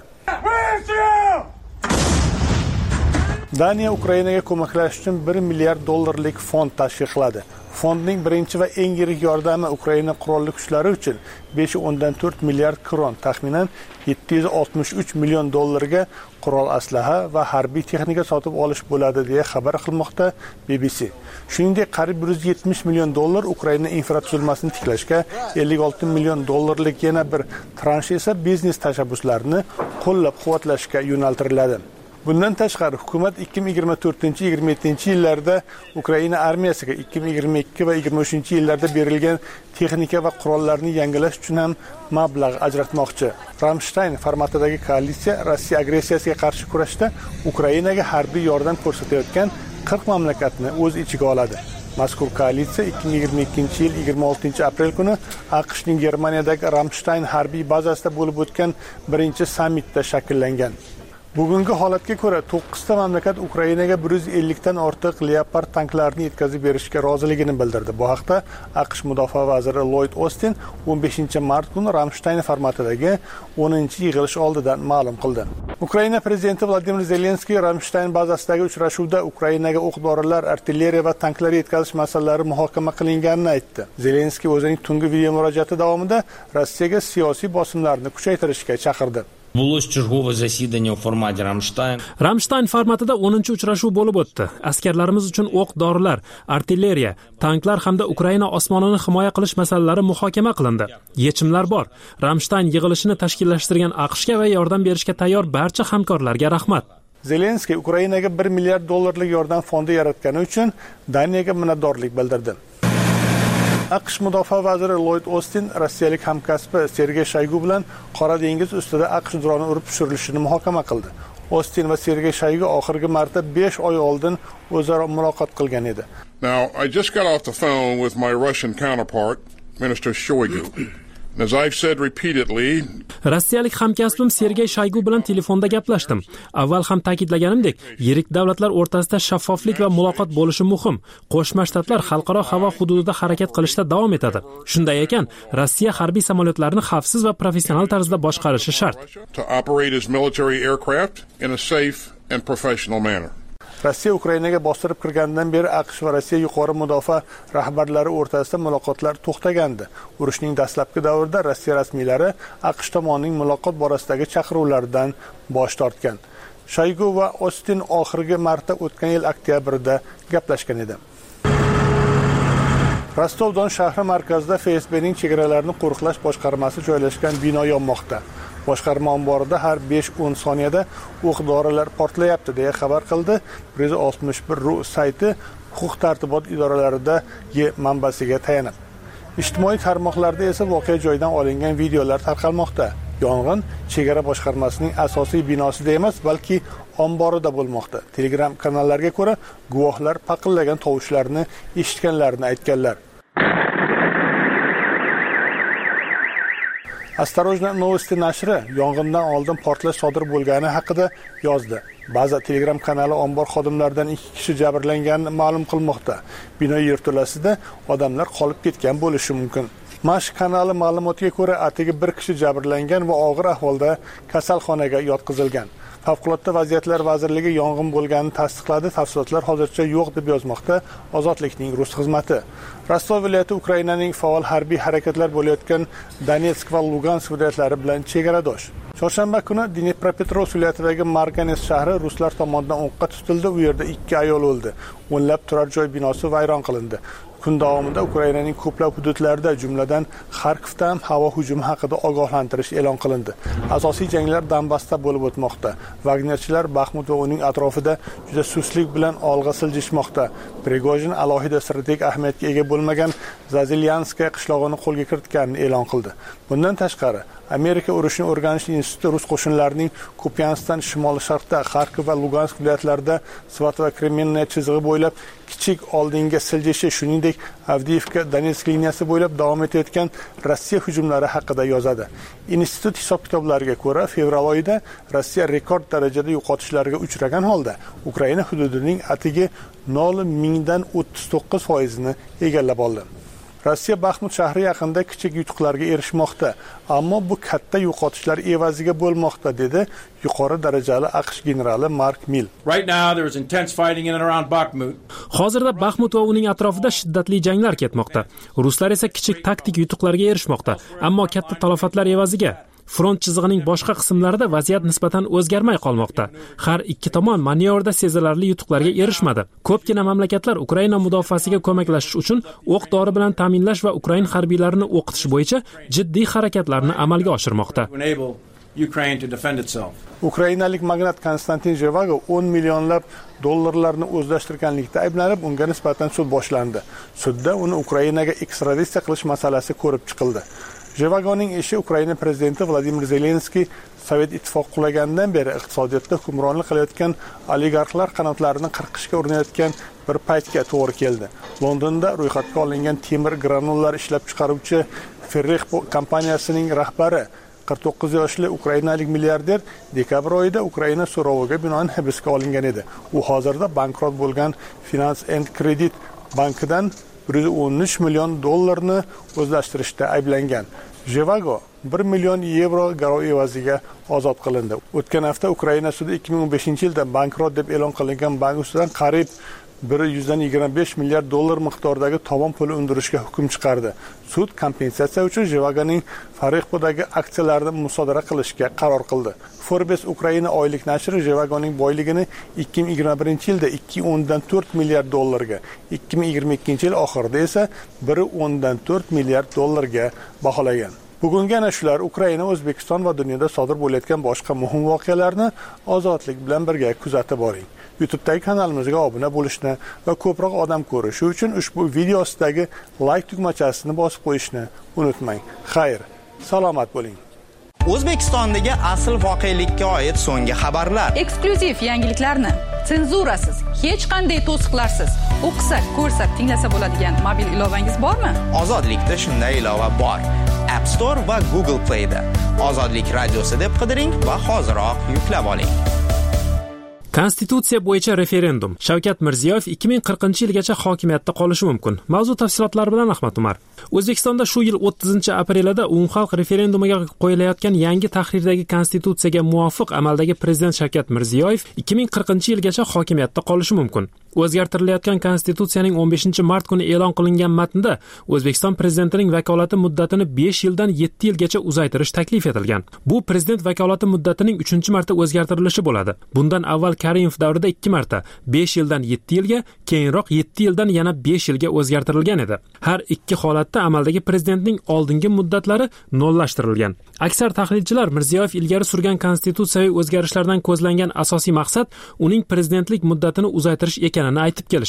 S6: Daniya Ukrainaga ko'maklash uchun bir milliard dollarlik fond tashkil qiladi. Fondning birinchi va eng yirik yordami Ukraina qurolli kuchlari uchun besh o'ndan to'rt milliard kron, taxminan yetti yuz oltmish uch million dollarga qurol aslaha va harbiy texnika sotib olish bo'ladi, deya xabar qilmoqda B B C. Shuningdek, qariyb bir yuz yetmish million dollar Ukraina infratuzilmasini tiklashga, ellik olti million dollarlik yana bir transh esa biznes tashabbuslarini qo'llab-quvvatlashga yo'naltiriladi. Bundan tashqari hukumat ikki ming yigirma to'rtinchi yigirma yettinchi yillarda Ukraina armiyasiga ikki ming yigirma ikki va yigirma uchinchi yillarda berilgan texnika va qurollarni yangilash uchun ham mablag' ajratmoqchi. Ramstein formatidagi koalitsiya Rossiya agressiyasiga qarshi kurashda Ukrainaga harbiy yordam ko'rsatayotgan qirq mamlakatni o'z ichiga oladi. Mazkur koalitsiya ikki ming yigirma ikkinchi yil yigirma oltinchi aprel kuni AQShning Germaniyadagi Ramstein harbiy bazasida bo'lib o'tgan birinchi sammitda shakllangan. Bugungi holatga ko'ra to'qqizta mamlakat Ukrainaga bir yuz ellik dan ortiq Leopard tanklarini yetkazib berishga roziligini bildirdi. Bu haqda AQSh mudofaa vaziri Lloyd Austin o'n beshinchi mart kuni Ramstein formatidagi o'ninchi yig'ilish oldidan ma'lum qildi. Ukraina prezidenti Vladimir Zelenskiy Ramstein bazasidagi uchrashuvda Ukrainaga o'q-dorilar, artilleriya va tanklar yetkazish masalalari muhokama qilinganini aytdi. Zelenskiy o'zining tungi video murojaati davomida Rossiyaga siyosiy bosimlarni kuchaytirishga chaqirdi.
S13: Булось чергове засідання у форматі Рамштайн.
S1: Ramstein formatida o'ninchi uchrashuv bo'lib o'tdi. Askarlarimiz uchun o'q-dorilar, artilleriya, tanklar hamda Ukraina osmonini himoya qilish masalalari muhokama qilindi. Yechimlar bor. Ramstein yig'ilishini tashkillashtirgan AQShga va yordam berishga tayyor barcha hamkorlarga rahmat. Zelenskiy
S6: Ukrainaga bir milliard dollarlik yordam fondi yaratgani uchun Daniyaga minnatdorlik bildirdi. AQSh mudofaa vaziri Lloyd Austin rossiyalik hamkasbi Sergey Shoygu bilan Qora dengiz ustida AQSh droni urib tushirilishini muhokama qildi. Austin va Sergey Shoygu oxirgi marta besh oy oldin o'zaro muloqot qilgan edi.
S12: Now, I just got off the phone with my Russian counterpart, Minister Shoigu. As I've said repeatedly,
S1: Rossiyalik hamkasbim Sergey Shoygu bilan telefonda gaplashdim. Avval ham ta'kidlaganimdek, yirik davlatlar o'rtasida shaffoflik va muloqot bo'lishi muhim. Qo'shma Shtatlar xalqaro havo hududida harakat qilishda davom etadi. Shunday ekan, Rossiya harbiy samolyotlarini xavfsiz va professional tarzda boshqarishi shart.
S12: To operate its military aircraft in a safe and professional manner.
S6: Rossiya Ukrainaga bostirib kirgandan beri AQSh va Rossiya yuqori mudofaa rahbarlari o'rtasida muloqotlar to'xtagandi. Urushning dastlabki davrida Rossiya rasmiylari AQSh tomonining muloqot borasidagi chaqiruvlardan bosh tortgan. Shoygu va Austin oxirgi marta o'tgan yil oktyabrda gaplashgan edi. Rostov-Don shahri markazida F S B'ning chegaralarini qo'riqlash boshqarmasi joylashgan bino yonmoqda. Boshqarma omborida har besh o'n soniyada o'q-dorilar portlayapti, deya xabar qildi bir yuz oltmish bir ru sayti huquq-tartibot idoralarida manbasiga tayanib. Ijtimoiy tarmoqlarda esa voqea joyidan olingan videolar tarqalmoqda. Yong'in chegara boshqarmasining asosiy binosida emas, balki omborida bo'lmoqda. Telegram kanallarga ko'ra, guvohlar paqillagan tovushlarni eshitganlarini aytganlar. Осторожно Novosti nashri yong'indan oldin portlash sodir bo'lgani haqida yozdi. Ba'zi Telegram kanali ombor xodimlaridan ikki kishi jabrlanganini ma'lum qilmoqda. Bino yerto'lasida odamlar qolib ketgan bo'lishi mumkin. Mash kanali ma'lumotiga ko'ra, atigi bir kishi jabrlangan va og'ir ahvolda kasalxonaga yotqizilgan. Favqulodda vaziyatlar vazirligi yong'in bo'lganini tasdiqladi. Tafsilotlar hozircha yo'q deb yozmoqda Ozodlikning rus xizmati. Rostov viloyati Ukrainaning faol harbiy harakatlar bo'layotgan Donetsk va Lugansk viloyatlari bilan chegaradosh. Chorshanba kuni Dnepropetrovsk viloyatidagi Marganes shahri ruslar tomonidan o'qqa tutildi. U yerda ikki ayol o'ldi. O'nlab turar joy binosi vayron qilindi. Kun davomida Ukrainaning ko'plab hududlarida, jumladan Xarkovda ham havo hujumi haqida ogohlantirish e'lon qilindi. Asosiy janglar Donbassda bo'lib o'tmoqda. Wagnerchilar Baxmut va uning atrofida juda suslik bilan olg'a siljishmoqda. Prigojin alohida strategik ahamiyatga ega bo'lmagan Zazilyanskaya qishlog'ini qo'lga kiritganini e'lon qildi. Bundan tashqari, Amerika urushni o'rganish instituti rus qo'shinlarining Kupiansdan shimoli-sharqda, Xarkov va Lugansk viloyatlarida Svat va Kremenniya chizig'i bo'ylab kichik oldinga siljishi, shuningdek Avdiivka Donetsk liniyasi bo'ylab davom etayotgan Rossiya hujumlari haqida yozadi. Institut hisob-kitoblariga ko'ra, fevral oyida Rossiya rekord darajada yo'qotishlarga uchragan holda Ukraina hududining atigi nol mingdan o'ttiz to'qqiz foiz ni egallab oldi. Rossiya Baxmut shahri yaqinida kichik yutuqlarga erishmoqda, ammo bu katta yo'qotishlar evaziga bo'lmoqda, dedi yuqori darajali AQSh generali Mark Mill.
S14: Right now there is intense fighting in and around Bakhmut.
S1: Hozirda Baxmut va uning atrofida shiddatli janglar ketmoqda. Ruslar esa kichik taktik yutuqlarga erishmoqda, ammo katta talofatlar evaziga. Front chizig'ining boshqa qismlarida vaziyat nisbatan o'zgarmay qolmoqda. Har ikki tomon manevrda sezilarli yutuqlarga erishmadi. Ko'pgina mamlakatlar Ukraina mudofaasiga ko'maklashish uchun o'q-dori bilan ta'minlash va Ukraina harbiylarini o'qitish bo'yicha jiddiy harakatlarni amalga oshirmoqda.
S6: Ukrainalik magnat Konstantin Zhevago o'n millionlab dollarlarni o'zlashtirganlikda ayblanib, unga nisbatan sud boshlandi. Sudda uni Ukrainaga ekstraditsiya qilish masalasi ko'rib chiqildi. Zhevagoning ishi Ukraina prezidenti Vladimir Zelenskiy Sovet ittifoqi qulaganidan beri iqtisodiyotda hukmronlik qilayotgan oligarxlar qanotlarini qirqishga urinayotgan bir paytga to'g'ri keldi. Londonda ro'yxatga olingan temir granullar ishlab chiqaruvchi Ferrix kompaniyasining rahbari qirq to'qqiz yoshli ukrainalik milliarder dekabr oyida Ukraina so'roviga binoan hibsga olingan edi. U hozirda bankrot bo'lgan Finance and Credit bankidan bir yuz o'n uch million dollarni o'zlashtirishda ayblangan. Zhevago bir million yevro garov evaziga ozod qilindi. O'tgan hafta Ukraina sudi ikki ming o'n beshinchi yilda bankrot deb e'lon qilingan bank ustidan qariyb bir yuz yigirma besh milliard dollar miqdoridagi tovon puli undirishga hukm chiqardi. Sud kompensatsiya uchun Zhevagoning Farexpodagi aksiyalarini musodara qilishga qaror qildi. Forbes Ukraina oylik nashri Zhevagoning boyligini ikki ming yigirma birinchi yilda ikki o'ndan to'rt milliard dollarga, ikki ming yigirma ikkinchi yil oxirida esa bir o'ndan to'rt milliard dollarga baholagan. Bugungi ana shular Ukraina, O'zbekiston va dunyoda sodir bo'layotgan boshqa muhim voqealarni Ozodlik bilan birga kuzatib boring. YouTube'dagi kanalimizga obuna bo'lishni va ko'proq odam ko'rishi uchun ushbu video ostidagi like tugmachasini bosib qo'yishni unutmang. Xayr, salomat bo'ling.
S9: O'zbekistondagi asl voqelikka oid so'nggi xabarlar.
S10: Eksklyuziv yangiliklarni senzurasiz, hech qanday to'siqlarsiz o'qisa, ko'rsa, tinglasa bo'ladigan mobil ilovangiz bormi?
S9: Ozodlikda shunday ilova bor. App Store va Google Play da Ozodlik radiosi deb qidiring va hoziroq yuklab oling.
S1: Konstitutsiya bo'yicha referendum. Shavkat Mirziyoyev ikki ming qirqinchi yilgacha hokimiyatda qolishi mumkin. Mavzu tafsilotlari bilan Ahmad Umar. O'zbekistonda shu yil o'ttizinchi aprelida umumxalq referendumiga qo'yilayotgan yangi tahrirdagi konstitutsiyaga muvofiq amaldagi prezident Shavkat Mirziyoyev ikki ming qirqinchi yilgacha hokimiyatda qolishi mumkin. O'zgartirilayotgan konstitutsiyaning o'n beshinchi mart kuni e'lon qilingan matnda O'zbekiston prezidentining vakolati muddatini besh yildan yetti yilgacha uzaytirish taklif etilgan. Bu prezident vakolati muddatining uchinchi marta o'zgartirilishi bo'ladi. Bundan avval Karimov davrida ikki marta besh yildan yetti yilga, keyinroq yetti yildan yana besh yilga o'zgartirilgan edi. Har ikki holatda amaldagi prezidentning oldingi muddatlari nollashtirilgan. Aksar tahlilchilar Mirziyoyev ilgari surgan konstitutsiyaviy o'zgarishlardan ko'zlangan asosiy maqsad uning prezidentlik muddatini uzaytirish ekanini aytib kelishadi.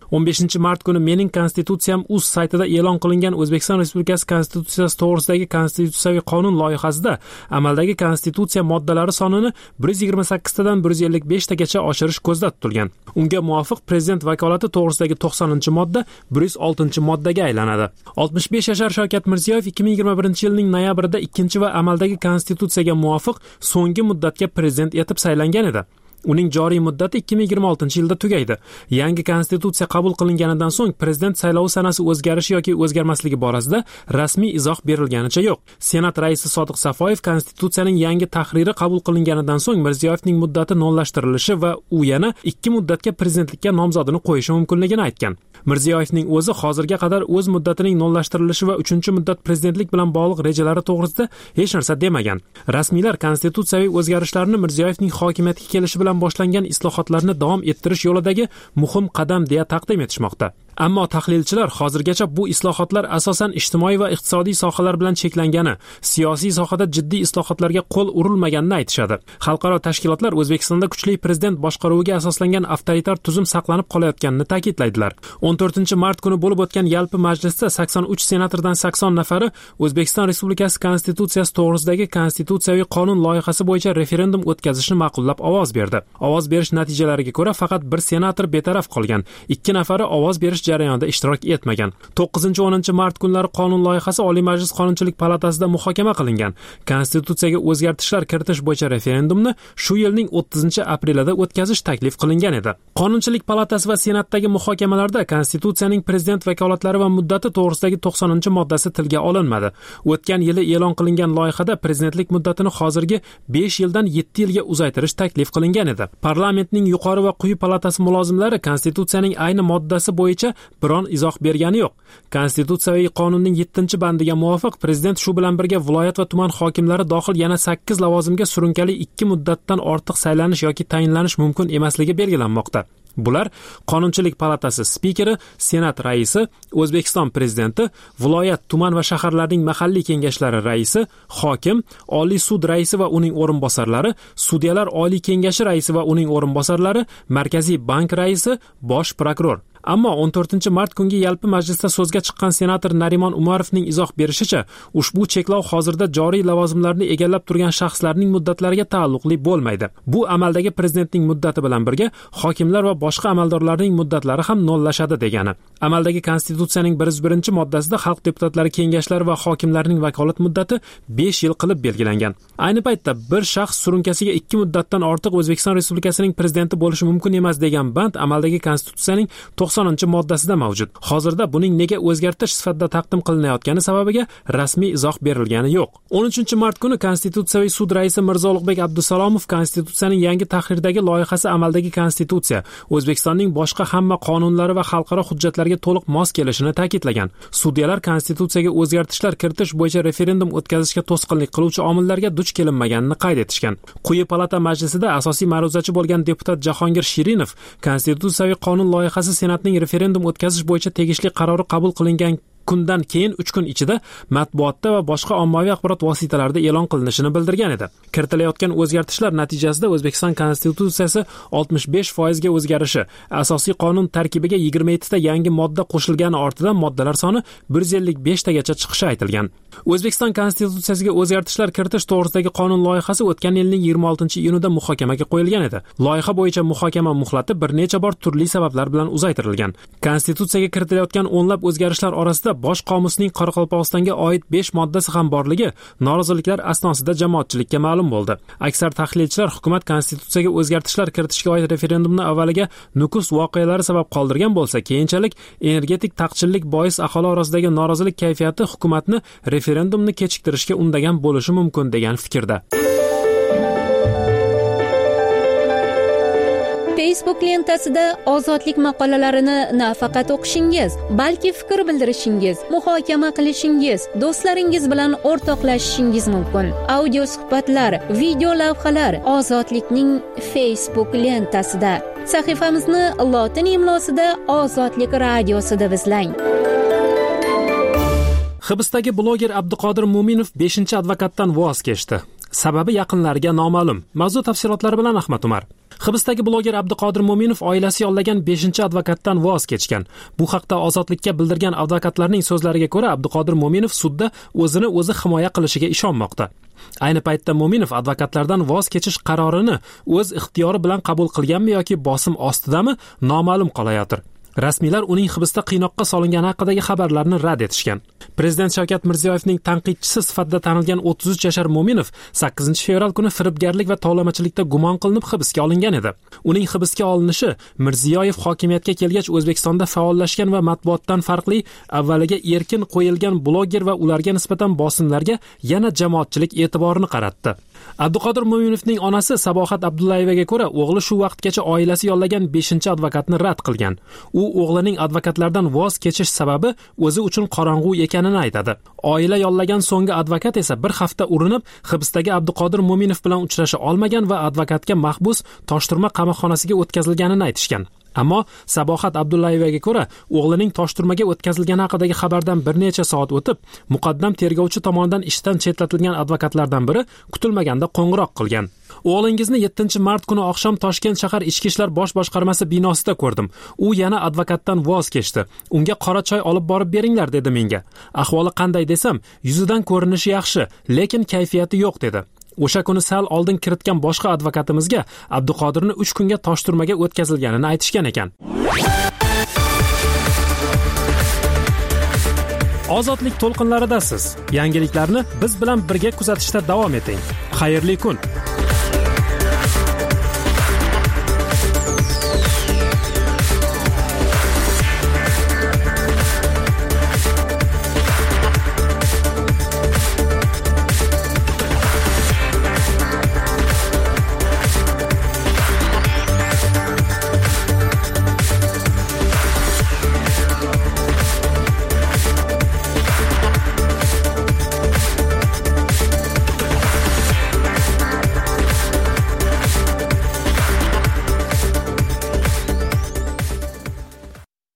S1: o'n beshinchi mart kuni Mening konstitutsiyam uz saytida e'lon qilingan O'zbekiston Respublikasi Konstitutsiyasi to'g'risidagi konstitutsiyaviy qonun loyihasida amaldagi konstitutsiya moddalari sonini bir yuz yigirma sakkiztadan bir yuz ellik beshtagacha oshirish ko'zda tutilgan. Unga muvofiq prezident vakolati to'g'risidagi to'qsoninchi modda bir yuz oltinchi moddaga aylanadi. oltmish besh yashar Shavkat Mirziyoyev ikki ming yigirma birinchi yilning noyabrida ikkinchi va amaldagi konstitutsiyaga muvofiq so'nggi muddatga prezident etib saylangan edi. Uning joriy muddati ikki ming yigirma oltinchi yilda tugaydi. Yangi konstitutsiya qabul qilinganidan so'ng prezident saylovi sanasi o'zgarishi yoki o'zgarmasligi borasida rasmiy izoh berilganicha yo'q. Senat raisi Sodiq Safoyev konstitutsiyaning yangi tahriri qabul qilinganidan so'ng Mirziyoyevning muddati nollashtirilishi va u yana ikki muddatga prezidentlikka nomzodini qo'yishi mumkinligini aytgan. Mirziyoyevning o'zi hozirga qadar o'z muddatining nollashtirilishi va uchinchi muddat prezidentlik bilan bog'liq rejalari to'g'risida hech narsa demagan. Rasmiylar konstitutsiyaviy o'zgarishlarni Mirziyoyevning hokimiyatga kelishi bilan boshlangan islohotlarni davom ettirish yo'lidagi muhim qadam deya taqdim etishmoqda. Ammo tahlilchilar hozirgacha bu islohotlar asosan ijtimoiy va iqtisodiy sohalar bilan cheklangani, siyosiy sohada jiddiy islohotlarga qo'l urilmaganini aytishadi. Xalqaro tashkilotlar O'zbekistonda kuchli prezident boshqaruviga asoslangan avtoritar tuzum saqlanib qolayotganini ta'kidlaydilar. o'n to'rtinchi mart kuni bo'lib o'tgan yalpi majlisda sakson uch senatordan sakson nafari O'zbekiston Respublikasi Konstitutsiyasi to'g'risidagi konstitutsiyaviy qonun loyihasi bo'yicha referendum o'tkazishni ma'qullab ovoz berdi. Ovoz berish natijalariga ko'ra faqat bir senator betaraf qolgan, ikki nafari ovoz berish jarayonida ishtirok etmagan. to'qqizinchi o'ninchi mart kunlari qonun loyihasi Oliy Majlis Qonunchilik palatasida muhokama qilingan. Konstitutsiyaga o'zgartishlar kiritish bo'yicha referendumni shu yilning o'ttizinchi aprelida o'tkazish taklif qilingan edi. Qonunchilik palatasi va senatdagi muhokamalarda konstitutsiyaning prezident vakolatlari va muddati to'g'risidagi to'qsoninchi moddasi tilga olinmadi. O'tgan yili e'lon qilingan loyihada prezidentlik muddatini hozirgi besh yildan yetti yilga uzaytirish taklif qilingan edi. Parlamentning yuqori va quyi palatasi mulozimlari konstitutsiyaning ayni moddasi bo'yicha biron izoh bergani yo'q. Konstitutsiyaviy qonunning yettinchi bandiga muvofiq prezident shu bilan birga viloyat va tuman hokimlari dohil yana sakkiz lavozimga surunkali ikki muddatdan ortiq saylanish yoki tayinlanish mumkin emasligi belgilanmoqda. Bular Qonunchilik palatasi spikeri, Senat raisi, O'zbekiston prezidenti, viloyat, tuman va shaharlarning mahalliy kengashlari raisi, hokim, Oliy sud raisi va uning o'rinbosarlari, sudyalar Oliy kengashi raisi va uning o'rinbosarlari, Markaziy bank raisi, bosh prokuror. Ammo o'n to'rtinchi mart kungi yalpi majlisda so'zga chiqqan senator Narimon Umarovning izoh berishicha, ushbu cheklov hozirda joriy lavozimlarni egallab turgan shaxslarning muddatlariga taalluqli bo'lmaydi. Bu amaldagi prezidentning muddati bilan birga hokimlar va boshqa amaldorlarning muddatlari ham nollashadi degani. Amaldagi konstitutsiyaning bir yuz birinchi moddasida xalq deputatlari kengashlari va hokimlarning vakolat muddati besh yil qilib belgilangan. Ayni paytda bir shaxs surunkasiga ikki muddatdan ortiq O'zbekiston Respublikasining prezidenti bo'lishi mumkin emas degan band amaldagi konstitutsiyaning to'qsoninchi moddasida mavjud. Hozirda buning nega o'zgartirish sifatida taqdim qilinayotgani sababiga rasmiy izoh berilgani yo'q. o'n uchinchi mart kuni Konstitutsiyaviy sud raisi Mirzo Ulug'bek Abdusalomov konstitutsiyaning yangi tahrirdagi loyihasi amaldagi konstitutsiya O'zbekistonning boshqa hamma qonunlari va xalqaro hujjatlarga to'liq mos kelishini ta'kidlagan. Sudyalar konstitutsiyaga o'zgartishlar kiritish bo'yicha referendum o'tkazishga to'sqinlik qiluvchi omillarga duch kelinmaganini qayd etishgan. Quyi palata majlisida asosiy ma'ruzachi bo'lgan deputat Jahongir Shirinov konstitutsiyaviy qonun loyihasi Senatning referendum o'tkazish bo'yicha tegishli qarori qabul qilingan kundan keyin uch kun ichida matbuotda va boshqa ommaviy axborot vositalarida e'lon qilinishini bildirgan edi. Kiritilayotgan o'zgartishlar natijasida O'zbekiston konstitutsiyasi oltmish besh foizga o'zgarishi, asosiy qonun tarkibiga yigirma yettita yangi modda qo'shilgani ortidan moddalar soni bir yuz ellik beshtagacha chiqishi aytilgan. O'zbekiston konstitutsiyasiga o'zgartishlar kiritish to'g'risidagi qonun loyihasi o'tgan yilning yigirma oltinchi iyunida muhokamaga qo'yilgan edi. Loyiha bo'yicha muhokama muhlati bir necha bor turli sabablar bilan uzaytirilgan. Konstitutsiyaga kiritilayotgan o'nlab o'zgarishlar orasida Bosh qomusning Qoraqalpog'istonga oid besh moddasi ham borligi noroziliklar asnosida jamoatchilikka ma'lum bo'ldi. Aksar tahlilchilar hukumat konstitutsiyaga o'zgartishlar kiritishga oid referendumni avvaliga Nukus voqealari sabab qoldirgan bo'lsa, keyinchalik energetik taqchillik bois aholi orasidagi norozilik kayfiyati hukumatni referendumni kechiktirishga undagan bo'lishi mumkin degan fikrda.
S11: Facebook lentasida ozodlik maqolalarini nafaqat o'qishingiz, balki fikr bildirishingiz, muhokama qilishingiz, do'stlaringiz bilan o'rtoqlashishingiz mumkin. Audio suhbatlar, video lavhalar Ozodlikning Facebook lentasida. Sahifamizni lotin imlosida Ozodlik radiosida izlang.
S1: Hibsdagi bloger Abduqodir Mo'minov beshinchi advokatdan voz kechdi. sababi yaqinlariga noma'lum. Mavzu tafsilotlari bilan Ahmad Umar. Hibsdagi bloger Abduqodir Mo'minov oilasi yollagan beshinchi advokatdan voz kechgan. Bu haqda Ozodlikka bildirgan advokatlarning so'zlariga ko'ra, Abduqodir Mo'minov sudda o'zini o'zi himoya qilishiga ishonmoqda. Ayni paytda Mo'minov advokatlardan voz kechish qarorini o'z ixtiyori bilan qabul qilganmi yoki bosim ostidami noma'lum qolayotir. Rasmiylar uning hibsda qiynoqqa solingani haqidagi xabarlarni rad etishgan. Prezident Shavkat Mirziyoyevning tanqidchisi sifatida tanilgan o'ttiz uch yashar Mo'minov sakkizinchi fevral kuni firibgarlik va tovlamachilikda gumon qilinib hibsga olingan edi. Uning hibsga olinishi Mirziyoyev hokimiyatga kelgach O'zbekistonda faollashgan va matbuotdan farqli avvaliga erkin qo'yilgan bloger va ularga nisbatan bosimlarga yana jamoatchilik e'tiborini qaratdi. Abduqodir Mo'minovning onasi Sabohat Abdullayevaga ko'ra, o'g'li shu vaqtgacha oilasi yollagan beshinchi advokatni rad qilgan. U o'g'lining advokatlardan voz kechish sababi o'zi uchun qorong'u ekanini aytadi. Oila yollagan so'nggi advokat esa bir hafta urinib, hibsdagi Abduqodir Mo'minov bilan uchrasha olmagan va advokatga mahbus Toshturma qamoqxonasiga o'tkazilganini aytishgan. Ammo Sabohat Abdullayevaga ko'ra, o'g'lining Toshturmaga o'tkazilgani haqidagi xabardan bir necha soat o'tib, muqaddam tergovchi tomonidan ishdan chetlatilgan advokatlardan biri kutilmaganda qo'ng'iroq qilgan. O'g'lingizni yettinchi mart kuni oqshom Toshkent shahar ichki ishlar bosh boshqarmasi binosida ko'rdim. U yana advokatdan voz kechdi. Unga qora choy olib borib beringlar dedi menga. Ahvoli qanday desam, yuzidan ko'rinishi yaxshi, lekin kayfiyati yo'q dedi. O'sha kuni sal oldin kiritgan boshqa advokatimizga Abduqodirni uch kunga Toshturmaga o'tkazilganini aytishgan ekan. Ozodlik to'lqinlaridasiz. Yangiliklarni biz bilan birga kuzatishda davom eting. Xayrli kun.